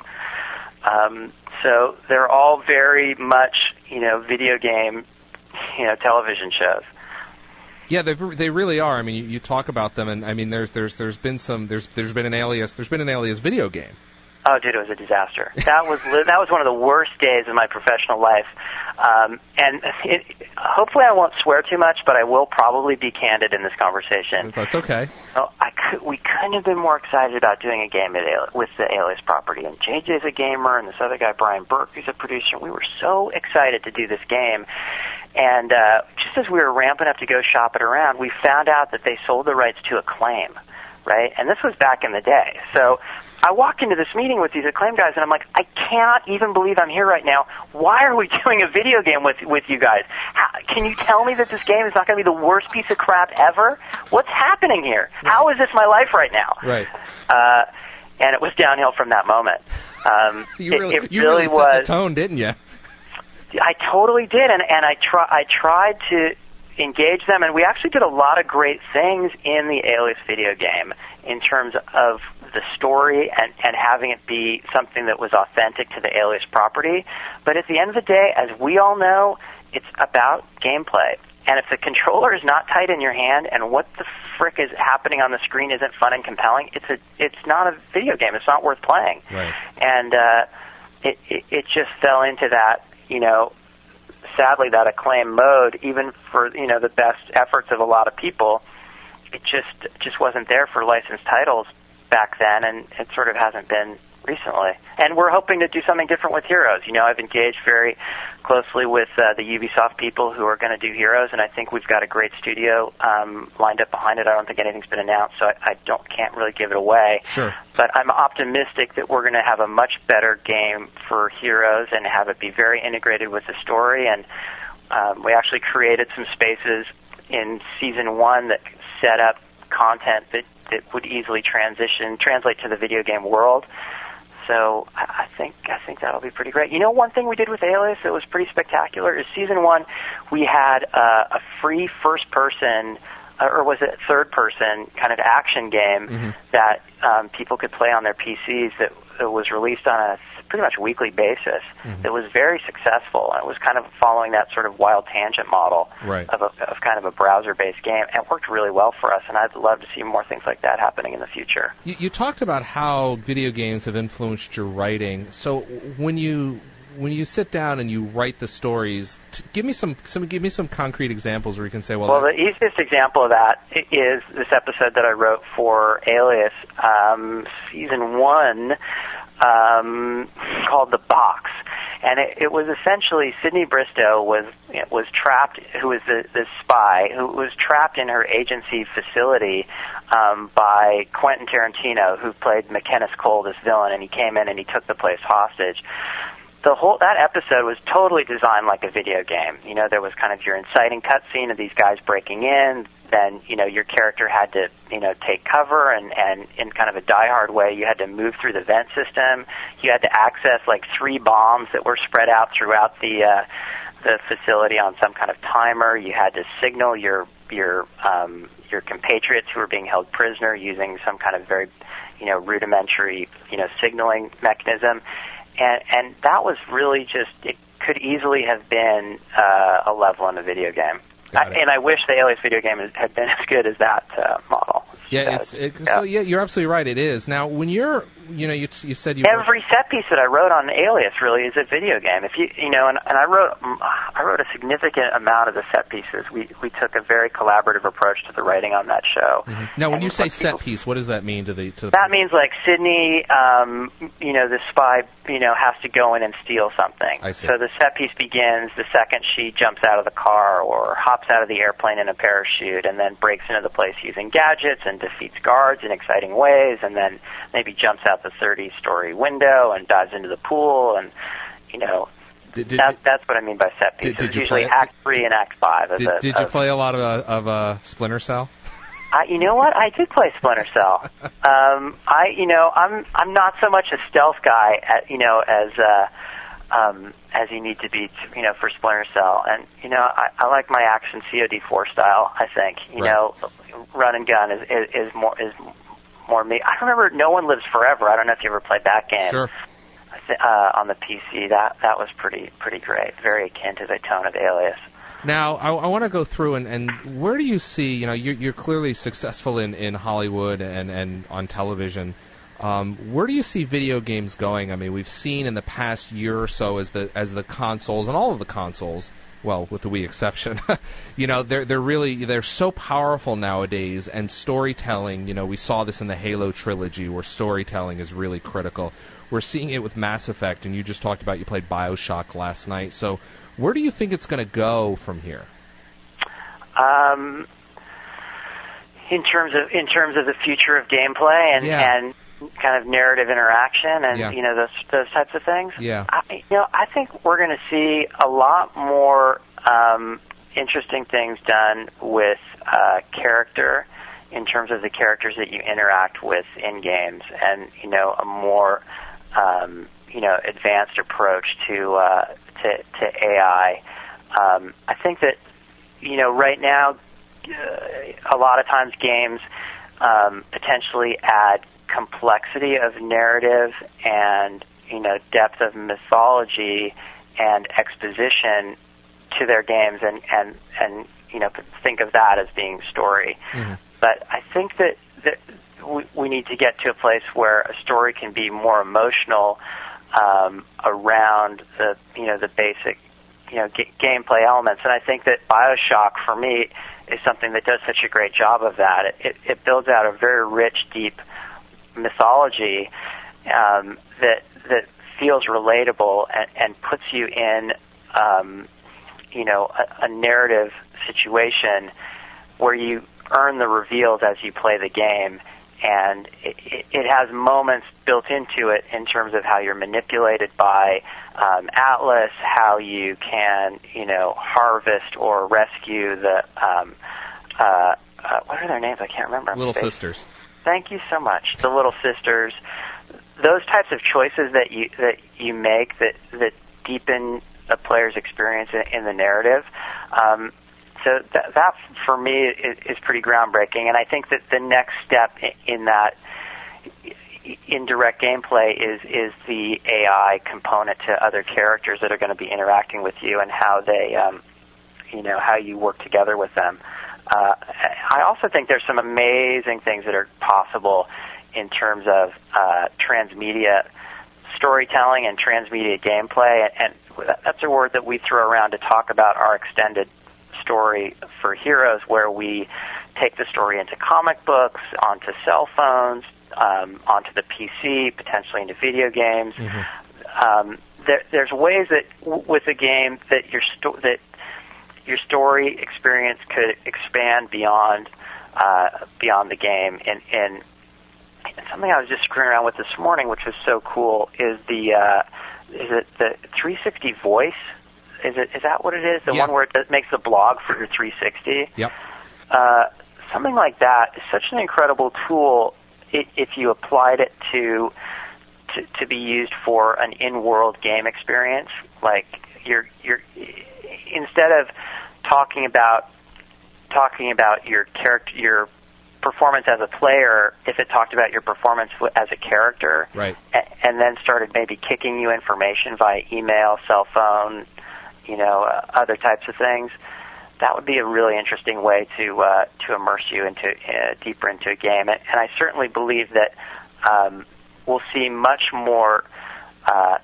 Um, so they're all very much, you know, video game, you know, television shows. Yeah, they they really are. I mean, you, you talk about them, and I mean, there's there's there's been some there's there's been an Alias there's been an Alias video game. Oh, dude, it was a disaster. That was li- that was one of the worst days of my professional life. Um, and it, hopefully, I won't swear too much, but I will probably be candid in this conversation. That's okay. So I could, we couldn't have been more excited about doing a game at Ali- with the Alias property. And J J's a gamer, and this other guy, Brian Burke, who's a producer. We were so excited to do this game. And uh, just as we were ramping up to go shop it around, we found out that they sold the rights to Acclaim, right? And this was back in the day. So I walk into this meeting with these Acclaim guys, and I'm like, I can't even believe I'm here right now. Why are we doing a video game with with you guys? How, can you tell me that this game is not going to be the worst piece of crap ever? What's happening here? How is this my life right now? Right. Uh, and it was downhill from that moment. Um, you really, it, it you really really set was. the tone, didn't you? I totally did, and, and I, try, I tried to engage them, and we actually did a lot of great things in the Alias video game in terms of the story and, and having it be something that was authentic to the Alias property. But at the end of the day, as we all know, it's about gameplay. And if the controller is not tight in your hand and what the frick is happening on the screen isn't fun and compelling, it's a it's not a video game. It's not worth playing. Right. And uh, it, it it just fell into that, you know, sadly, that acclaim mode, even for, you know, the best efforts of a lot of people. It just just wasn't there for licensed titles back then, and it sort of hasn't been recently. And we're hoping to do something different with Heroes. You know, I've engaged very closely with uh, the Ubisoft people who are going to do Heroes, and I think we've got a great studio um, lined up behind it. I don't think anything's been announced, so I, I don't can't really give it away. Sure. But I'm optimistic that we're going to have a much better game for Heroes and have it be very integrated with the story. And um, we actually created some spaces in Season one that set up content that, that would easily transition, translate to the video game world. So I think I think that'll be pretty great. You know, one thing we did with Alias that was pretty spectacular is Season one, we had uh, a free first-person, uh, or was it third-person, kind of action game mm-hmm. that um, people could play on their P Cs that, that was released on a pretty much weekly basis. Mm-hmm. That was very successful. It was kind of following that sort of Wild Tangent model right. of, a, of kind of a browser-based game, and it worked really well for us, and I'd love to see more things like that happening in the future. You, you talked about how video games have influenced your writing. So when you when you sit down and you write the stories, t- give me some, some give me some concrete examples where you can say, well, well, the easiest example of that is this episode that I wrote for Alias, um, season one, um, called The Box. And it, it was essentially Sydney Bristow was was trapped, who was the, the spy, who was trapped in her agency facility um, by Quentin Tarantino, who played McKenna Cole, this villain, and he came in and he took the place hostage. The whole that episode was totally designed like a video game. You know, there was kind of your inciting cutscene of these guys breaking in. Then, you know, your character had to, you know, take cover, and, and in kind of a diehard way, you had to move through the vent system. You had to access like three bombs that were spread out throughout the uh, the facility on some kind of timer. You had to signal your your um, your compatriots who were being held prisoner using some kind of very, you know, rudimentary, you know, signaling mechanism. And and that was really just, it could easily have been uh, a level in a video game. I, and I wish the Alias video game had been as good as that uh, model. Yeah, uh, it's it, yeah. So yeah, you're absolutely right. It is. Now, when you're, you know, you you said you every were... set piece that I wrote on Alias really is a video game. If you you know, and, and I wrote I wrote a significant amount of the set pieces. We we took a very collaborative approach to the writing on that show. Mm-hmm. Now, when and you say like set people, piece, what does that mean to the to the? That means like Sydney, um, you know, the spy, you know, has to go in and steal something. I see. So the set piece begins the second she jumps out of the car or hops out of the airplane in a parachute, and then breaks into the place using gadgets and defeats guards in exciting ways, and then maybe jumps out the thirty-story window and dives into the pool, and you know, did, did, that, that's what I mean by set pieces. Did, did you usually play, Act three and Act five. Of did the, did you of, play a lot of uh, of uh, Splinter Cell? I, you know what? I did play Splinter Cell. Um, I, you know, I'm I'm not so much a stealth guy, at, you know, as uh, um, as you need to be, to, you know, for Splinter Cell. And you know, I, I like my action C O D four style. I think, you right. know, run and gun is, is is more is more me. I remember No One Lives Forever. I don't know if you ever played that game. Sure. Uh, on the P C, that that was pretty pretty great. Very akin to the tone of Alias. Now, I, I want to go through and, and where do you see, you know, you're, you're clearly successful in, in Hollywood and, and on television. Um, where do you see video games going? I mean, we've seen in the past year or so as the as the consoles, and all of the consoles, well, with the Wii exception, you know, they're they're really, they're so powerful nowadays, and storytelling, you know, we saw this in the Halo trilogy where storytelling is really critical. We're seeing it with Mass Effect, and you just talked about you played BioShock last night. So where do you think it's going to go from here? Um, in terms of in terms of the future of gameplay and, yeah. and kind of narrative interaction and yeah. you know those those types of things. Yeah. I, you know, I think we're going to see a lot more um, interesting things done with uh, character in terms of the characters that you interact with in games, and you know a more um, you know advanced approach to uh, to, to A I. Um, I think that you know right now uh, a lot of times games um, potentially add complexity of narrative and, you know, depth of mythology and exposition to their games, and, and, and you know, think of that as being story. Mm-hmm. But I think that, that we, we need to get to a place where a story can be more emotional um, around the, you know, the basic, you know, g- gameplay elements. And I think that BioShock, for me, is something that does such a great job of that. It, it, it builds out a very rich, deep mythology um, that that feels relatable and, and puts you in, um, you know, a, a narrative situation where you earn the reveals as you play the game. And it, it, it has moments built into it in terms of how you're manipulated by um, Atlas, how you can, you know, harvest or rescue the, um, uh, uh, what are their names? I can't remember. Little Sisters. Thank you so much. The Little Sisters. Those types of choices that you that you make that, that deepen a player's experience in, in the narrative. Um, So that, that, for me, is, is pretty groundbreaking, and I think that the next step in that indirect gameplay is is the A I component to other characters that are going to be interacting with you and how they, um, you know, how you work together with them. Uh, I also think there's some amazing things that are possible in terms of uh, transmedia storytelling and transmedia gameplay, and, and that's a word that we throw around to talk about our extended story for Heroes, where we take the story into comic books, onto cell phones, um, onto the P C, potentially into video games. Mm-hmm. Um, there, there's ways that w- with a game that your sto- that your story experience could expand beyond uh, beyond the game. And, and something I was just screwing around with this morning, which was so cool, is the uh, is it the three sixty voice. Is it? Is that what it is? The yep. one where it makes the blog for your three sixty? Yep. Uh, something like that is such an incredible tool if you applied it to, to to be used for an in-world game experience. Like you're you're instead of talking about talking about your character your performance as a player, if it talked about your performance as a character, right, and then started maybe kicking you information via email, cell phone, you know, uh, other types of things, that would be a really interesting way to uh, to immerse you into uh, deeper into a game. And, and I certainly believe that um, we'll see much more uh,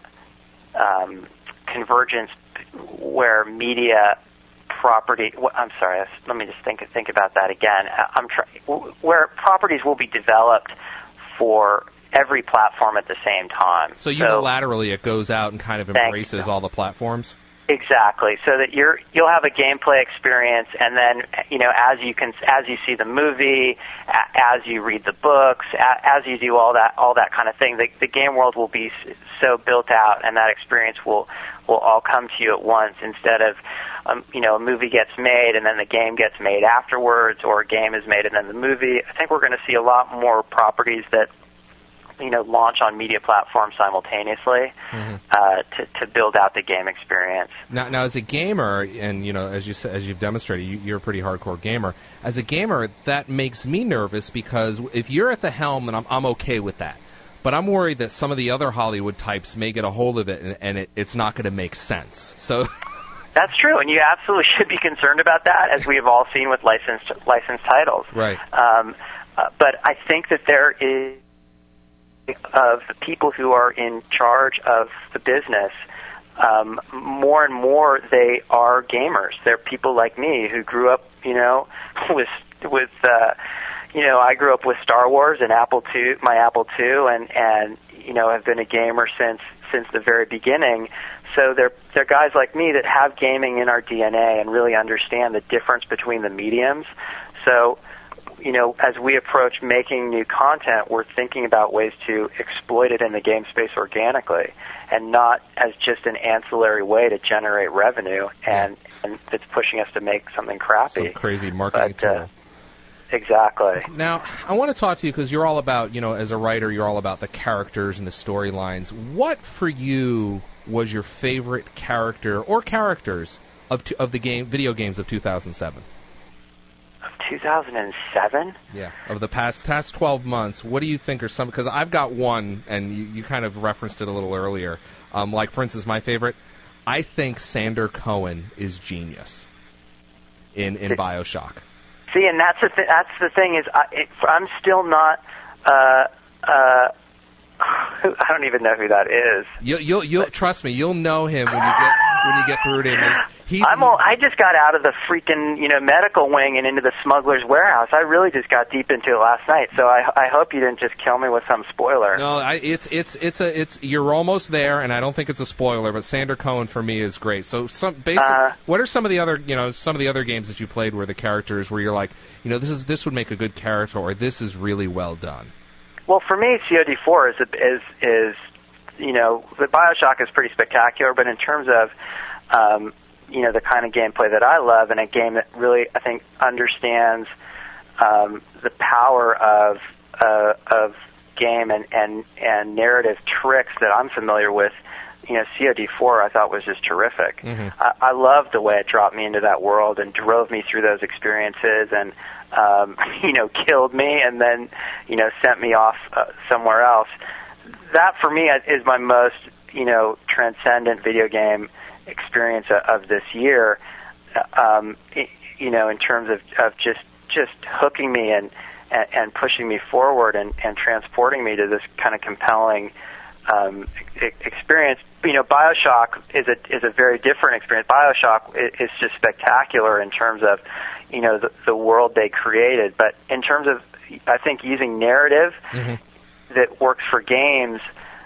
um, convergence where media property. I'm sorry. Let me just think think about that again. I'm try, where properties will be developed for every platform at the same time. So unilaterally, so, it goes out and kind of embraces all the platforms. Exactly, so that you're you'll have a gameplay experience, and then you know as you can as you see the movie, as you read the books, as you do all that all that kind of thing, the, the game world will be so built out, and that experience will will all come to you at once instead of um, you know a movie gets made and then the game gets made afterwards, or a game is made and then the movie. I think we're going to see a lot more properties that you know, launch on media platforms simultaneously mm-hmm. uh, to, to build out the game experience. Now, now, as a gamer, and you know, as you as you've demonstrated, you, you're a pretty hardcore gamer. As a gamer, that makes me nervous because if you're at the helm, then I'm I'm okay with that. But I'm worried that some of the other Hollywood types may get a hold of it, and, and it, it's not going to make sense. So. That's true, and you absolutely should be concerned about that, as we have all seen with licensed licensed titles. Right. Um, uh, but I think that there is. Of the people who are in charge of the business, um, more and more they are gamers. They're people like me who grew up, you know, with with uh, you know, I grew up with Star Wars and Apple two, my Apple two, and and you know, have been a gamer since since the very beginning. So they're they're guys like me that have gaming in our D N A and really understand the difference between the mediums. So. You know, as we approach making new content, we're thinking about ways to exploit it in the game space organically and not as just an ancillary way to generate revenue and, and it's pushing us to make something crappy. Some crazy marketing but, uh, tool. Exactly. Now, I want to talk to you because you're all about, you know, as a writer, you're all about the characters and the storylines. What, for you, was your favorite character or characters of, t- of the game, video games of two thousand seven? two thousand seven. Yeah, of the past past twelve months, what do you think are some? Because I've got one, and you, you kind of referenced it a little earlier. Um, like, for instance, my favorite. I think Sander Cohen is genius in in BioShock. See, and that's the th- that's the thing is, I, it, I'm still not. Uh, uh, I don't even know who that is. You'll, you'll, you'll trust me. You'll know him when you get when you get through to him. There's, he's, I'm all, I just got out of the freaking you know medical wing and into the smuggler's warehouse. I really just got deep into it last night. So I, I hope you didn't just kill me with some spoiler. No, I, it's it's it's a it's you're almost there, and I don't think it's a spoiler. But Sander Cohen for me is great. So some basic. Uh, what are some of the other you know some of the other games that you played where the characters where you're like you know this is this would make a good character or this is really well done. Well, for me, C O D four is, is, is, you know, the BioShock is pretty spectacular, but in terms of, um, you know, the kind of gameplay that I love and a game that really, I think, understands um, the power of uh, of game and, and, and narrative tricks that I'm familiar with, you know, C O D four I thought was just terrific. Mm-hmm. I, I loved the way it dropped me into that world and drove me through those experiences and, Um, you know, killed me and then, you know, sent me off uh, somewhere else. That, for me, is my most, you know, transcendent video game experience of this year, um, you know, in terms of, of just just hooking me and, and, and pushing me forward and, and transporting me to this kind of compelling um, experience. You know, BioShock is a is a very different experience. BioShock is just spectacular in terms of, you know, the, the world they created. But in terms of, I think, using narrative mm-hmm. that works for games,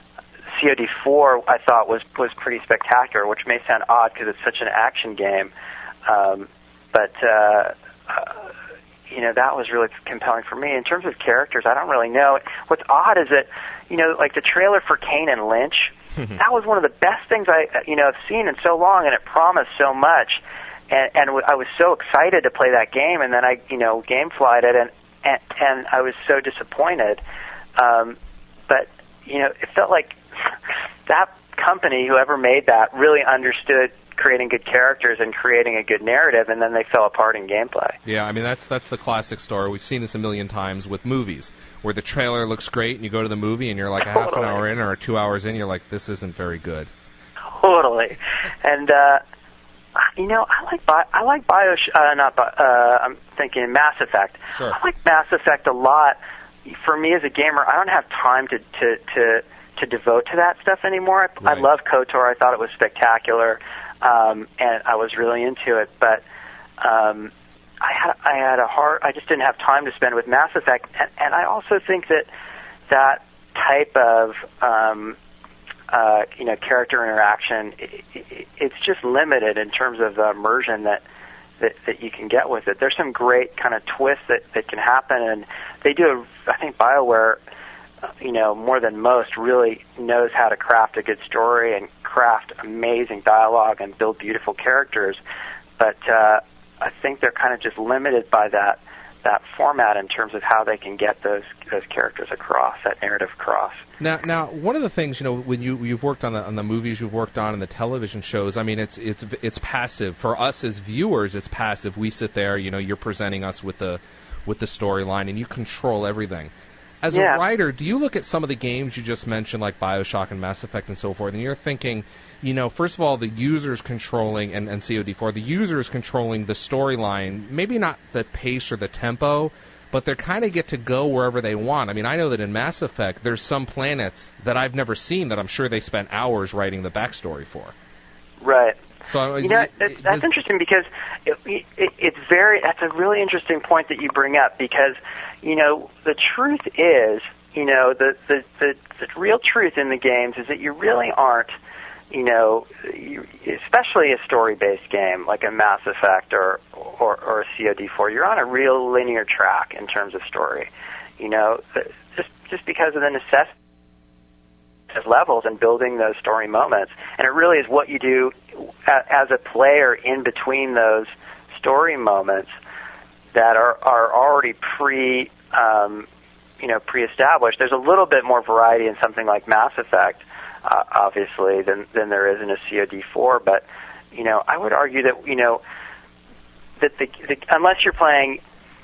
C O D four I thought was, was pretty spectacular, which may sound odd because it's such an action game. Um, but, uh, uh, you know, that was really compelling for me. In terms of characters, I don't really know. What's odd is that, you know, like the trailer for Kane and Lynch, that was one of the best things I, you know, have seen in so long, and it promised so much. And, and I was so excited to play that game, and then I, you know, gameflied it, and, and, and I was so disappointed. Um, but, you know, it felt like that company, whoever made that, really understood creating good characters and creating a good narrative, and then they fell apart in gameplay. Yeah, I mean, that's that's the classic story. We've seen this a million times with movies, where the trailer looks great, and you go to the movie, and you're like a totally. half an hour in or two hours in, you're like, this isn't very good. Totally. And, uh, you know, I like Bi- I like Bio. Uh, not Bi- uh, I'm thinking Mass Effect. Sure. I like Mass Effect a lot. For me as a gamer, I don't have time to to to, to devote to that stuff anymore. I, right. I love KOTOR. I thought it was spectacular, um, and I was really into it. But um, I had I had a hard. I just didn't have time to spend with Mass Effect, and, and I also think that that type of um, Uh, you know, character interaction, it, it, it's just limited in terms of the immersion that, that that you can get with it. There's some great kind of twists that, that can happen, and they do, I think BioWare, you know, more than most, really knows how to craft a good story and craft amazing dialogue and build beautiful characters, but uh, I think they're kind of just limited by that that format in terms of how they can get those those characters across, that narrative across. Now, now, one of the things, you know, when you you've worked on the on the movies you've worked on and the television shows, I mean, it's it's it's passive for us as viewers. It's passive. We sit there, you know, you're presenting us with the with the storyline, and you control everything. As yeah. a writer, do you look at some of the games you just mentioned, like BioShock and Mass Effect and so forth, and you're thinking, you know, first of all, the user's controlling, and, and C O D four, the user is controlling the storyline, maybe not the pace or the tempo, but they kind of get to go wherever they want. I mean, I know that in Mass Effect, there's some planets that I've never seen that I'm sure they spent hours writing the backstory for. Right. So you know, that's, that's interesting because it, it, it's very. That's a really interesting point that you bring up because, you know, the truth is, you know, the the the, the real truth in the games is that you really aren't, you know, you, especially a story-based game like a Mass Effect or, or or a C O D four. You're on a real linear track in terms of story. You know, just just because of the necessity of levels and building those story moments, and it really is what you do as a player in between those story moments that are are already pre um, you know pre-established. There's a little bit more variety in something like Mass Effect, uh, obviously, than than there is in a C O D four. But you know, I would argue that you know that the, the unless you're playing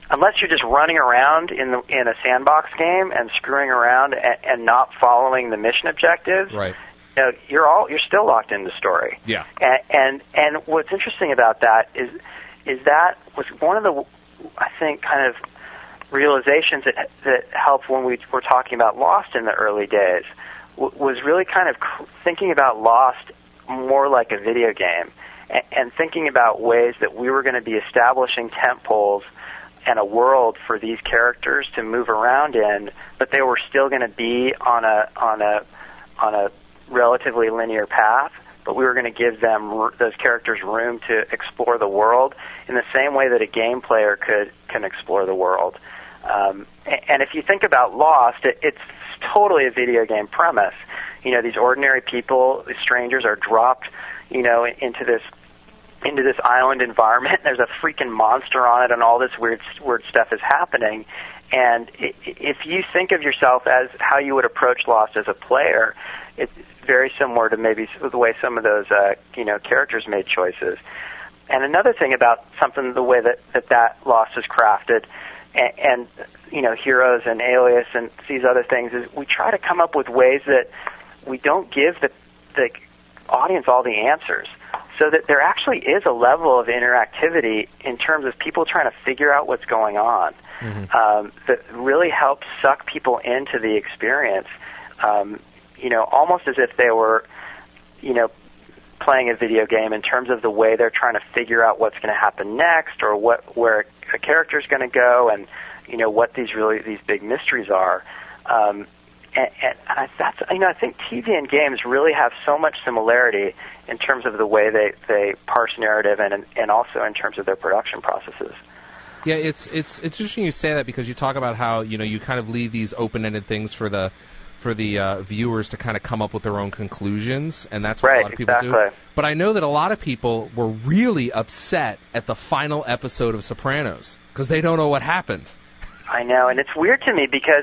unless you're just running around in the in a sandbox game and screwing around and, and not following the mission objectives, right? You know, you're all you're still locked into the story. Yeah. And, and and what's interesting about that is is that was one of the I think kind of realizations that that helped when we were talking about Lost in the early days w- was really kind of cr- thinking about Lost more like a video game and, and thinking about ways that we were going to be establishing tent poles and a world for these characters to move around in, but they were still going to be on a on a on a relatively linear path. But we were going to give them those characters room to explore the world in the same way that a game player could can explore the world. Um, and if you think about Lost, it, it's totally a video game premise. You know, these ordinary people, these strangers, are dropped, you know, into this into this island environment. There's a freaking monster on it, and all this weird weird stuff is happening. And if you think of yourself as how you would approach Lost as a player, it's very similar to maybe the way some of those uh, you know characters made choices. And another thing about something, the way that that, that Lost is crafted, and, and you know Heroes and Alias and these other things, is we try to come up with ways that we don't give the the audience all the answers, so that there actually is a level of interactivity in terms of people trying to figure out what's going on. Mm-hmm. Um, that really helps suck people into the experience, um, you know, almost as if they were, you know, playing a video game in terms of the way they're trying to figure out what's going to happen next, or what where a character's going to go, and you know what these really these big mysteries are. Um, and, and I, that's you know I think T V and games really have so much similarity in terms of the way they, they parse narrative, and and also in terms of their production processes. Yeah, it's it's it's interesting you say that, because you talk about how you know you kind of leave these open-ended things for the for the uh, viewers to kind of come up with their own conclusions, and that's what right, a lot of people exactly. do. But I know that a lot of people were really upset at the final episode of Sopranos because they don't know what happened. I know, and it's weird to me because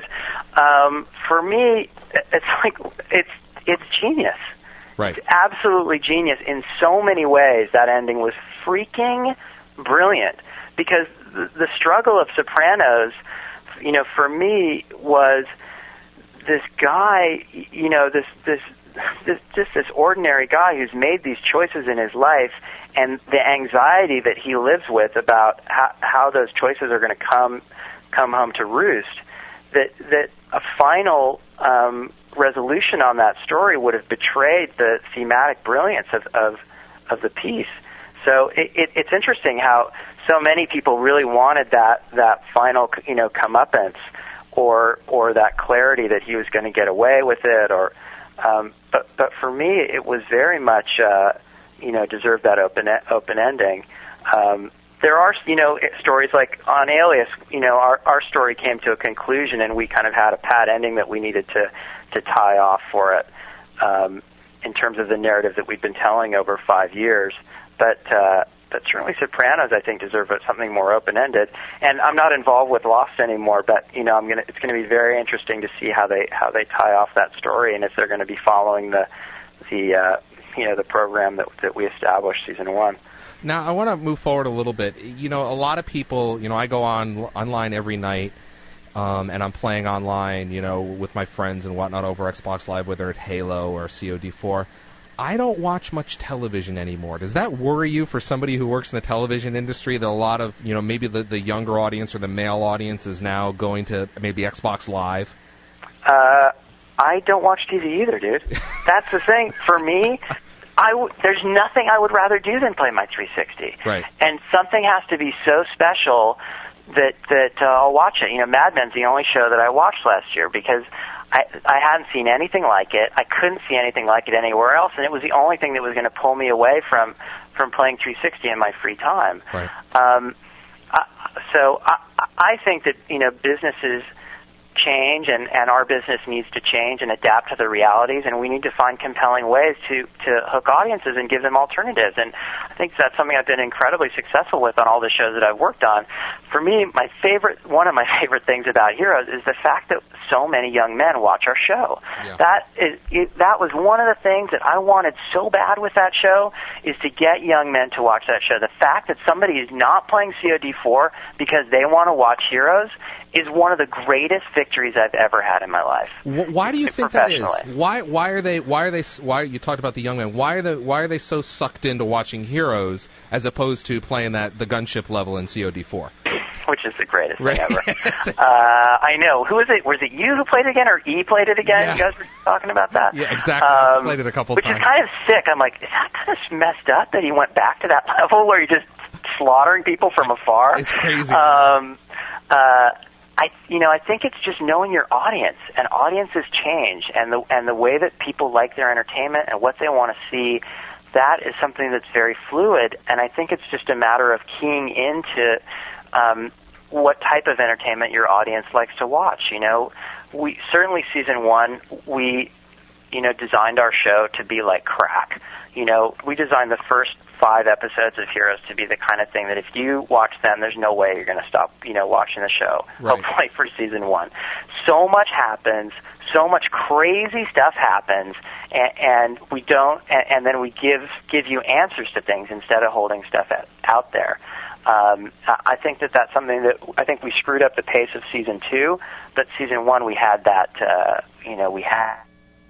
um, for me, it's like it's it's genius. Right. It's absolutely genius in so many ways. That ending was freaking brilliant, because the, the struggle of Sopranos, you know, for me was this guy, you know, this this this just this ordinary guy who's made these choices in his life, and the anxiety that he lives with about how, how those choices are going to come come home to roost. That that a final um, resolution on that story would have betrayed the thematic brilliance of of, of the piece. So it, it, it's interesting how so many people really wanted that that final, you know, comeuppance, or or that clarity that he was going to get away with it, or um, but but for me it was very much uh, you know deserved that open open ending. Um, there are you know stories like on Alias, you know our our story came to a conclusion, and we kind of had a pat ending that we needed to to tie off for it um, in terms of the narrative that we've been telling over five years. But uh, but certainly Sopranos, I think, deserve something more open-ended. And I'm not involved with Lost anymore, but you know, I'm gonna it's going to be very interesting to see how they how they tie off that story, and if they're going to be following the the uh, you know the program that that we established season one. Now I want to move forward a little bit. You know, a lot of people, you know, I go on online every night, um, and I'm playing online, you know, with my friends and whatnot over Xbox Live, whether it's Halo or C O D four. I don't watch much television anymore. Does that worry you, for somebody who works in the television industry, that a lot of, you know, maybe the, the younger audience or the male audience is now going to maybe Xbox Live? Uh, I don't watch T V either, dude. That's the thing. For me, I w- there's nothing I would rather do than play my three sixty. Right. And something has to be so special that, that uh, I'll watch it. You know, Mad Men's the only show that I watched last year, because I, I hadn't seen anything like it. I couldn't see anything like it anywhere else, and it was the only thing that was going to pull me away from, from playing three sixty in my free time. Right. Um, I, so I, I think that you know businesses change, and, and our business needs to change and adapt to the realities, and we need to find compelling ways to, to hook audiences and give them alternatives. And I think that's something I've been incredibly successful with on all the shows that I've worked on. For me, my favorite, one of my favorite things about Heroes is the fact that so many young men watch our show. Yeah. That is, it, that was one of the things that I wanted so bad with that show, is to get young men to watch that show. The fact that somebody is not playing C O D four because they want to watch Heroes is one of the greatest victories I've ever had in my life. Why do you think that is? Why why are they why are they why you talked about the young men? Why are they why are they so sucked into watching Heroes as opposed to playing that the gunship level in C O D four? Which is the greatest right. thing ever. uh, I know. Who was it? Was it you who played it again, or E played it again? Yeah. You guys were talking about that? Yeah, exactly. Um, I played it a couple which times. Which is kind of sick. I'm like, is that kind of messed up that he went back to that level where you're just slaughtering people from afar? It's crazy. Um, uh, I, you know, I think it's just knowing your audience, and audiences change, and the and the way that people like their entertainment and what they want to see. That is something that's very fluid, and I think it's just a matter of keying into um, what type of entertainment your audience likes to watch. You know, we certainly season one, we, you know, designed our show to be like crack. You know, we designed the first five episodes of Heroes to be the kind of thing that if you watch them, there's no way you're going to stop, you know, watching the show. Right. Hopefully for season one. So much happens, so much crazy stuff happens, and, and we don't, and, and then we give give you answers to things instead of holding stuff at, out there. Um, I think that that's something that I think we screwed up the pace of season two, but season one we had that, uh, you know, we had.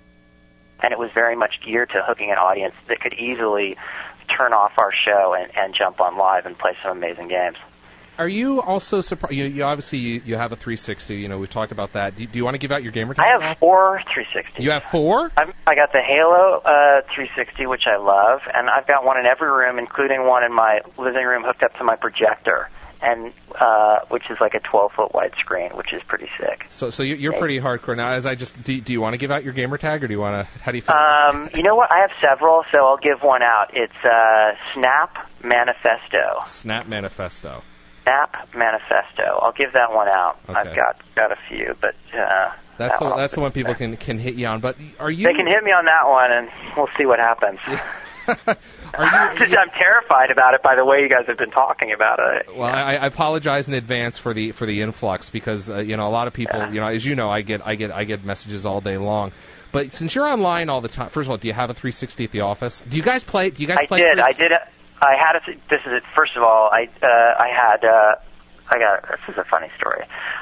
And it was very much geared to hooking an audience that could easily turn off our show and, and jump on live and play some amazing games. Are you also surprised? You, you obviously you, you have a three sixty. You know, we've talked about that. Do, do you want to give out your gamer tag? I have four three sixties. You have four? I'm, I got the Halo uh, three sixty, which I love, and I've got one in every room, including one in my living room hooked up to my projector, and uh, which is like a twelve foot wide screen, which is pretty sick. So, so you're pretty hardcore now. As I just, do, do you want to give out your gamer tag, or do you want to? How do you feel? Um, you know what? I have several, so I'll give one out. It's uh, Snap Manifesto. Snap Manifesto. Snap Manifesto. I'll give that one out. Okay. I've got got a few, but uh, that's that the one that's the one people can can hit you on. But are you? They can hit me on that one, and we'll see what happens. Are you, I'm terrified about it by the way you guys have been talking about it. Well, I, I apologize in advance for the for the influx because uh, you know a lot of people, Yeah. you know, as you know, I get I get I get messages all day long. But since you're online all the time, first of all, do you have a three sixty at the office? Do you guys play? Do you guys I play? did. I did. A, I had a. This is it. First of all, I uh, I had. Uh, I got. This is a funny story.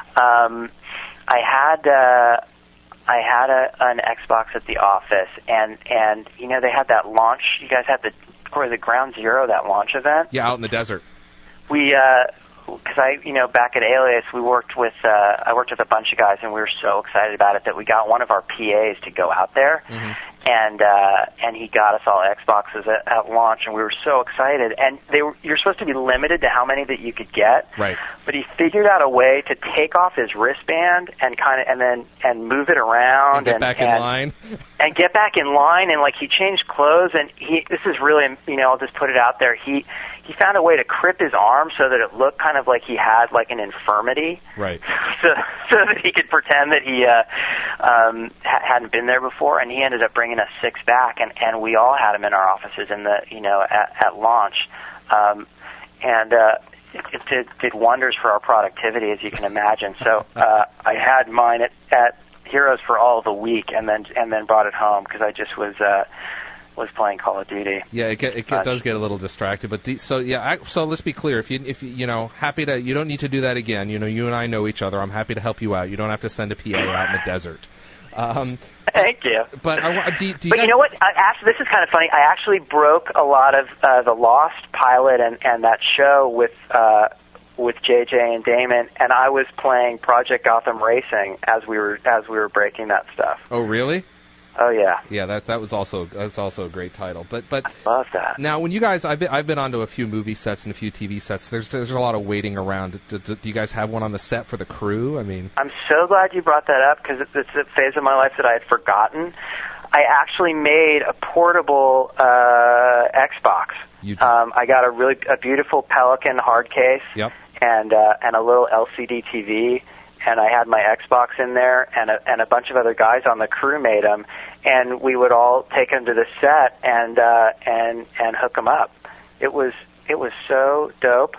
Um, I had. Uh, I had a, an Xbox at the office, and and you know they had that launch. You guys had the or the Ground Zero, that launch event. Yeah, out in the desert. We, because I, you know, back at Alias, we worked with, uh, I worked with a bunch of guys, and we were so excited about it that we got one of our P As to go out there, mm-hmm. and uh, and he got us all Xboxes at, at launch, and we were so excited. And they were, you're supposed to be limited to how many that you could get, right? But he figured out a way to take off his wristband and kind of, and then and move it around and get and, back and, in line, and get back in line, and like he changed clothes, and he, this is really, you know, I'll just put it out there, he. He found a way to crip his arm so that it looked kind of like he had like an infirmity, right? So, so that he could pretend that he uh, um, ha- hadn't been there before. And he ended up bringing us six back, and, and we all had him in our offices in the you know at, at launch, um, and uh, it, it did, did wonders for our productivity, as you can imagine. So uh, I had mine at, at Heroes for all of the week, and then and then brought it home because I just was. Uh, was playing Call of Duty. Yeah, it, get, it get, does get a little distracted, but de- so yeah. I, so let's be clear. If you if you, you know happy to, you don't need to do that again. You know, you and I know each other. I'm happy to help you out. You don't have to send a P A out in the desert. Um, Thank you. But I, do, do you but guys, you know what? I, actually, this is kind of funny. I actually broke a lot of uh, the Lost pilot and, and that show with uh, with J J and Damon, and I was playing Project Gotham Racing as we were as we were breaking that stuff. Oh, really? Oh yeah, yeah. That that was also that's also a great title. But but I love that. Now, when you guys, I've been I've been onto a few movie sets and a few T V sets. There's there's a lot of waiting around. Do, do, do you guys have one on the set for the crew? I mean, I'm so glad you brought that up because it's a phase of my life that I had forgotten. I actually made a portable uh, Xbox. You did. Um, I got a really a beautiful Pelican hard case. Yep. And uh, and a little L C D T V. and I had my Xbox in there, and a, and a bunch of other guys on the crew made them, and we would all take them to the set and uh, and and hook them up. It was it was so dope.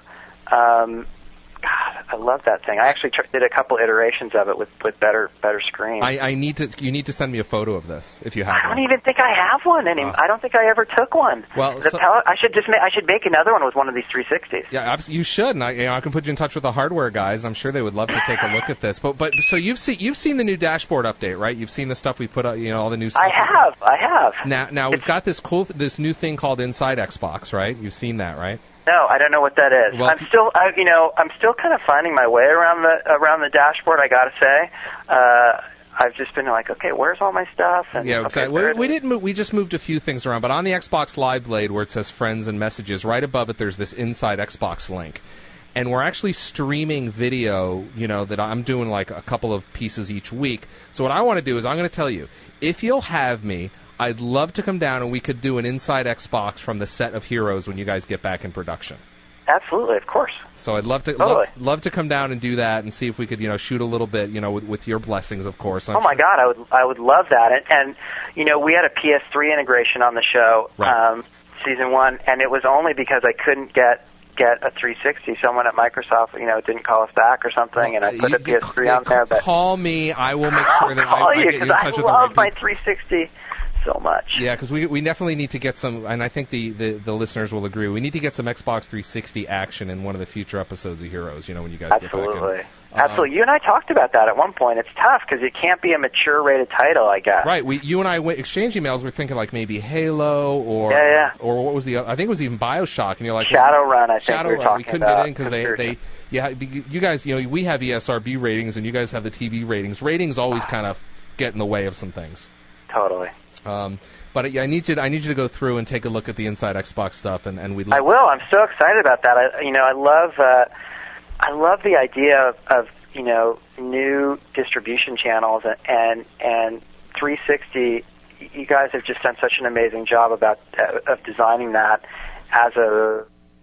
Um, God, I love that thing. I actually tr- did a couple iterations of it with, with better better screens. I, I need to. You need to send me a photo of this if you have. I one. don't even think I have one anymore. Oh. I don't think I ever took one. Well, the so, Pel- I should just ma- I should make another one with one of these three sixties. Yeah, abs- you should. And I, you know, I can put you in touch with the hardware guys, and I'm sure they would love to take a look at this. But but so you've seen you've seen the new dashboard update, right? You've seen the stuff we put out. You know, all the new stuff. I have. I have. Now now we've got this cool th- this new thing called Inside Xbox, right? You've seen that, right? No, I don't know what that is. Well, I'm still, I, you know, I'm still kind of finding my way around the around the dashboard. I got to say, uh, I've just been like, okay, where's all my stuff? And, Yeah, okay, exactly. there We, it we is. didn't. Move, we just moved a few things around, but on the Xbox Live Blade, where it says Friends and Messages, right above it, there's this Inside Xbox link, and we're actually streaming video. You know that I'm doing like a couple of pieces each week. So what I want to do is I'm going to tell you, if you'll have me, I'd love to come down and we could do an Inside Xbox from the set of Heroes when you guys get back in production. Absolutely, of course. So I'd love to Totally. love, love to come down and do that and see if we could, you know, shoot a little bit, you know, with, with your blessings, of course. I'm Oh my sure- God, I would I would love that. And, and you know, we had a P S three integration on the show, Right. um, season one, and it was only because I couldn't get get a three sixty. Someone at Microsoft, you know, didn't call us back or something, and I put You- a P S three you- on there. But Call me. I will make sure that I'll I, call I you get you in because touch I with the right love my people. three sixty so much. Yeah, because we we definitely need to get some, and I think the, the, the listeners will agree. We need to get some Xbox three sixty action in one of the future episodes of Heroes. You know, when you guys get back in. Absolutely. Um, Absolutely. You and I talked about that at one point. It's tough because it can't be a mature rated title, I guess. Right. We you and I w- exchanged emails. We're thinking like maybe Halo or Yeah, yeah. or what was the other, I think it was even BioShock, and you're like well, Shadowrun, I think we were Shadowrun. talking We couldn't about get in because they conspiracy. they yeah be- you guys you know we have E S R B ratings and you guys have the T V ratings. Ratings always kind of get in the way of some things. Totally. Um, but yeah, I need you. To, I need you to go through and take a look at the Inside Xbox stuff, and, and we. I will. I'm so excited about that. I, you know, I love, uh, I love the idea of, of you know new distribution channels and and, and three sixty. You guys have just done such an amazing job about uh, of designing that as a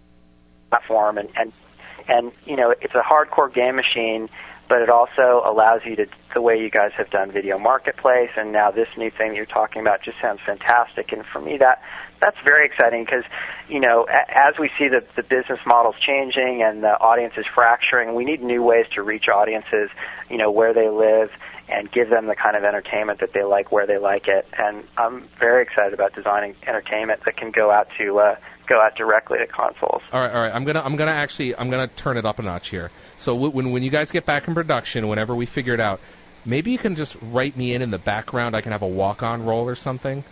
platform, and and and you know it's a hardcore game machine, but it also allows you to, the way you guys have done Video Marketplace, and now this new thing that you're talking about just sounds fantastic. And for me, that that's very exciting because, you know, a, as we see the, the business models changing and the audience is fracturing, we need new ways to reach audiences, you know, where they live and give them the kind of entertainment that they like where they like it. And I'm very excited about designing entertainment that can go out to uh, go out directly to consoles. All right, all right. I'm gonna, I'm gonna actually, I'm gonna turn it up a notch here. So w- when, when you guys get back in production, whenever we figure it out, maybe you can just write me in in the background. I can have a walk-on role or something.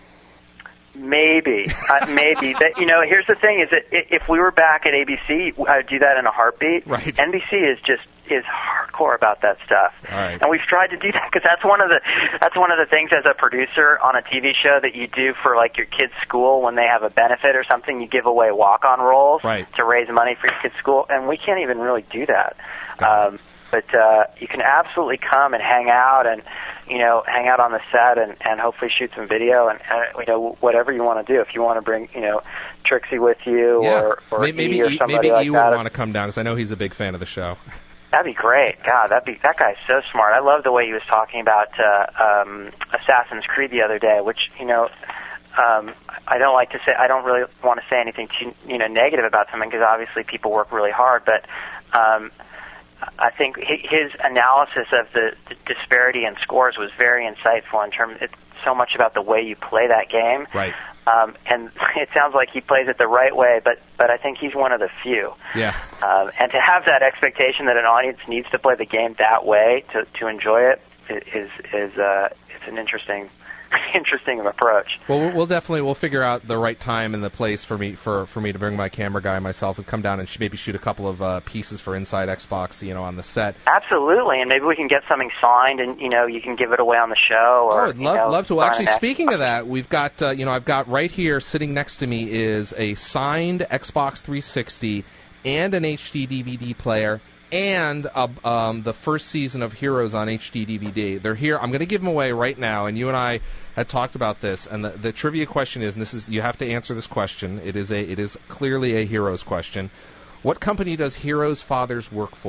Maybe, uh, maybe. That, you know, here's the thing: is that i- if we were back at A B C, I'd do that in a heartbeat. Right. N B C is just is hardcore about that stuff. All right. And we've tried to do that because that's one of the that's one of the things as a producer on a T V show that you do for like your kids' school when they have a benefit or something. You give away walk-on roles Right. to raise money for your kids' school, and we can't even really do that. Um, but uh, you can absolutely come and hang out and, you know, hang out on the set and, and hopefully shoot some video and, and, you know, whatever you want to do. If you want to bring, you know, Trixie with you Yeah. or, or maybe E or E- somebody maybe like E that. would want to come down because I know he's a big fan of the show. That'd be great. God, that'd be that guy's so smart. I love the way he was talking about uh, um, Assassin's Creed the other day, which, you know, um, I don't like to say. I don't really want to say anything too, you know, negative about something because obviously people work really hard. But um, I think his analysis of the, the disparity in scores was very insightful. In terms, it's so much about the way you play that game. Right. Um, and it sounds like he plays it the right way, but, but I think he's one of the few. Yeah. Um, and to have that expectation that an audience needs to play the game that way to, to enjoy it is is uh, it's an interesting interesting approach. Well, we'll- we'll definitely we'll figure out the right time and the place for me for, for me to bring my camera guy and myself and come down and sh- maybe shoot a couple of uh, pieces for Inside Xbox, you know, on the set. Absolutely, and maybe we can get something signed, and you know, you can give it away on the show. Or, Oh, I'd you love, know, love to. sign Actually, an speaking of that, we've got, uh, you know, I've got right here sitting next to me is a signed Xbox three sixty and an H D D V D player and uh, um, the first season of Heroes on H D D V D. They're here. I'm going to give them away right now, and you and I had talked about this, and the, the trivia question is, and this is, you have to answer this question. It is a, it is clearly a Heroes question. What company does Heroes' fathers work for?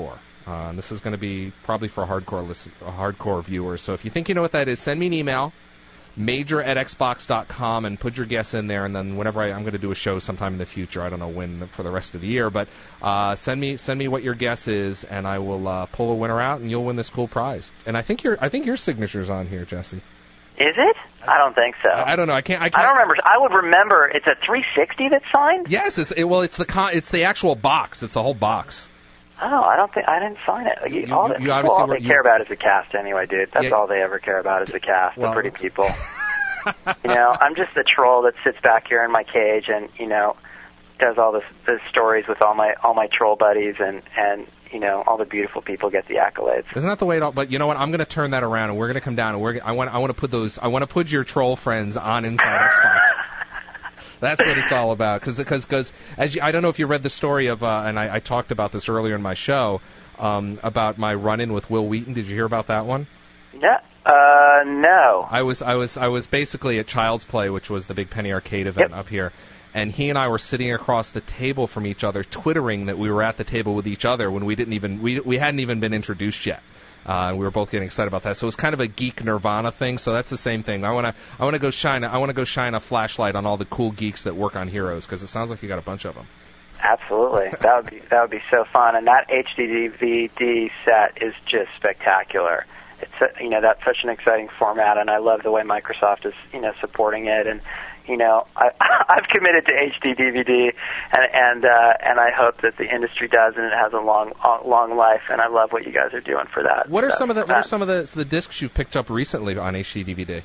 Uh, and this is going to be probably for hardcore listen, hardcore viewers. So if you think you know what that is, send me an email, major at xbox dot com, and put your guess in there. And then whenever I, I'm going to do a show sometime in the future, I don't know when for the rest of the year, but uh, send me send me what your guess is, and I will uh, pull a winner out, and you'll win this cool prize. And I think your I think your signature's on here, Jesse. Is it? I don't think so. I, I don't know. I can't. I, can't. I don't remember. I would remember. It's a three sixty that's signed. Yes. It's it, well. It's the con, it's the actual box. It's the whole box. Oh, I don't think I didn't sign it. You, You- all you- the, you well, obviously all were- they you- care about is the cast anyway, dude. That's Yeah. all they ever care about is the cast, Well- the pretty people. You know, I'm just the troll that sits back here in my cage and, you know, does all this, the stories with all my all my troll buddies, and, and you know, all the beautiful people get the accolades. Isn't that the way it all? But you know what? I'm going to turn that around, and we're going to come down, and we're. I want. I want to put those. I want to put your troll friends on Inside Xbox. That's what it's all about. Because because as you, I don't know if you read the story of, uh, and I, I talked about this earlier in my show um, about my run-in with Will Wheaton. Did you hear about that one? No, uh, no. I was I was I was basically at Child's Play, which was the big Penny Arcade event Yep. up here, and he and I were sitting across the table from each other, twittering that we were at the table with each other when we didn't even we we hadn't even been introduced yet. Uh, and we were both getting excited about that. So it was kind of a geek Nirvana thing. So that's the same thing. I want to I want to go shine a, I want to go shine a flashlight on all the cool geeks that work on Heroes, because it sounds like you got a bunch of them. Absolutely, that would be that would be so fun. And that H D D V D set is just spectacular. It's a, you know, that's such an exciting format, and I love the way Microsoft is, you know, supporting it. And you know, I, I've committed to H D D V D, and and uh, and I hope that the industry does, and it has a long long life. And I love what you guys are doing for that. What are That's some of the What fun. are some of the the discs you've picked up recently on H D D V D?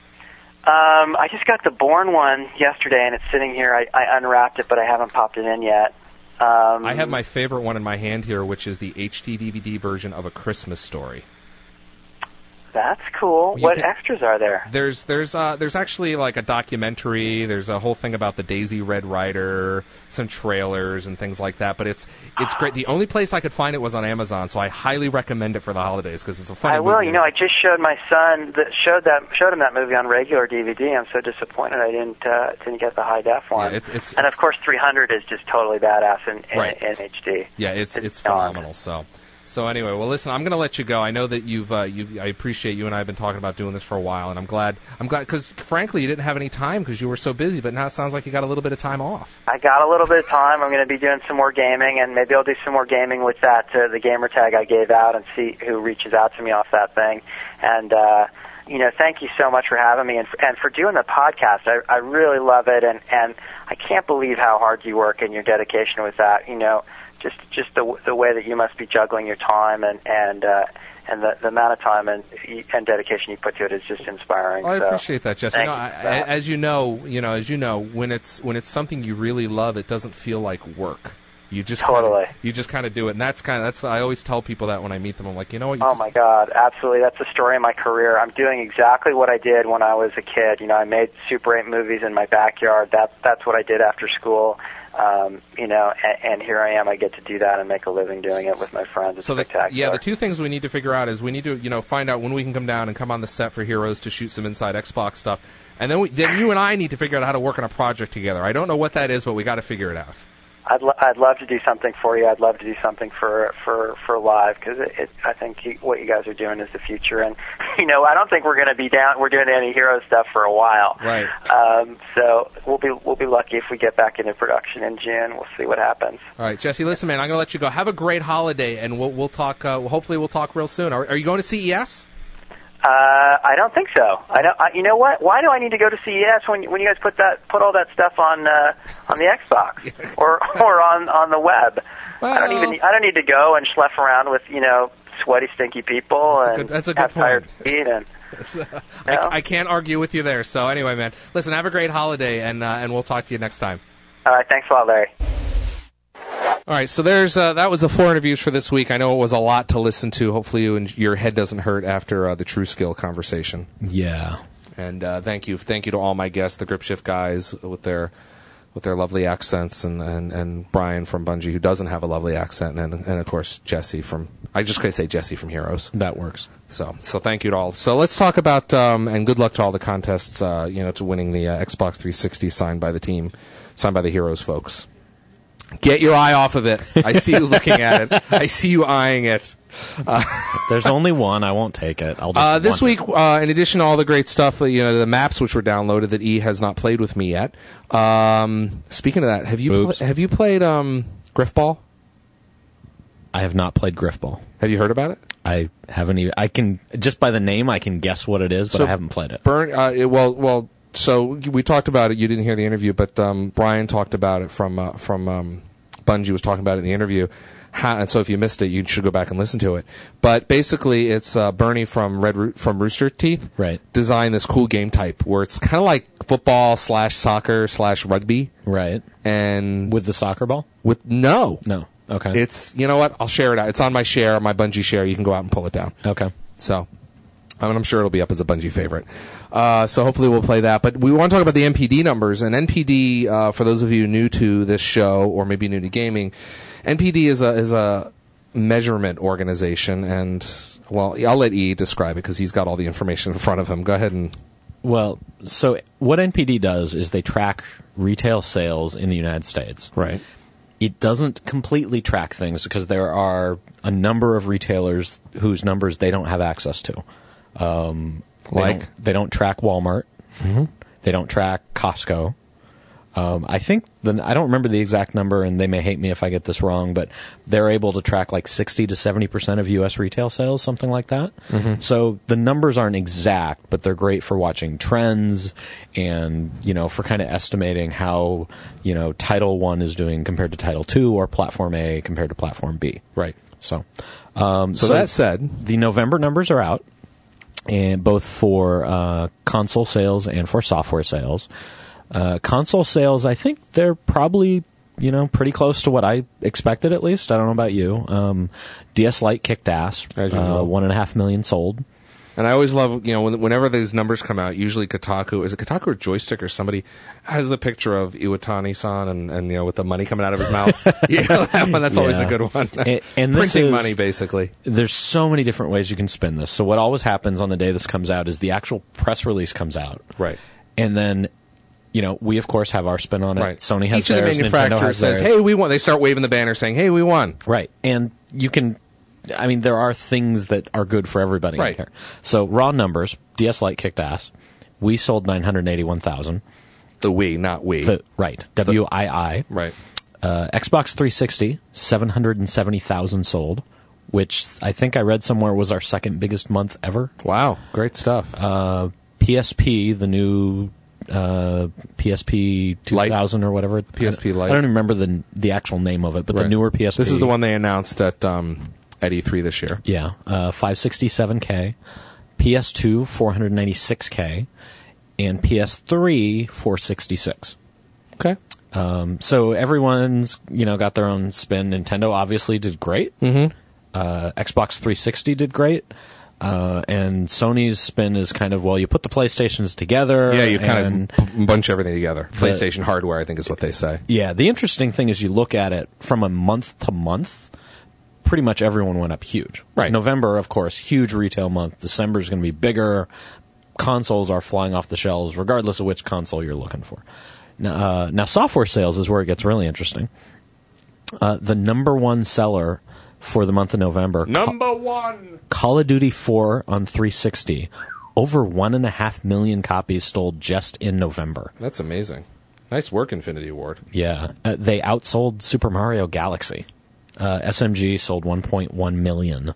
Um, I just got the Bourne one yesterday, and it's sitting here. I, I unwrapped it, but I haven't popped it in yet. Um, I have my favorite one in my hand here, which is the H D D V D version of A Christmas Story. That's cool. You What can- extras are there? There's there's uh, there's actually like a documentary. There's a whole thing about the Daisy Red Rider, some trailers and things like that. But it's it's great. The only place I could find it was on Amazon, so I highly recommend it for the holidays because it's a funny I will. movie. You know, I just showed my son that showed that showed him that movie on regular D V D. I'm so disappointed I didn't uh, didn't get the high def one. Yeah, it's- it's- and of course, three hundred is just totally badass in, in, Right. in H D. Yeah, it's it's, It's beyond. phenomenal. So. So anyway, well, listen, I'm going to let you go. I know that you've, uh, you, I appreciate you and I have been talking about doing this for a while, and I'm glad, I'm glad, because frankly, you didn't have any time because you were so busy. But now it sounds like you got a little bit of time off. I got a little bit of time. I'm going to be doing some more gaming, and maybe I'll do some more gaming with that uh, the gamer tag I gave out, and see who reaches out to me off that thing. And uh, you know, thank you so much for having me and for, and for doing the podcast. I, I really love it, and and I can't believe how hard you work and your dedication with that. You know. Just, just the the way that you must be juggling your time and and uh, and the, the amount of time and and dedication you put to it is just inspiring. Well, I so, appreciate that, Jesse. thank No, you I, for that. as you know, you know, as you know, when it's when it's something you really love, it doesn't feel like work. You just Totally. kinda, you just kind of do it, and that's kind of that's. I always tell people that when I meet them, I'm like, you know what? You Oh just, my God, absolutely. That's the story of my career. I'm doing exactly what I did when I was a kid. You know, I made Super eight movies in my backyard. That that's what I did after school. Um, you know, and, and here I am. I get to do that and make a living doing it with my friends. It's So the, spectacular. yeah, the two things we need to figure out is we need to, you know, find out when we can come down and come on the set for Heroes to shoot some Inside Xbox stuff, and then we, then you and I need to figure out how to work on a project together. I don't know what that is, but we got to figure it out. I'd lo- I'd love to do something for you. I'd love to do something for for for live because it, it, I think you, what you guys are doing is the future. And you know, I don't think we're going to be down. We're doing any hero stuff for a while. Right. Um, so we'll be we'll be lucky if we get back into production in June. We'll see what happens. All right, Jesse. Listen, man, I'm going to let you go. Have a great holiday, and we'll we'll talk. Uh, hopefully, we'll talk real soon. Are, are you going to C E S? Uh, I don't think so. I don't. I, you know what? Why do I need to go to C E S when when you guys put that put all that stuff on uh, on the Xbox or or on on the web? I don't Well- even. I don't need to go and schleff around with you know sweaty, stinky people That's a and good- that's a good have tired point. feet and. It's, uh, No? I, I can't argue with you there. So anyway, man, listen. Have a great holiday, and uh, and we'll talk to you next time. All right. Thanks a lot, Larry. All right, so there's uh, that was the four interviews for this week. I know it was a lot to listen to. Hopefully, you and your head doesn't hurt after uh, the True Skill conversation. Yeah. And uh, thank you, thank you to all my guests, the Grip Shift guys with their with their lovely accents, and, and, and Brian from Bungie who doesn't have a lovely accent, and and of course Jesse from I just gotta say Jesse from Heroes. That works. So so thank you to all. So let's talk about um, and good luck to all the contests. Uh, you know, to winning the uh, Xbox three sixty signed by the team, signed by the Heroes folks. Get your eye off of it. I see you looking at it. I see you eyeing it. Uh, There's only one. I won't take it. I'll just uh, this want week, it. uh, in addition to all the great stuff, uh, you know, the maps which were downloaded that E has not played with me yet. Um, speaking of that, have you Oops. pl- have you played um, Griffball? I have not played Griffball. Have you heard about it? I haven't even. I can just by the name, I can guess what it is, but So I haven't played it. Burn. Uh, it, well, well. So we talked about it. You didn't hear the interview, but um, Brian talked about it from uh, from um, Bungie was talking about it in the interview. How, and so if you missed it, you should go back and listen to it. But basically, it's uh, Bernie from Red Roo- from Rooster Teeth Right. designed this cool game type where it's kind of like football slash soccer slash rugby, Right. and with With the soccer ball? with no, No. Okay. it's you know what? I'll share it out. It's on my share, my Bungie share. You can go out and pull it down. okay. So, I mean, I'm sure it'll be up as a Bungie favorite. Uh, so hopefully we'll play that. But we want to talk about the N P D numbers. And N P D, uh, for those of you new to this show or maybe new to gaming, N P D is a is a measurement organization. And well, I'll let E describe it because he's got all the information in front of him. Go ahead and. Well, so what N P D does is they track retail sales in the United States. Right. It doesn't completely track things because there are a number of retailers whose numbers they don't have access to. Um, they Like? don't, they don't track Walmart. Mm-hmm. They don't track Costco. Um, I think the I don't remember the exact number, and they may hate me if I get this wrong, but they're able to track like sixty to seventy percent of U S retail sales, something like that. Mm-hmm. So the numbers aren't exact, but they're great for watching trends and, you know, for kind of estimating how, you know, Title One is doing compared to Title Two or Platform A compared to Platform B. Right. So, um, So, that said, the November numbers are out, and both for uh, console sales and for software sales. Uh, console sales, I think they're probably, you know, pretty close to what I expected, at least. I don't know about you. Um, D S Lite kicked ass. As Uh, usual. one and a half million sold. and I always love, you know, when, whenever these numbers come out, usually Kotaku, is it Kotaku or Joystick or somebody has the picture of Iwatani-san and, and, you know, with the money coming out of his mouth. You know, that one, that's always a Yeah. good one. And- and this Printing is- money, basically. There's so many different ways you can spin this. So what always happens on the day this comes out is the actual press release comes out. Right. And then, you know, we of course have our spin on it. Right. Sony has Each theirs. of the Nintendo manufacturer has says, theirs. "Hey, we won." They start waving the banner, saying, "Hey, we won." Right. And you can, I mean, there are things that are good for everybody Right. in here. So raw numbers, D S Lite kicked ass. We sold nine hundred eighty-one thousand. The we, not we. The, right. W I I. right. Uh, Xbox three sixty, seven hundred seventy thousand sold, which I think I read somewhere was our second biggest month ever. Wow. Great stuff. Uh, P S P, the new uh, P S P two thousand or whatever. P S P Lite. I don't even remember the the actual name of it, but the Right. newer P S P. This is the one they announced at um, at E three this year. Yeah, uh, five sixty-seven K, P S two four ninety-six K, and P S three four sixty-six. Okay. Um, so everyone's, you know, got their own spin. Nintendo obviously did great. Mm-hmm. Uh, Xbox three sixty did great. Uh, and Sony's spin is kind of, well, you put the PlayStations together. Yeah, you and- kind of bunch everything together. PlayStation hardware, I think, is what they say. Yeah, the interesting thing is you look at it from a month to month, pretty much everyone went up huge. Right. November, of course, huge retail month. December is going to be bigger. Consoles are flying off the shelves, regardless of which console you're looking for. Now, uh, now software sales is where it gets really interesting. Uh, the number one seller for the month of November, Number one. Call of Duty four on three sixty. Over one and a half million copies sold just in November. That's amazing. Nice work, Infinity Ward. Yeah, uh, they outsold Super Mario Galaxy. Uh, S M G sold one point one million.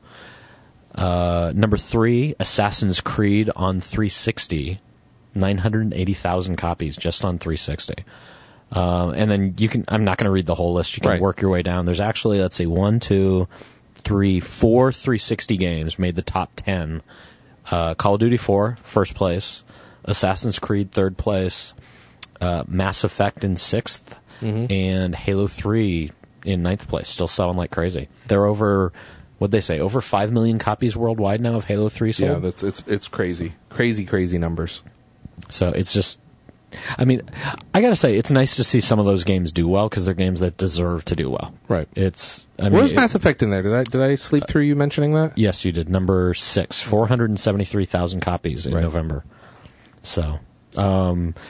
Uh, number three, Assassin's Creed on three sixty, nine hundred eighty thousand copies just on three sixty. Uh, and then you can, I'm not going to read the whole list. You can Right. work your way down. There's actually, let's see, one, two, three, four three sixty games made the top ten. Uh, Call of Duty four, first place. Assassin's Creed, third place. Uh, Mass Effect in sixth. Mm-hmm. And Halo three in ninth place. Still selling like crazy. They're over, what'd they say, over five million copies worldwide now of Halo three sold? Yeah, that's it's it's crazy, crazy, crazy numbers. So it's just, I mean, I gotta say, it's nice to see some of those games do well because they're games that deserve to do well. Right. It's, I mean, Where's it- Mass Effect in there? Did I did I sleep through you mentioning that? Yes, you did. Number six, four hundred seventy-three thousand copies in Right. November. So, um,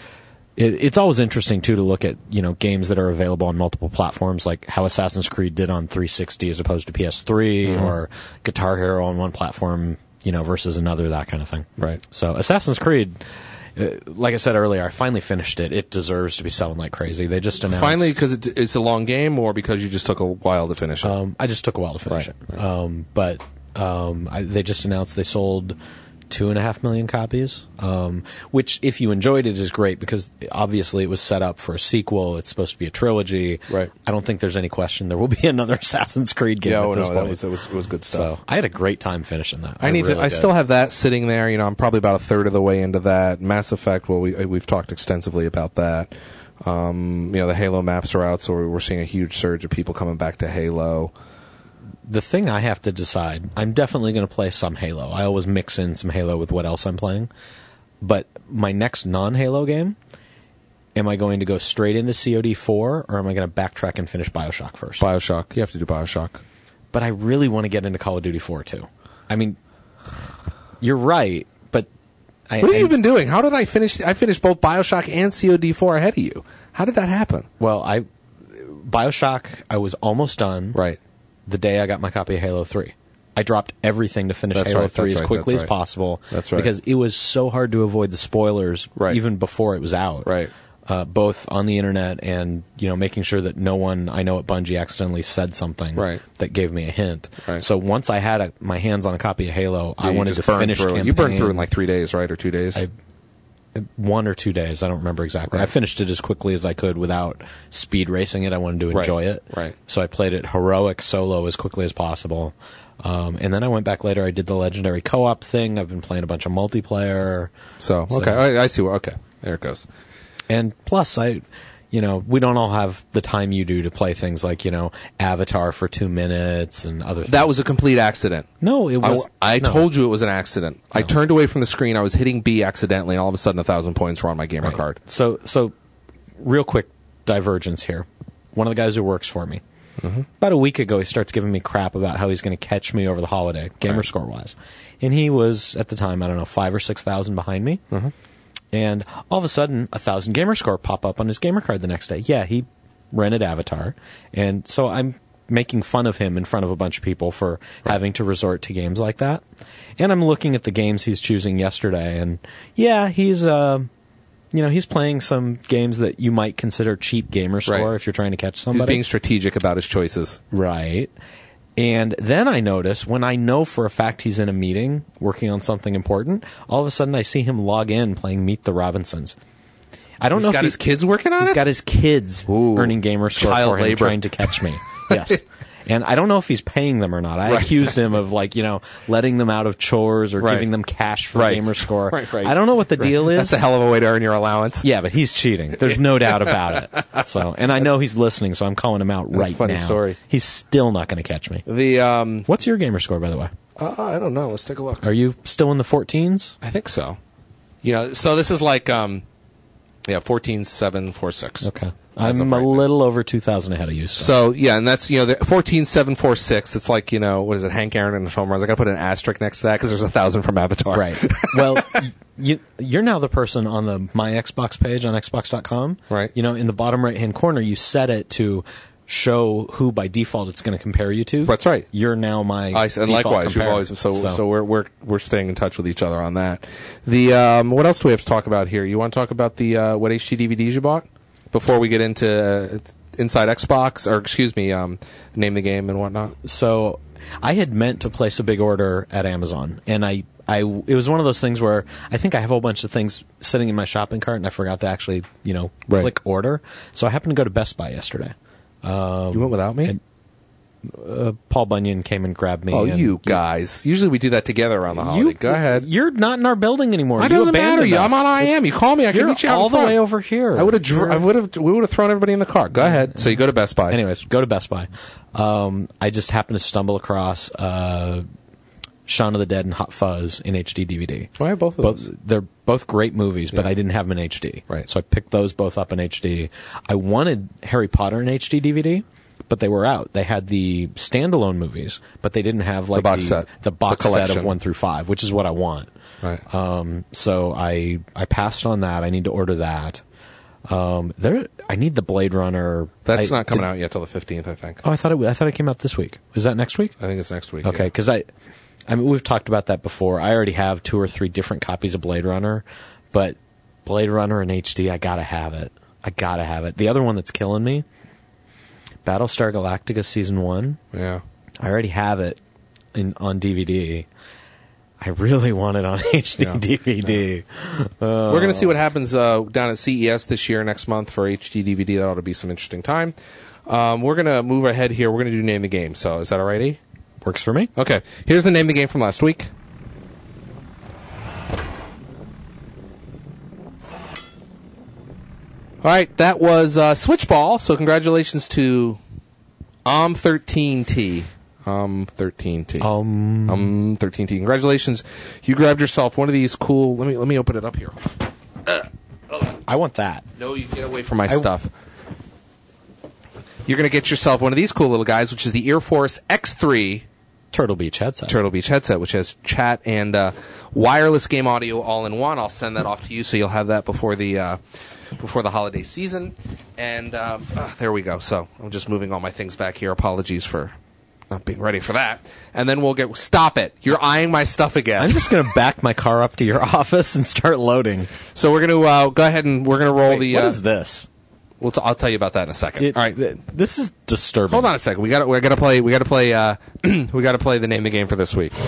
it, it's always interesting too to look at, you know, games that are available on multiple platforms, like how Assassin's Creed did on three sixty as opposed to P S three, mm-hmm. or Guitar Hero on one platform, you know, versus another, that kind of thing. Right. So Assassin's Creed, uh, like I said earlier, I finally finished it. It deserves to be selling like crazy. They just announced... Finally, because it, it's a long game, or because you just took a while to finish it? Um, I just took a while to finish right. it. Right. Um, but um, I, they just announced they sold two and a half million copies, um, which, if you enjoyed it, is great, because obviously it was set up for a sequel. It's supposed to be a trilogy. Right. I don't think there's any question there will be another Assassin's Creed game yeah, at oh, this no, point. that was, that was, it was good stuff. So I had a great time finishing that. I, I need really to. I did. still have that sitting there. You know, I'm probably about a third of the way into that. Mass Effect. Well, we we've talked extensively about that. Um, you know, the Halo maps are out, so we're seeing a huge surge of people coming back to Halo. The thing I have to decide, I'm definitely going to play some Halo. I always mix in some Halo with what else I'm playing. But my next non-Halo game, am I going to go straight into C O D four, or am I going to backtrack and finish BioShock first? BioShock. You have to do BioShock. But I really want to get into Call of Duty four, too. I mean, you're right, but... I, what have I, you been doing? How did I finish? I finished both BioShock and C O D four ahead of you. How did that happen? Well, I... BioShock, I was almost done. Right. The day I got my copy of Halo three. I dropped everything to finish that's Halo right, three as right, quickly as right. possible. That's right. Because it was so hard to avoid the spoilers, right. even before it was out. Right. Uh, both on the internet and, you know, making sure that no one I know at Bungie accidentally said something right. that gave me a hint. Right. So once I had a, my hands on a copy of Halo, yeah, I wanted to finish through campaign. You burned through in like three days, right? Or two days? I, one or two days. I don't remember exactly. Right. I finished it as quickly as I could without speed racing it. I wanted to enjoy right. it. Right. So I played it heroic solo as quickly as possible. Um, and then I went back later. I did the legendary co-op thing. I've been playing a bunch of multiplayer. So, So- okay. I, I see. Where, okay. There it goes. And plus, I, you know, we don't all have the time you do to play things like, you know, Avatar for two minutes and other things. That was a complete accident. No, it was. I, I no. told you it was an accident. I No. turned away from the screen. I was hitting B accidentally, and all of a sudden, a thousand points were on my gamer Right. card. So, so, real quick divergence here. One of the guys who works for me, mm-hmm. about a week ago, he starts giving me crap about how he's going to catch me over the holiday, gamer Right. score wise, and he was at the time, I don't know, five or six thousand behind me. Mm-hmm. And all of a sudden, a thousand gamer score pop up on his gamer card the next day. Yeah, he rented Avatar, and so I'm making fun of him in front of a bunch of people for Right. having to resort to games like that. And I'm looking at the games he's choosing yesterday, and yeah, he's uh, you know, he's playing some games that you might consider cheap gamer score Right. if you're trying to catch He's somebody. being strategic about his choices. Right. And then I notice, when I know for a fact he's in a meeting working on something important, all of a sudden I see him log in playing Meet the Robinsons. I don't He's know got if his kids working on he's it? got his kids Ooh. earning gamer score Child for him, labor. trying to catch me. Yes. And I don't know if he's paying them or not. I Right. accused him of, like, you know, letting them out of chores or Right. giving them cash for Right. gamer score. Right, right. I don't know what the deal is. That's a hell of a way to earn your allowance. Yeah, but he's cheating. There's no doubt about it. So, and I know he's listening, so I'm calling him out That's right a funny now. story. He's still not going to catch me. The um, What's your gamer score, by the way? uh, I don't know. Let's take a look. Are you still in the fourteens? I think so. You know, so this is like um, yeah, fourteen seven four six. Okay. As I'm of a right now. little over two thousand ahead of you. So. So yeah, and that's, you know, the fourteen seven four six. It's like, you know, what is it? Hank Aaron and the home runs. I got to put an asterisk next to that because there's a thousand from Avatar. Right. Well, y- you, you're now the person on the My Xbox page on Xbox dot com. Right. You know, in the bottom right-hand corner, you set it to show who by default it's going to compare you to. That's right. You're now my I, and default likewise, we've compare. always so, so we're we're we're staying in touch with each other on that. The um, what else do we have to talk about here? You want to talk about the uh, what H D D V Ds you bought before we get into uh, Inside Xbox, or excuse me, um, name the game and whatnot? So I had meant to place a big order at Amazon, and I, I, it was one of those things where I think I have a whole bunch of things sitting in my shopping cart, and I forgot to actually, you know, Right. click order. So I happened to go to Best Buy yesterday. Um, You went without me? and, uh, Paul Bunyan came and grabbed me. Oh, and you guys! Usually we do that together around the holiday. You, Go ahead. You're not in our building anymore. It You doesn't matter. abandoned You, us. I'm on I M. You call me. I can You're meet you out all in the front. way over here. I would have. Dr- I would have. We would have thrown everybody in the car. Go ahead. So you go to Best Buy. Anyways, go to Best Buy. Um, I just happened to stumble across uh, Shaun of the Dead and Hot Fuzz in H D D V D. Oh, I have both of Both, those. they're both great movies, but Yeah. I didn't have them in H D. Right. So I picked those both up in H D. I wanted Harry Potter in H D D V D, but they were out. They had the standalone movies, but they didn't have like box set. the box The set collection. of one through five, which is what I want. Right. Um, so I I passed on that. I need to order that. Um, there, I need the Blade Runner. That's I, not coming did, out yet till the fifteenth, I think. Oh, I thought it. I thought it came out this week. Is that next week? I think it's next week. Okay, because yeah. I, I mean, we've talked about that before. I already have two or three different copies of Blade Runner, but Blade Runner in H D, I gotta have it. I gotta have it. The other one that's killing me, Battlestar Galactica Season One. Yeah, I already have it in on D V D. I really want it on H D yeah. D V D. Yeah. Uh, We're going to see what happens uh, down at C E S this year, next month for H D D V D. That ought to be some interesting time. Um, we're going to move ahead here. We're going to do Name the Game. So is that all right, E? Works for me. Okay. Here's the Name the Game from last week. All right. That was uh, Switchball. So congratulations to O M thirteen T. Um, thirteen T. Um, um, thirteen T. Congratulations! You grabbed yourself one of these cool. Let me let me open it up here. Uh, I want that. No, you get away from my I stuff. You're gonna get yourself one of these cool little guys, which is the Air Force X three Turtle Beach headset. Turtle Beach headset, which has chat and uh, wireless game audio all in one. I'll send that off to you, so you'll have that before the uh, before the holiday season. And um, uh, there we go. So I'm just moving all my things back here. Apologies for not being ready for that. And then we'll get... Stop it. You're eyeing my stuff again. I'm just going to back my car up to your office and start loading. So we're going to uh, go ahead and we're going to roll Wait, the... What uh, is this? We'll t- I'll tell you about that in a second. It, All right. Th- this is disturbing. Hold on a second. We got we got to play we got to play uh, we got to play the Name the Game for this week. All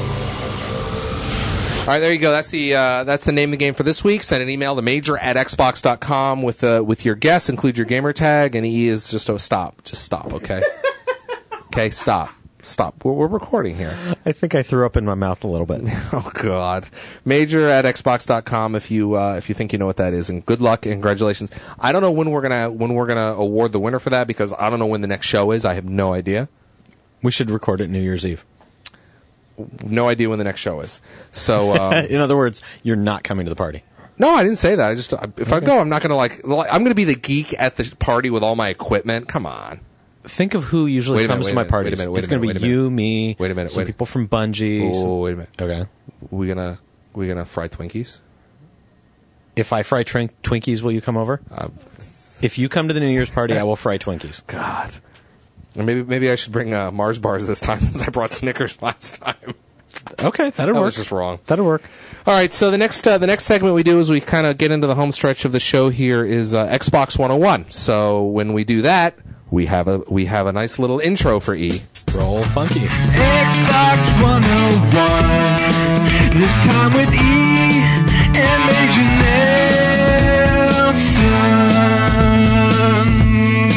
right, there you go. That's the uh, that's the Name the Game for this week. Send an email to major at xbox dot com with uh, with your guess, include your gamer tag, and E is just oh stop. Just stop, okay? Okay, stop. Stop. We're, we're recording here. I think I threw up in my mouth a little bit. Oh God. Major at xbox dot com if you uh, if you think you know what that is, and good luck and congratulations. I don't know when we're gonna when we're gonna award the winner for that because I don't know when the next show is. I have no idea. We should record it New Year's Eve. No idea when the next show is. So um, in other words, you're not coming to the party. No, I didn't say that. I just if okay. I go, I'm not gonna like. I'm gonna be the geek at the party with all my equipment. Come on. Think of who usually comes to my parties. It's going to be you, me, wait a minute, some wait people from Bungie. Oh, some... wait a minute. Okay. We gonna we gonna fry Twinkies? If I fry twin- Twinkies, will you come over? Uh, if you come to the New Year's party, I will fry Twinkies. God. Maybe maybe I should bring uh, Mars bars this time since I brought Snickers last time. Okay, that'll that work. That was just wrong. That'll work. All right, so the next uh, the next segment we do is we kind of get into the home stretch of the show here is uh, Xbox one oh one. So when we do that, we have a we have a nice little intro for E. Roll funky. Xbox one oh one. This time with E and Major Nelson.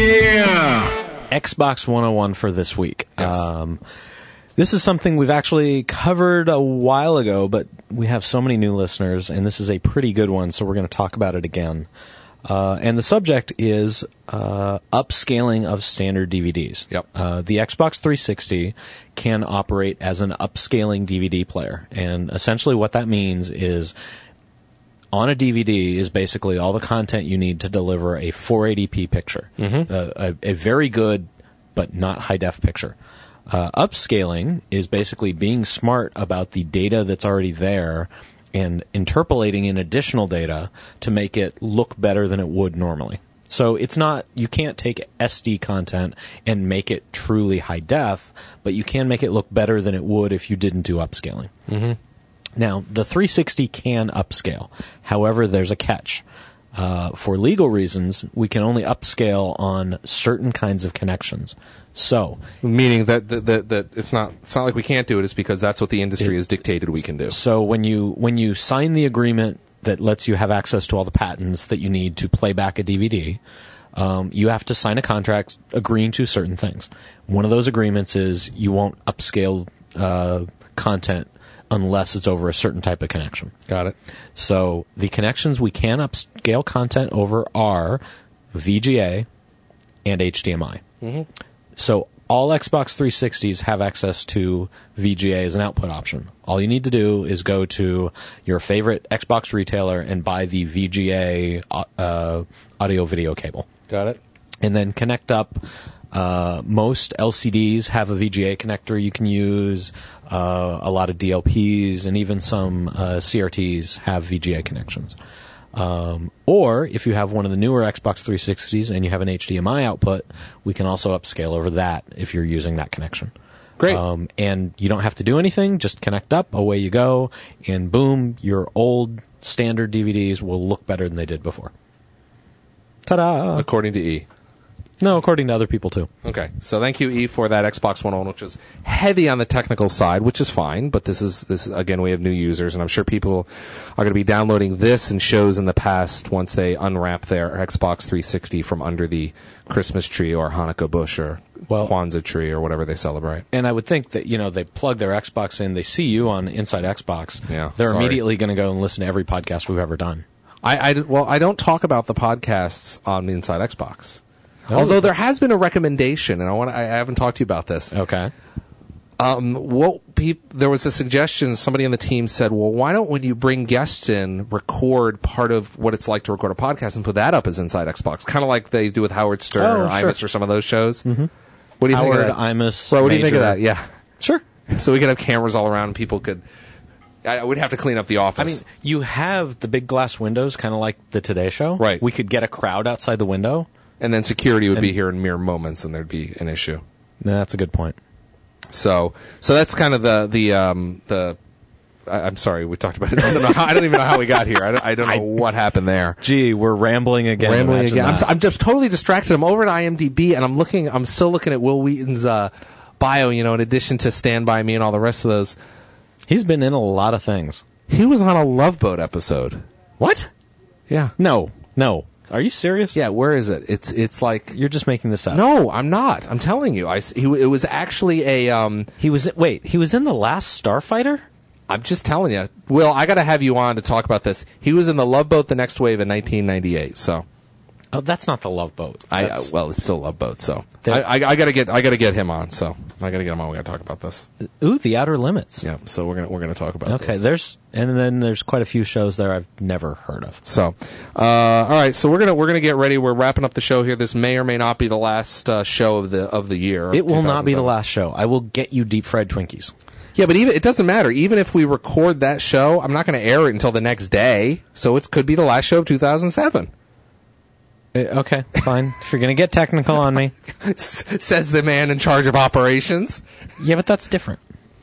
Yeah. Xbox one oh one for this week. Yes. Um, this is something we've actually covered a while ago, but we have so many new listeners, and this is a pretty good one, so we're going to talk about it again. Uh, and the subject is uh, upscaling of standard D V Ds. Yep. Uh, the Xbox three sixty can operate as an upscaling D V D player. And essentially what that means is on a D V D is basically all the content you need to deliver a four eighty p picture. Mm-hmm. Uh, a, a very good but not high-def picture. Uh, upscaling is basically being smart about the data that's already there and interpolating in additional data to make it look better than it would normally. So it's not, you can't take S D content and make it truly high def, but you can make it look better than it would if you didn't do upscaling. Mm-hmm. Now, the three sixty can upscale. However, there's a catch. Uh, for legal reasons, we can only upscale on certain kinds of connections. So, meaning that that, that that it's not it's not like we can't do it. It's because that's what the industry it, has dictated we can do. So when you when you sign the agreement that lets you have access to all the patents that you need to play back a D V D, um, you have to sign a contract agreeing to certain things. One of those agreements is you won't upscale uh, content unless it's over a certain type of connection. Got it. So the connections we can upscale content over are V G A and H D M I. Mm-hmm. So all Xbox three sixties have access to V G A as an output option. All you need to do is go to your favorite Xbox retailer and buy the V G A uh, audio video cable. Got it. And then connect up. Uh, most L C Ds have a V G A connector you can use. Uh, a lot of D L Ps and even some uh, C R Ts have V G A connections. Um, or if you have one of the newer Xbox three sixties and you have an H D M I output, we can also upscale over that if you're using that connection. Great. Um, and you don't have to do anything, just connect up, away you go, and boom, your old standard D V Ds will look better than they did before. Ta-da! According to E. No, according to other people too. Okay, so thank you, E, for that Xbox One, which is heavy on the technical side, which is fine. But this is this is, again, we have new users, and I'm sure people are going to be downloading this and shows in the past once they unwrap their Xbox three sixty from under the Christmas tree or Hanukkah bush or Well- Kwanzaa tree or whatever they celebrate. And I would think that, you know, they plug their Xbox in, they see you on Inside Xbox. Yeah, they're sorry. immediately going to go and listen to every podcast we've ever done. I, I well, I don't talk about the podcasts on Inside Xbox. Oh, Although there has been a recommendation, and I want I haven't talked to you about this. Okay. Um, what peop, there was a suggestion. Somebody on the team said, "Well, why don't when you bring guests in, record part of what it's like to record a podcast and put that up as Inside Xbox, kind of like they do with Howard Stern Oh, or sure. Imus or some of those shows." Mm-hmm. What do you Howard, think of that? Imus, Bro, what do you think of Major. that? Yeah, Sure. so we could have cameras all around, and people could. I, I would have to clean up the office. I mean, you have the big glass windows, kind of like the Today Show. Right. We could get a crowd outside the window. and then security would and- be here in mere moments, and there'd be an issue. No, that's a good point. So, so that's kind of the the um, the. I, I'm sorry, we talked about it. I don't know. How, I don't even know how we got here. I don't, I don't know what happened there. Gee, we're rambling again. Rambling Imagine again. I'm, that. so, I'm just totally distracted. I'm over at IMDb, and I'm looking. I'm still looking at Will Wheaton's uh, bio. You know, in addition to Stand By Me and all the rest of those, He's been in a lot of things. he was on a Love Boat episode. What? Yeah, No, no. Are you serious? yeah. Where is it? It's it's like You're just making this up. no, I'm not. I'm telling you. I s- he, it was actually a. Um, He was, wait, he was in The Last Starfighter? I'm just telling you, Will. I got to have you on to talk about this. He was in the Love Boat: The Next Wave in nineteen ninety-eight. So. Oh, that's not The Love Boat. I uh, That's- well, it's still Love Boat, so I, There- I, I gotta get I gotta get him on. So I gotta get him on. We gotta talk about this. Ooh, The Outer Limits. Yeah. So we're gonna we're gonna talk about. Okay, this. there's, and then there's quite a few shows there I've never heard of. So, uh, all right. So we're gonna we're gonna get ready. We're wrapping up the show here. This may or may not be the last uh, show of the of the year. It will not be the two thousand seven. last show. I will get you deep fried Twinkies. Yeah, but even it doesn't matter. Even if we record that show, I'm not going to air it until the next day. So it could be the last show of two thousand seven. Uh, okay, fine. If you're going to get technical on me. Says the man in charge of operations. Yeah, but that's different.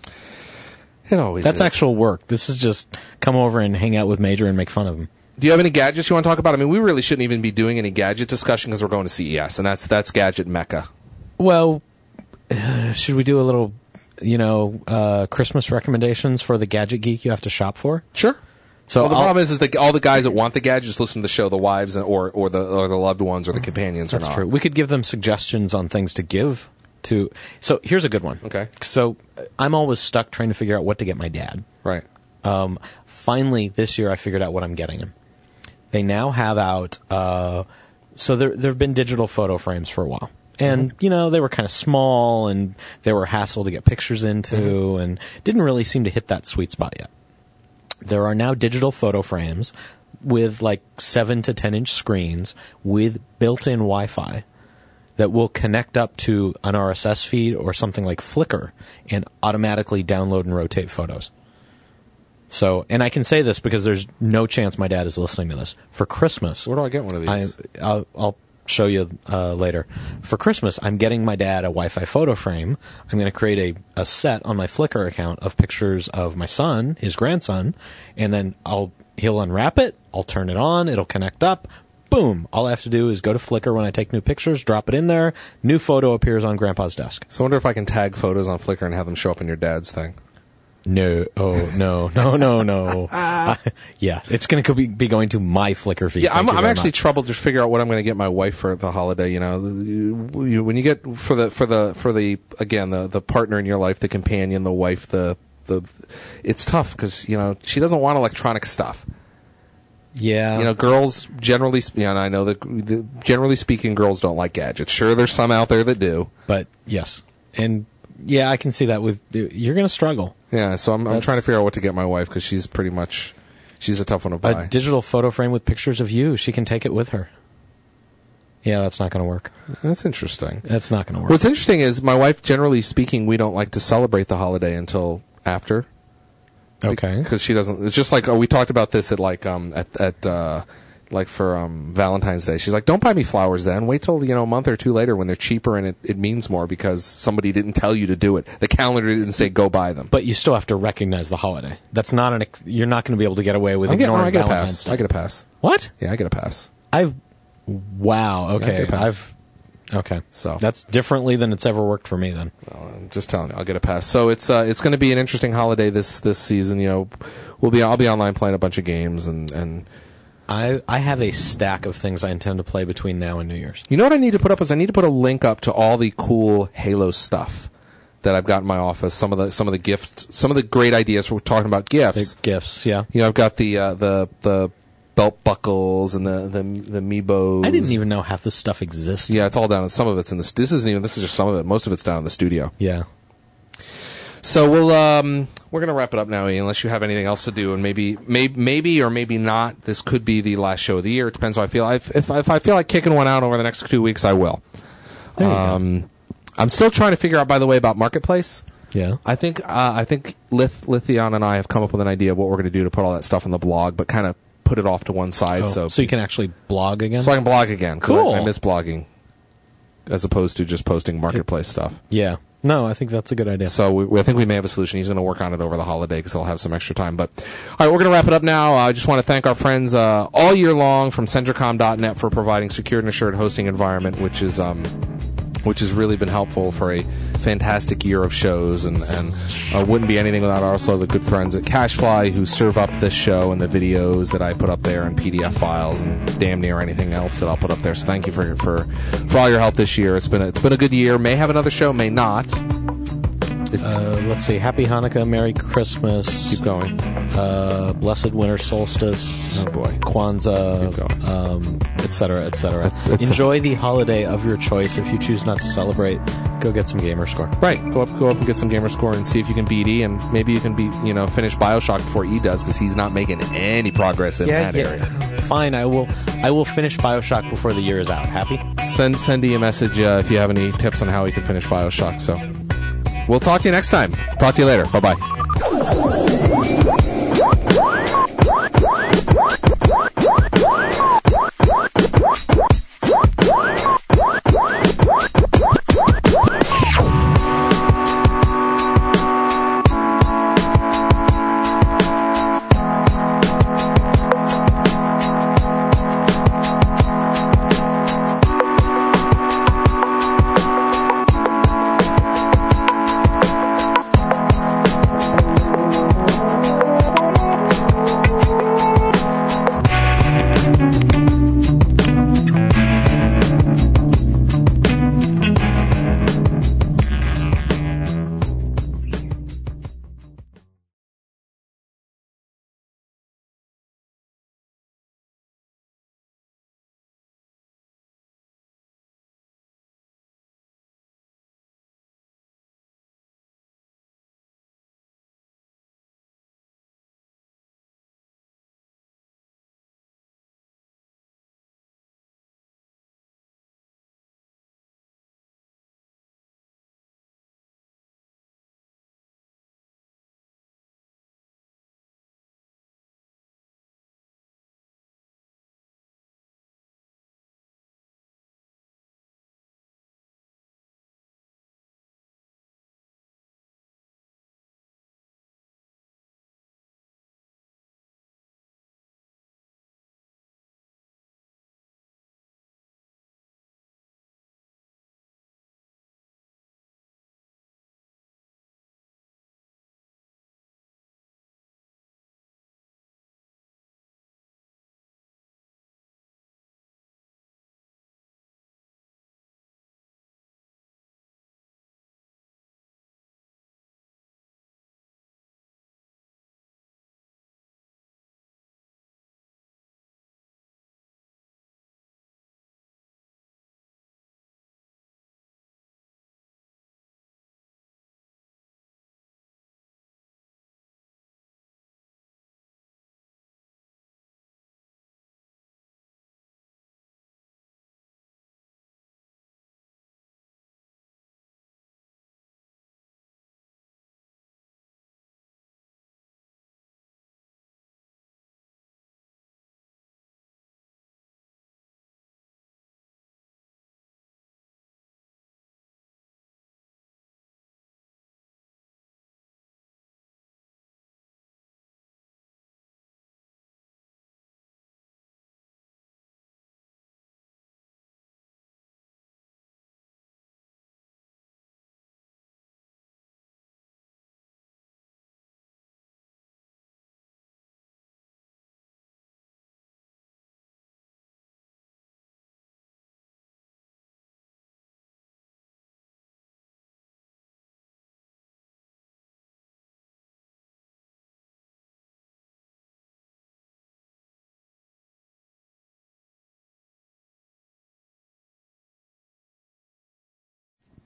It always That's is. actual work. This is just come over and hang out with Major and make fun of him. Do you have any gadgets you want to talk about? I mean, we really shouldn't even be doing any gadget discussion because we're going to C E S, and that's that's gadget mecca. Well, uh, should we do a little, you know, uh, Christmas recommendations for the gadget geek you have to shop for? Sure. So well, the I'll- problem is, is that all the guys that want the gadgets listen to the show, the wives and, or or the or the loved ones or the companions That's are not. true. We could give them suggestions on things to give to. So here's a good one. Okay. So uh, I'm always stuck trying to figure out what to get my dad. Right. Um, finally, this year I figured out what I'm getting him. They now have out. Uh, so there there have been digital photo frames for a while, and you know they were kind of small and they were a hassle to get pictures into, Mm-hmm. and didn't really seem to hit that sweet spot yet. There are now digital photo frames with like seven to ten inch screens with built-in Wi-Fi that will connect up to an R S S feed or something like Flickr and automatically download and rotate photos. So, and I can say this because there's no chance my dad is listening to this. For Christmas, Where do I get one of I, these? I'll, I'll show you uh, later. For Christmas, I'm getting my dad a Wi-Fi photo frame. I'm going to create a, a set on my Flickr account of pictures of my son, his grandson, and then I'll he'll unwrap it. I'll turn it on. It'll connect up. Boom! All I have to do is go to Flickr when I take new pictures, drop it in there. New photo appears on Grandpa's desk. So I wonder if I can tag photos on Flickr and have them show up in your dad's thing. No, oh no, no, no, no. uh, yeah, it's going to be, be going to my Flickr feed. Yeah, Thank I'm, you I'm very actually much. troubled to figure out what I'm going to get my wife for the holiday. You know, You- you- when you get for the for the for the again the the partner in your life, the companion, the wife, the the, it's tough because you know she doesn't want electronic stuff. Yeah, You know, girls generally, sp- yeah, and I know that the, generally speaking, girls don't like gadgets. Sure, there's some out there that do. but yes, and yeah, I can see that. With you're going to struggle. Yeah, so I'm, I'm That's- trying to figure out what to get my wife because she's pretty much she's a tough one to buy. A digital photo frame with pictures of you. She can take it with her. Yeah, that's not going to work. That's interesting. That's not going to work. What's interesting is my wife, generally speaking, we don't like to celebrate the holiday until after. Okay. Because she doesn't. It's just like oh, we talked about this at like um at at uh, like for um, Valentine's Day. She's like, don't buy me flowers then. Wait till, you know, a month or two later when they're cheaper and it, it means more because somebody didn't tell you to do it. The calendar didn't say go buy them. But you still have to recognize the holiday. That's not an. You're not going to be able to get away with I'm getting, ignoring I get a Valentine's pass. Day. I get a pass. What? Yeah, I get a pass. I've. Wow. I Okay. get a pass. I've. Okay. So that's differently than it's ever worked for me. Then. Well, I'm just telling you, I'll get a pass. So it's uh, it's going to be an interesting holiday this this season. You know, we'll be I'll be online playing a bunch of games and and. I I have a stack of things I intend to play between now and New Year's. You know what I need to put up is I need to put a link up to all the cool Halo stuff that I've got in my office. Some of the some of the gift, some of the great ideas for talking about gifts. The gifts, yeah. You know, I've got the uh, the the belt buckles and the the the Meebos. I didn't even know half this stuff exists. Yeah, it's all down. Some of it's in the. This isn't even. This is just some of it. Most of it's down in the studio. Yeah. So we'll um we're gonna wrap it up now, Ian, unless you have anything else to do, and maybe maybe maybe or maybe not. This could be the last show of the year. It depends how I feel. If if, if I feel like kicking one out over the next two weeks, I will. There you um, go. I'm still trying to figure out, by the way, about Marketplace. Yeah. I think uh, I think Lith Lithion and I have come up with an idea of what we're going to do to put all that stuff on the blog, but kind of put it off to one side. Oh, so so you can actually blog again. so I can blog again. 'Cause Cool. I, I miss blogging as opposed to just posting Marketplace stuff. Yeah. No, I think that's a good idea. So we, we, I think we may have a solution. He's going to work on it over the holiday because he'll have some extra time. But all right, we're going to wrap it up now. Uh, I just want to thank our friends uh, all year long from Centricom dot net for providing secure and assured hosting environment, which is um, which has really been helpful for a fantastic year of shows, and, and uh, wouldn't be anything without also the good friends at CashFly who serve up this show and the videos that I put up there and P D F files and damn near anything else that I'll put up there. So thank you for for for all your help this year. It's been a, it's been a good year. May have another show, may not. Uh, let's see. Happy Hanukkah, Merry Christmas. Keep going. Uh, blessed Winter Solstice. Oh boy. Kwanzaa, Keep going. um, et cetera, et cetera. It's- it's Enjoy the holiday of your choice. If you choose not to celebrate, go get some gamer score. Right, go up, go up and get some gamer score and see if you can beat E, and maybe you can beat, you know, finish Bioshock before E does because he's not making any progress in that area. Fine. I will. I will finish Bioshock before the year is out. Happy? Send send E a message uh, if you have any tips on how he can finish Bioshock. So we'll talk to you next time. Talk to you later. Bye bye.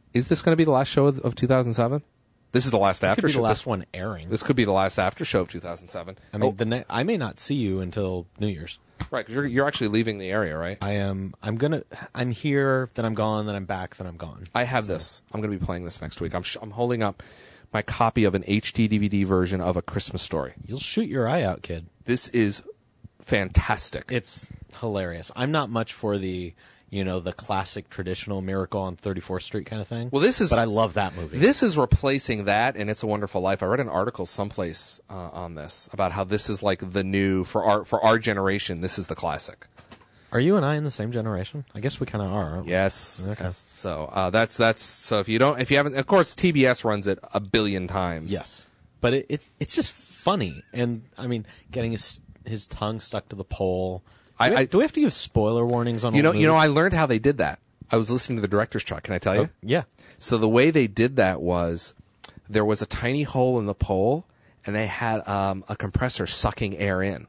Is this going to be the last show of, of two thousand seven? This is the last It after could be show. the last this, one airing. this could be the last after show of two thousand seven. I mean, Oh, the ne- I may not see you until New Year's. right, because you're, you're actually leaving the area, right? I am. I'm gonna. I'm here. Then I'm gone. Then I'm back. Then I'm gone. I have this. I'm going to be playing this next week. I'm, sh- I'm holding up my copy of an H D D V D version of A Christmas Story. You'll shoot your eye out, kid. This is fantastic. It's hilarious. I'm not much for the, you know, the classic traditional Miracle on thirty-fourth Street kind of thing. Well, this is- But I love that movie. This is replacing that and It's a Wonderful Life. I read an article someplace uh, on this about how this is like the new for our for our generation. This is the classic. Are you and I in the same generation? I guess we kind of are. Aren't we? Yes. Okay. So uh, that's that's so if you don't if you haven't, of course T B S runs it a billion times. Yes. But it, it it's just funny, and I mean, getting his his tongue stuck to the pole. Do, I- we, I- do we have to give spoiler warnings on? You know old you know movies? I learned how they did that. I was listening to the director's track. Can I tell you? Oh, yeah. So the way they did that was there was a tiny hole in the pole, and they had um, a compressor sucking air in,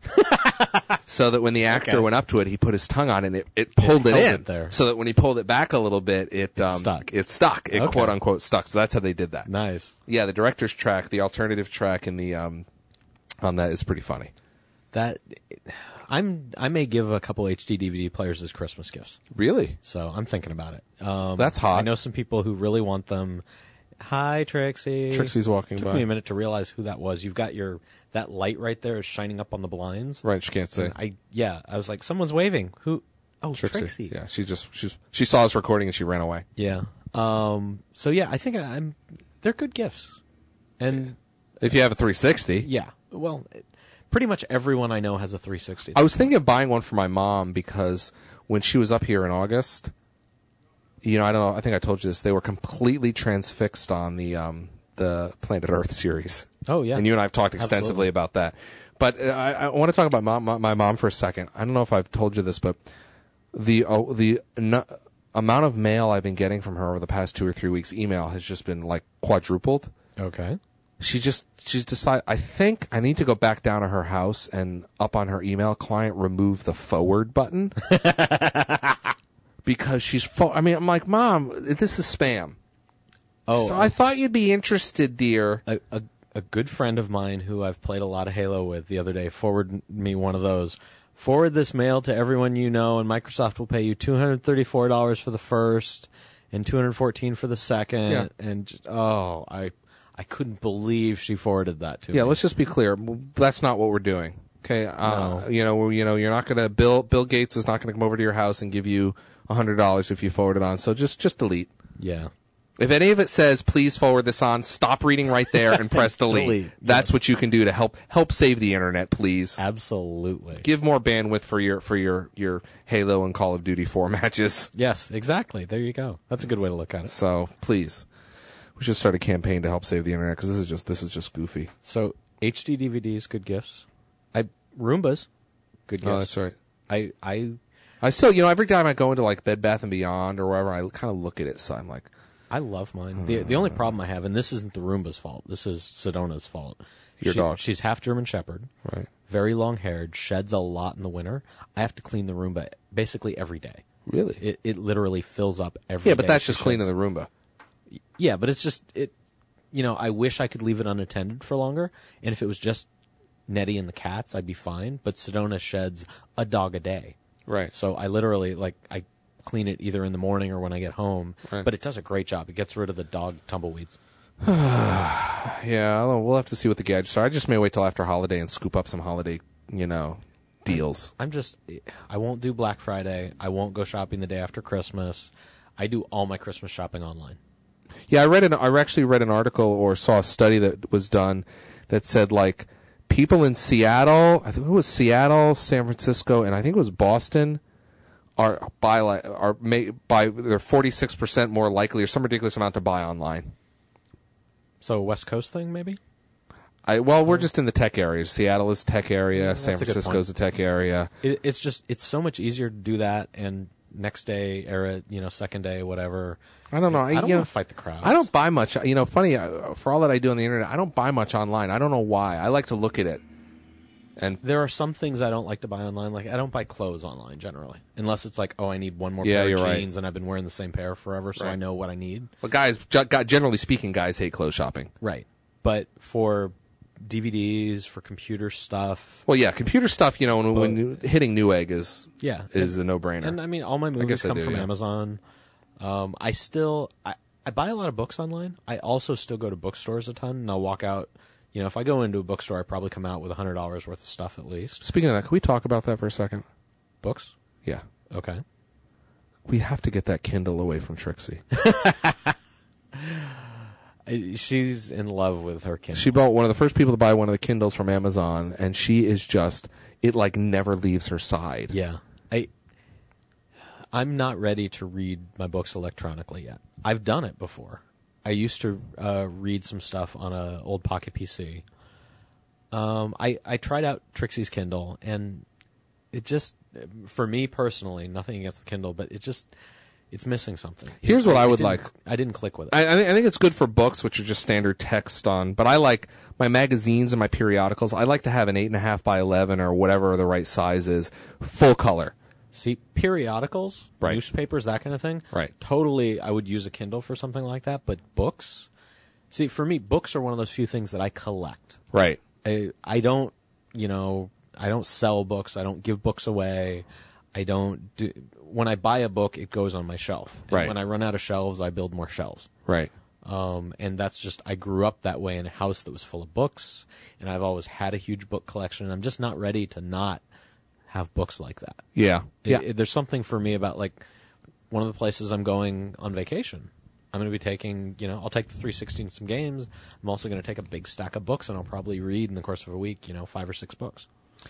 so that when the actor Okay. went up to it, he put his tongue on it, and it, it pulled it, held in it there. So that when he pulled it back a little bit, it, um, stuck. It stuck. It Okay. quote unquote stuck. So that's how they did that. Nice. Yeah, the director's track, the alternative track, in the um, on that is pretty funny. That I'm I may give a couple H D D V D players as Christmas gifts. Really? So I'm thinking about it. Um, That's hot. I know some people who really want them. Hi, Trixie. Trixie's walking Took by. me a minute to realize who that was. You've got your that light right there is shining up on the blinds. Right? She can't say. And I yeah. I was like, someone's waving. Who? Oh, Trixie. Trixie. Yeah, she just she's she saw us recording and she ran away. Yeah. Um. So yeah, I think I, I'm. They're good gifts, and If you have a three sixty, yeah. Well, it, pretty much everyone I know has a three sixty. I was thinking of buying one for my mom because when she was up here in August, you know, I don't know, I think I told you this, they were completely transfixed on the um, the Planet Earth series. Oh, yeah. And you and I have talked extensively Absolutely. about that. But uh, I, I want to talk about mom, my, my mom for a second. I don't know if I've told you this, but the uh, the n- amount of mail I've been getting from her over the past two or three weeks, email, has just been like quadrupled. Okay. She just she's decided. I think I need to go back down to her house and up on her email client remove the forward button because she's. Fo- I mean, I'm like, Mom, this is spam. Oh, So I thought you'd be interested, dear. a, a a good friend of mine who I've played a lot of Halo with the other day forwarded me one of those. Forward this mail to everyone you know, and Microsoft will pay you two hundred thirty-four dollars for the first and two hundred fourteen dollars for the second. Yeah. And just, oh, I I couldn't believe she forwarded that to Yeah, me. let's just be clear. That's not what we're doing. Okay, uh, No. you know, we're- you know, you're not going to. Bill Bill Gates is not going to come over to your house and give you a hundred dollars if you forward it on. So just just delete. Yeah. If any of it says please forward this on, stop reading right there and press delete. Delete, That's yes. what you can do to help help save the internet, please. Absolutely. Give more bandwidth for your for your your Halo and Call of Duty four matches. Yes, exactly. There you go. That's a good way to look at it. So please, we should start a campaign to help save the internet because this is just this is just goofy. So H D D V Ds, good gifts. I Roombas, good gifts. Oh, that's right. I I I still, you know, every time I go into like Bed Bath and Beyond or wherever, I kind of look at it. So I'm like, I love mine. The the only problem I have, and this isn't the Roomba's fault. This is Sedona's fault. Your She- dog. She's half German Shepherd. right? Very long haired. Sheds a lot in the winter. I have to clean the Roomba basically every day. Really? It it literally fills up every yeah, but day that's she just cleaning sheds. the Roomba. Yeah, but it's just it. You know, I wish I could leave it unattended for longer. And if it was just Nettie and the cats, I'd be fine. But Sedona sheds a dog a day. Right. So I literally like I clean it either in the morning or when I get home. Right. But it does a great job. It gets rid of the dog tumbleweeds. Yeah, I'll- we'll have to see what the gadgets are. I just may wait till after holiday and scoop up some holiday, you know, deals. I'm just I won't do Black Friday. I won't go shopping the day after Christmas. I do all my Christmas shopping online. Yeah, I read an. I actually read an article or saw a study that was done that said like people in Seattle, I think it was Seattle, San Francisco, and I think it was Boston, are buy like are may, buy they're forty six percent more likely or some ridiculous amount to buy online. So a West Coast thing, maybe? I well, we're just in the tech area. Seattle is tech area. San that's a good Francisco's a tech area. It, it's just it's so much easier to do that and next day or you know second day whatever. I don't know. I don't you know, want to fight the crowds. I don't buy much. You know, funny uh, for all that I do on the internet, I don't buy much online. I don't know why. I like to look at it And There are some things I don't like to buy online. Like I don't buy clothes online generally, unless it's like, oh, I need one more Yeah, pair of you're right. jeans, and I've been wearing the same pair forever, so Right. I know what I need. well, guys, ge- generally speaking, guys hate clothes shopping. Right. But for D V Ds, for computer stuff, Well, yeah, computer stuff. You know, when, when you- hitting Newegg is yeah, is a no brainer. And I mean, all my guess movies I come do, from yeah. Amazon. Um, I still, I, I buy a lot of books online. I also still go to bookstores a ton, and I'll walk out. You know, if I go into a bookstore, I probably come out with a hundred dollars worth of stuff at least. Speaking of that, can we talk about that for a second? Books. Yeah, Okay. we have to get that Kindle away from Trixie. I, she's in love with her Kindle. She bought one of the first people to buy one of the Kindles from Amazon, and she is just it like never leaves her side. Yeah. I I'm not ready to read my books electronically yet. I've done it before. I used to uh, read some stuff on a old Pocket P C. Um, I, I tried out Trixie's Kindle, and it just, for me personally, nothing against the Kindle, but it just, it's missing something. Here's It- what I it would didn't- like. I didn't click with it. I, I, think, I think it's good for books, which are just standard text on. But I like my magazines and my periodicals. I like to have an eight and a half by eleven or whatever the right size is, full color. See, periodicals, Right. newspapers, that kind of thing. Right. Totally, I would use a Kindle for something like that. But books, see, for me, books are one of those few things that I collect. Right. I, I don't, you know, I don't sell books. I don't give books away. I don't do. When I buy a book, it goes on my shelf. And Right. when I run out of shelves, I build more shelves. Right. Um, and that's just, I grew up that way in a house that was full of books, and I've always had a huge book collection, and I'm just not ready to not have books like that. Yeah. It- Yeah. it- there's something for me about, like, one of the places I'm going on vacation. I'm going to be taking, you know, I'll take the three sixty and some games. I'm also going to take a big stack of books, and I'll probably read in the course of a week, you know, five or six books.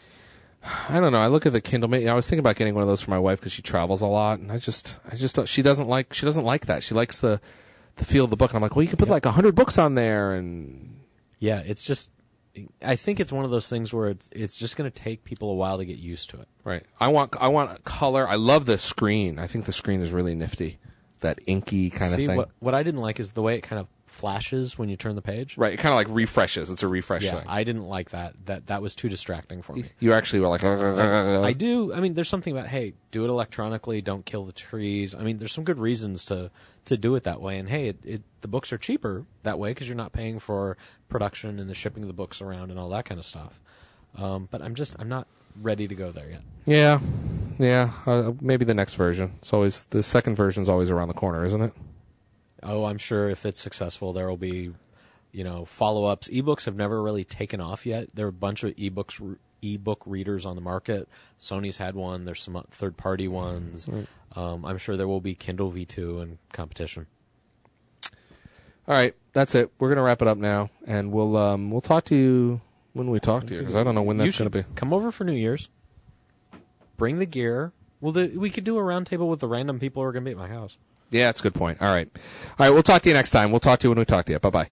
I don't know. I look at the Kindle. I was thinking about getting one of those for my wife because she travels a lot, and I just, I just, don't- she doesn't like, she doesn't like that. She likes the, the feel of the book, and I'm like, well, you can put like a hundred books on there, and Yeah, it's just, I think it's one of those things where it's it's just going to take people a while to get used to it. right. I want, I want color. I love the screen. I think the screen is really nifty. That inky kind See, of thing. what what I didn't like is the way it kind of flashes when you turn the page. Right. It kind of like refreshes. It's a refresh Yeah, thing. I didn't like that. That that was too distracting for me. You actually were like, I do. I mean, there's something about, hey, do it electronically. Don't kill the trees. I mean, there's some good reasons to to do it that way. And hey, it, it the books are cheaper that way because you're not paying for production and the shipping of the books around and all that kind of stuff. Um, but I'm just I'm not ready to go there yet. yeah, yeah. Uh, maybe the next version. It's always the second version's always around the corner, isn't it? Oh, I'm sure if it's successful, there will be, you know, follow-ups. Ebooks have never really taken off yet. There are a bunch of ebooks, ebook readers on the market. Sony's had one. There's some third-party ones. Um, I'm sure there will be Kindle V two and competition. All right, that's it. We're gonna wrap it up now, and we'll um, we'll talk to you when we talk to you because I don't know when You that's gonna should be. come over for New Year's. Bring the gear. Well, the, we could do a roundtable with the random people who are going to be at my house. Yeah, that's a good point. All right, all right. We'll talk to you next time. We'll talk to you when we talk to you. Bye bye.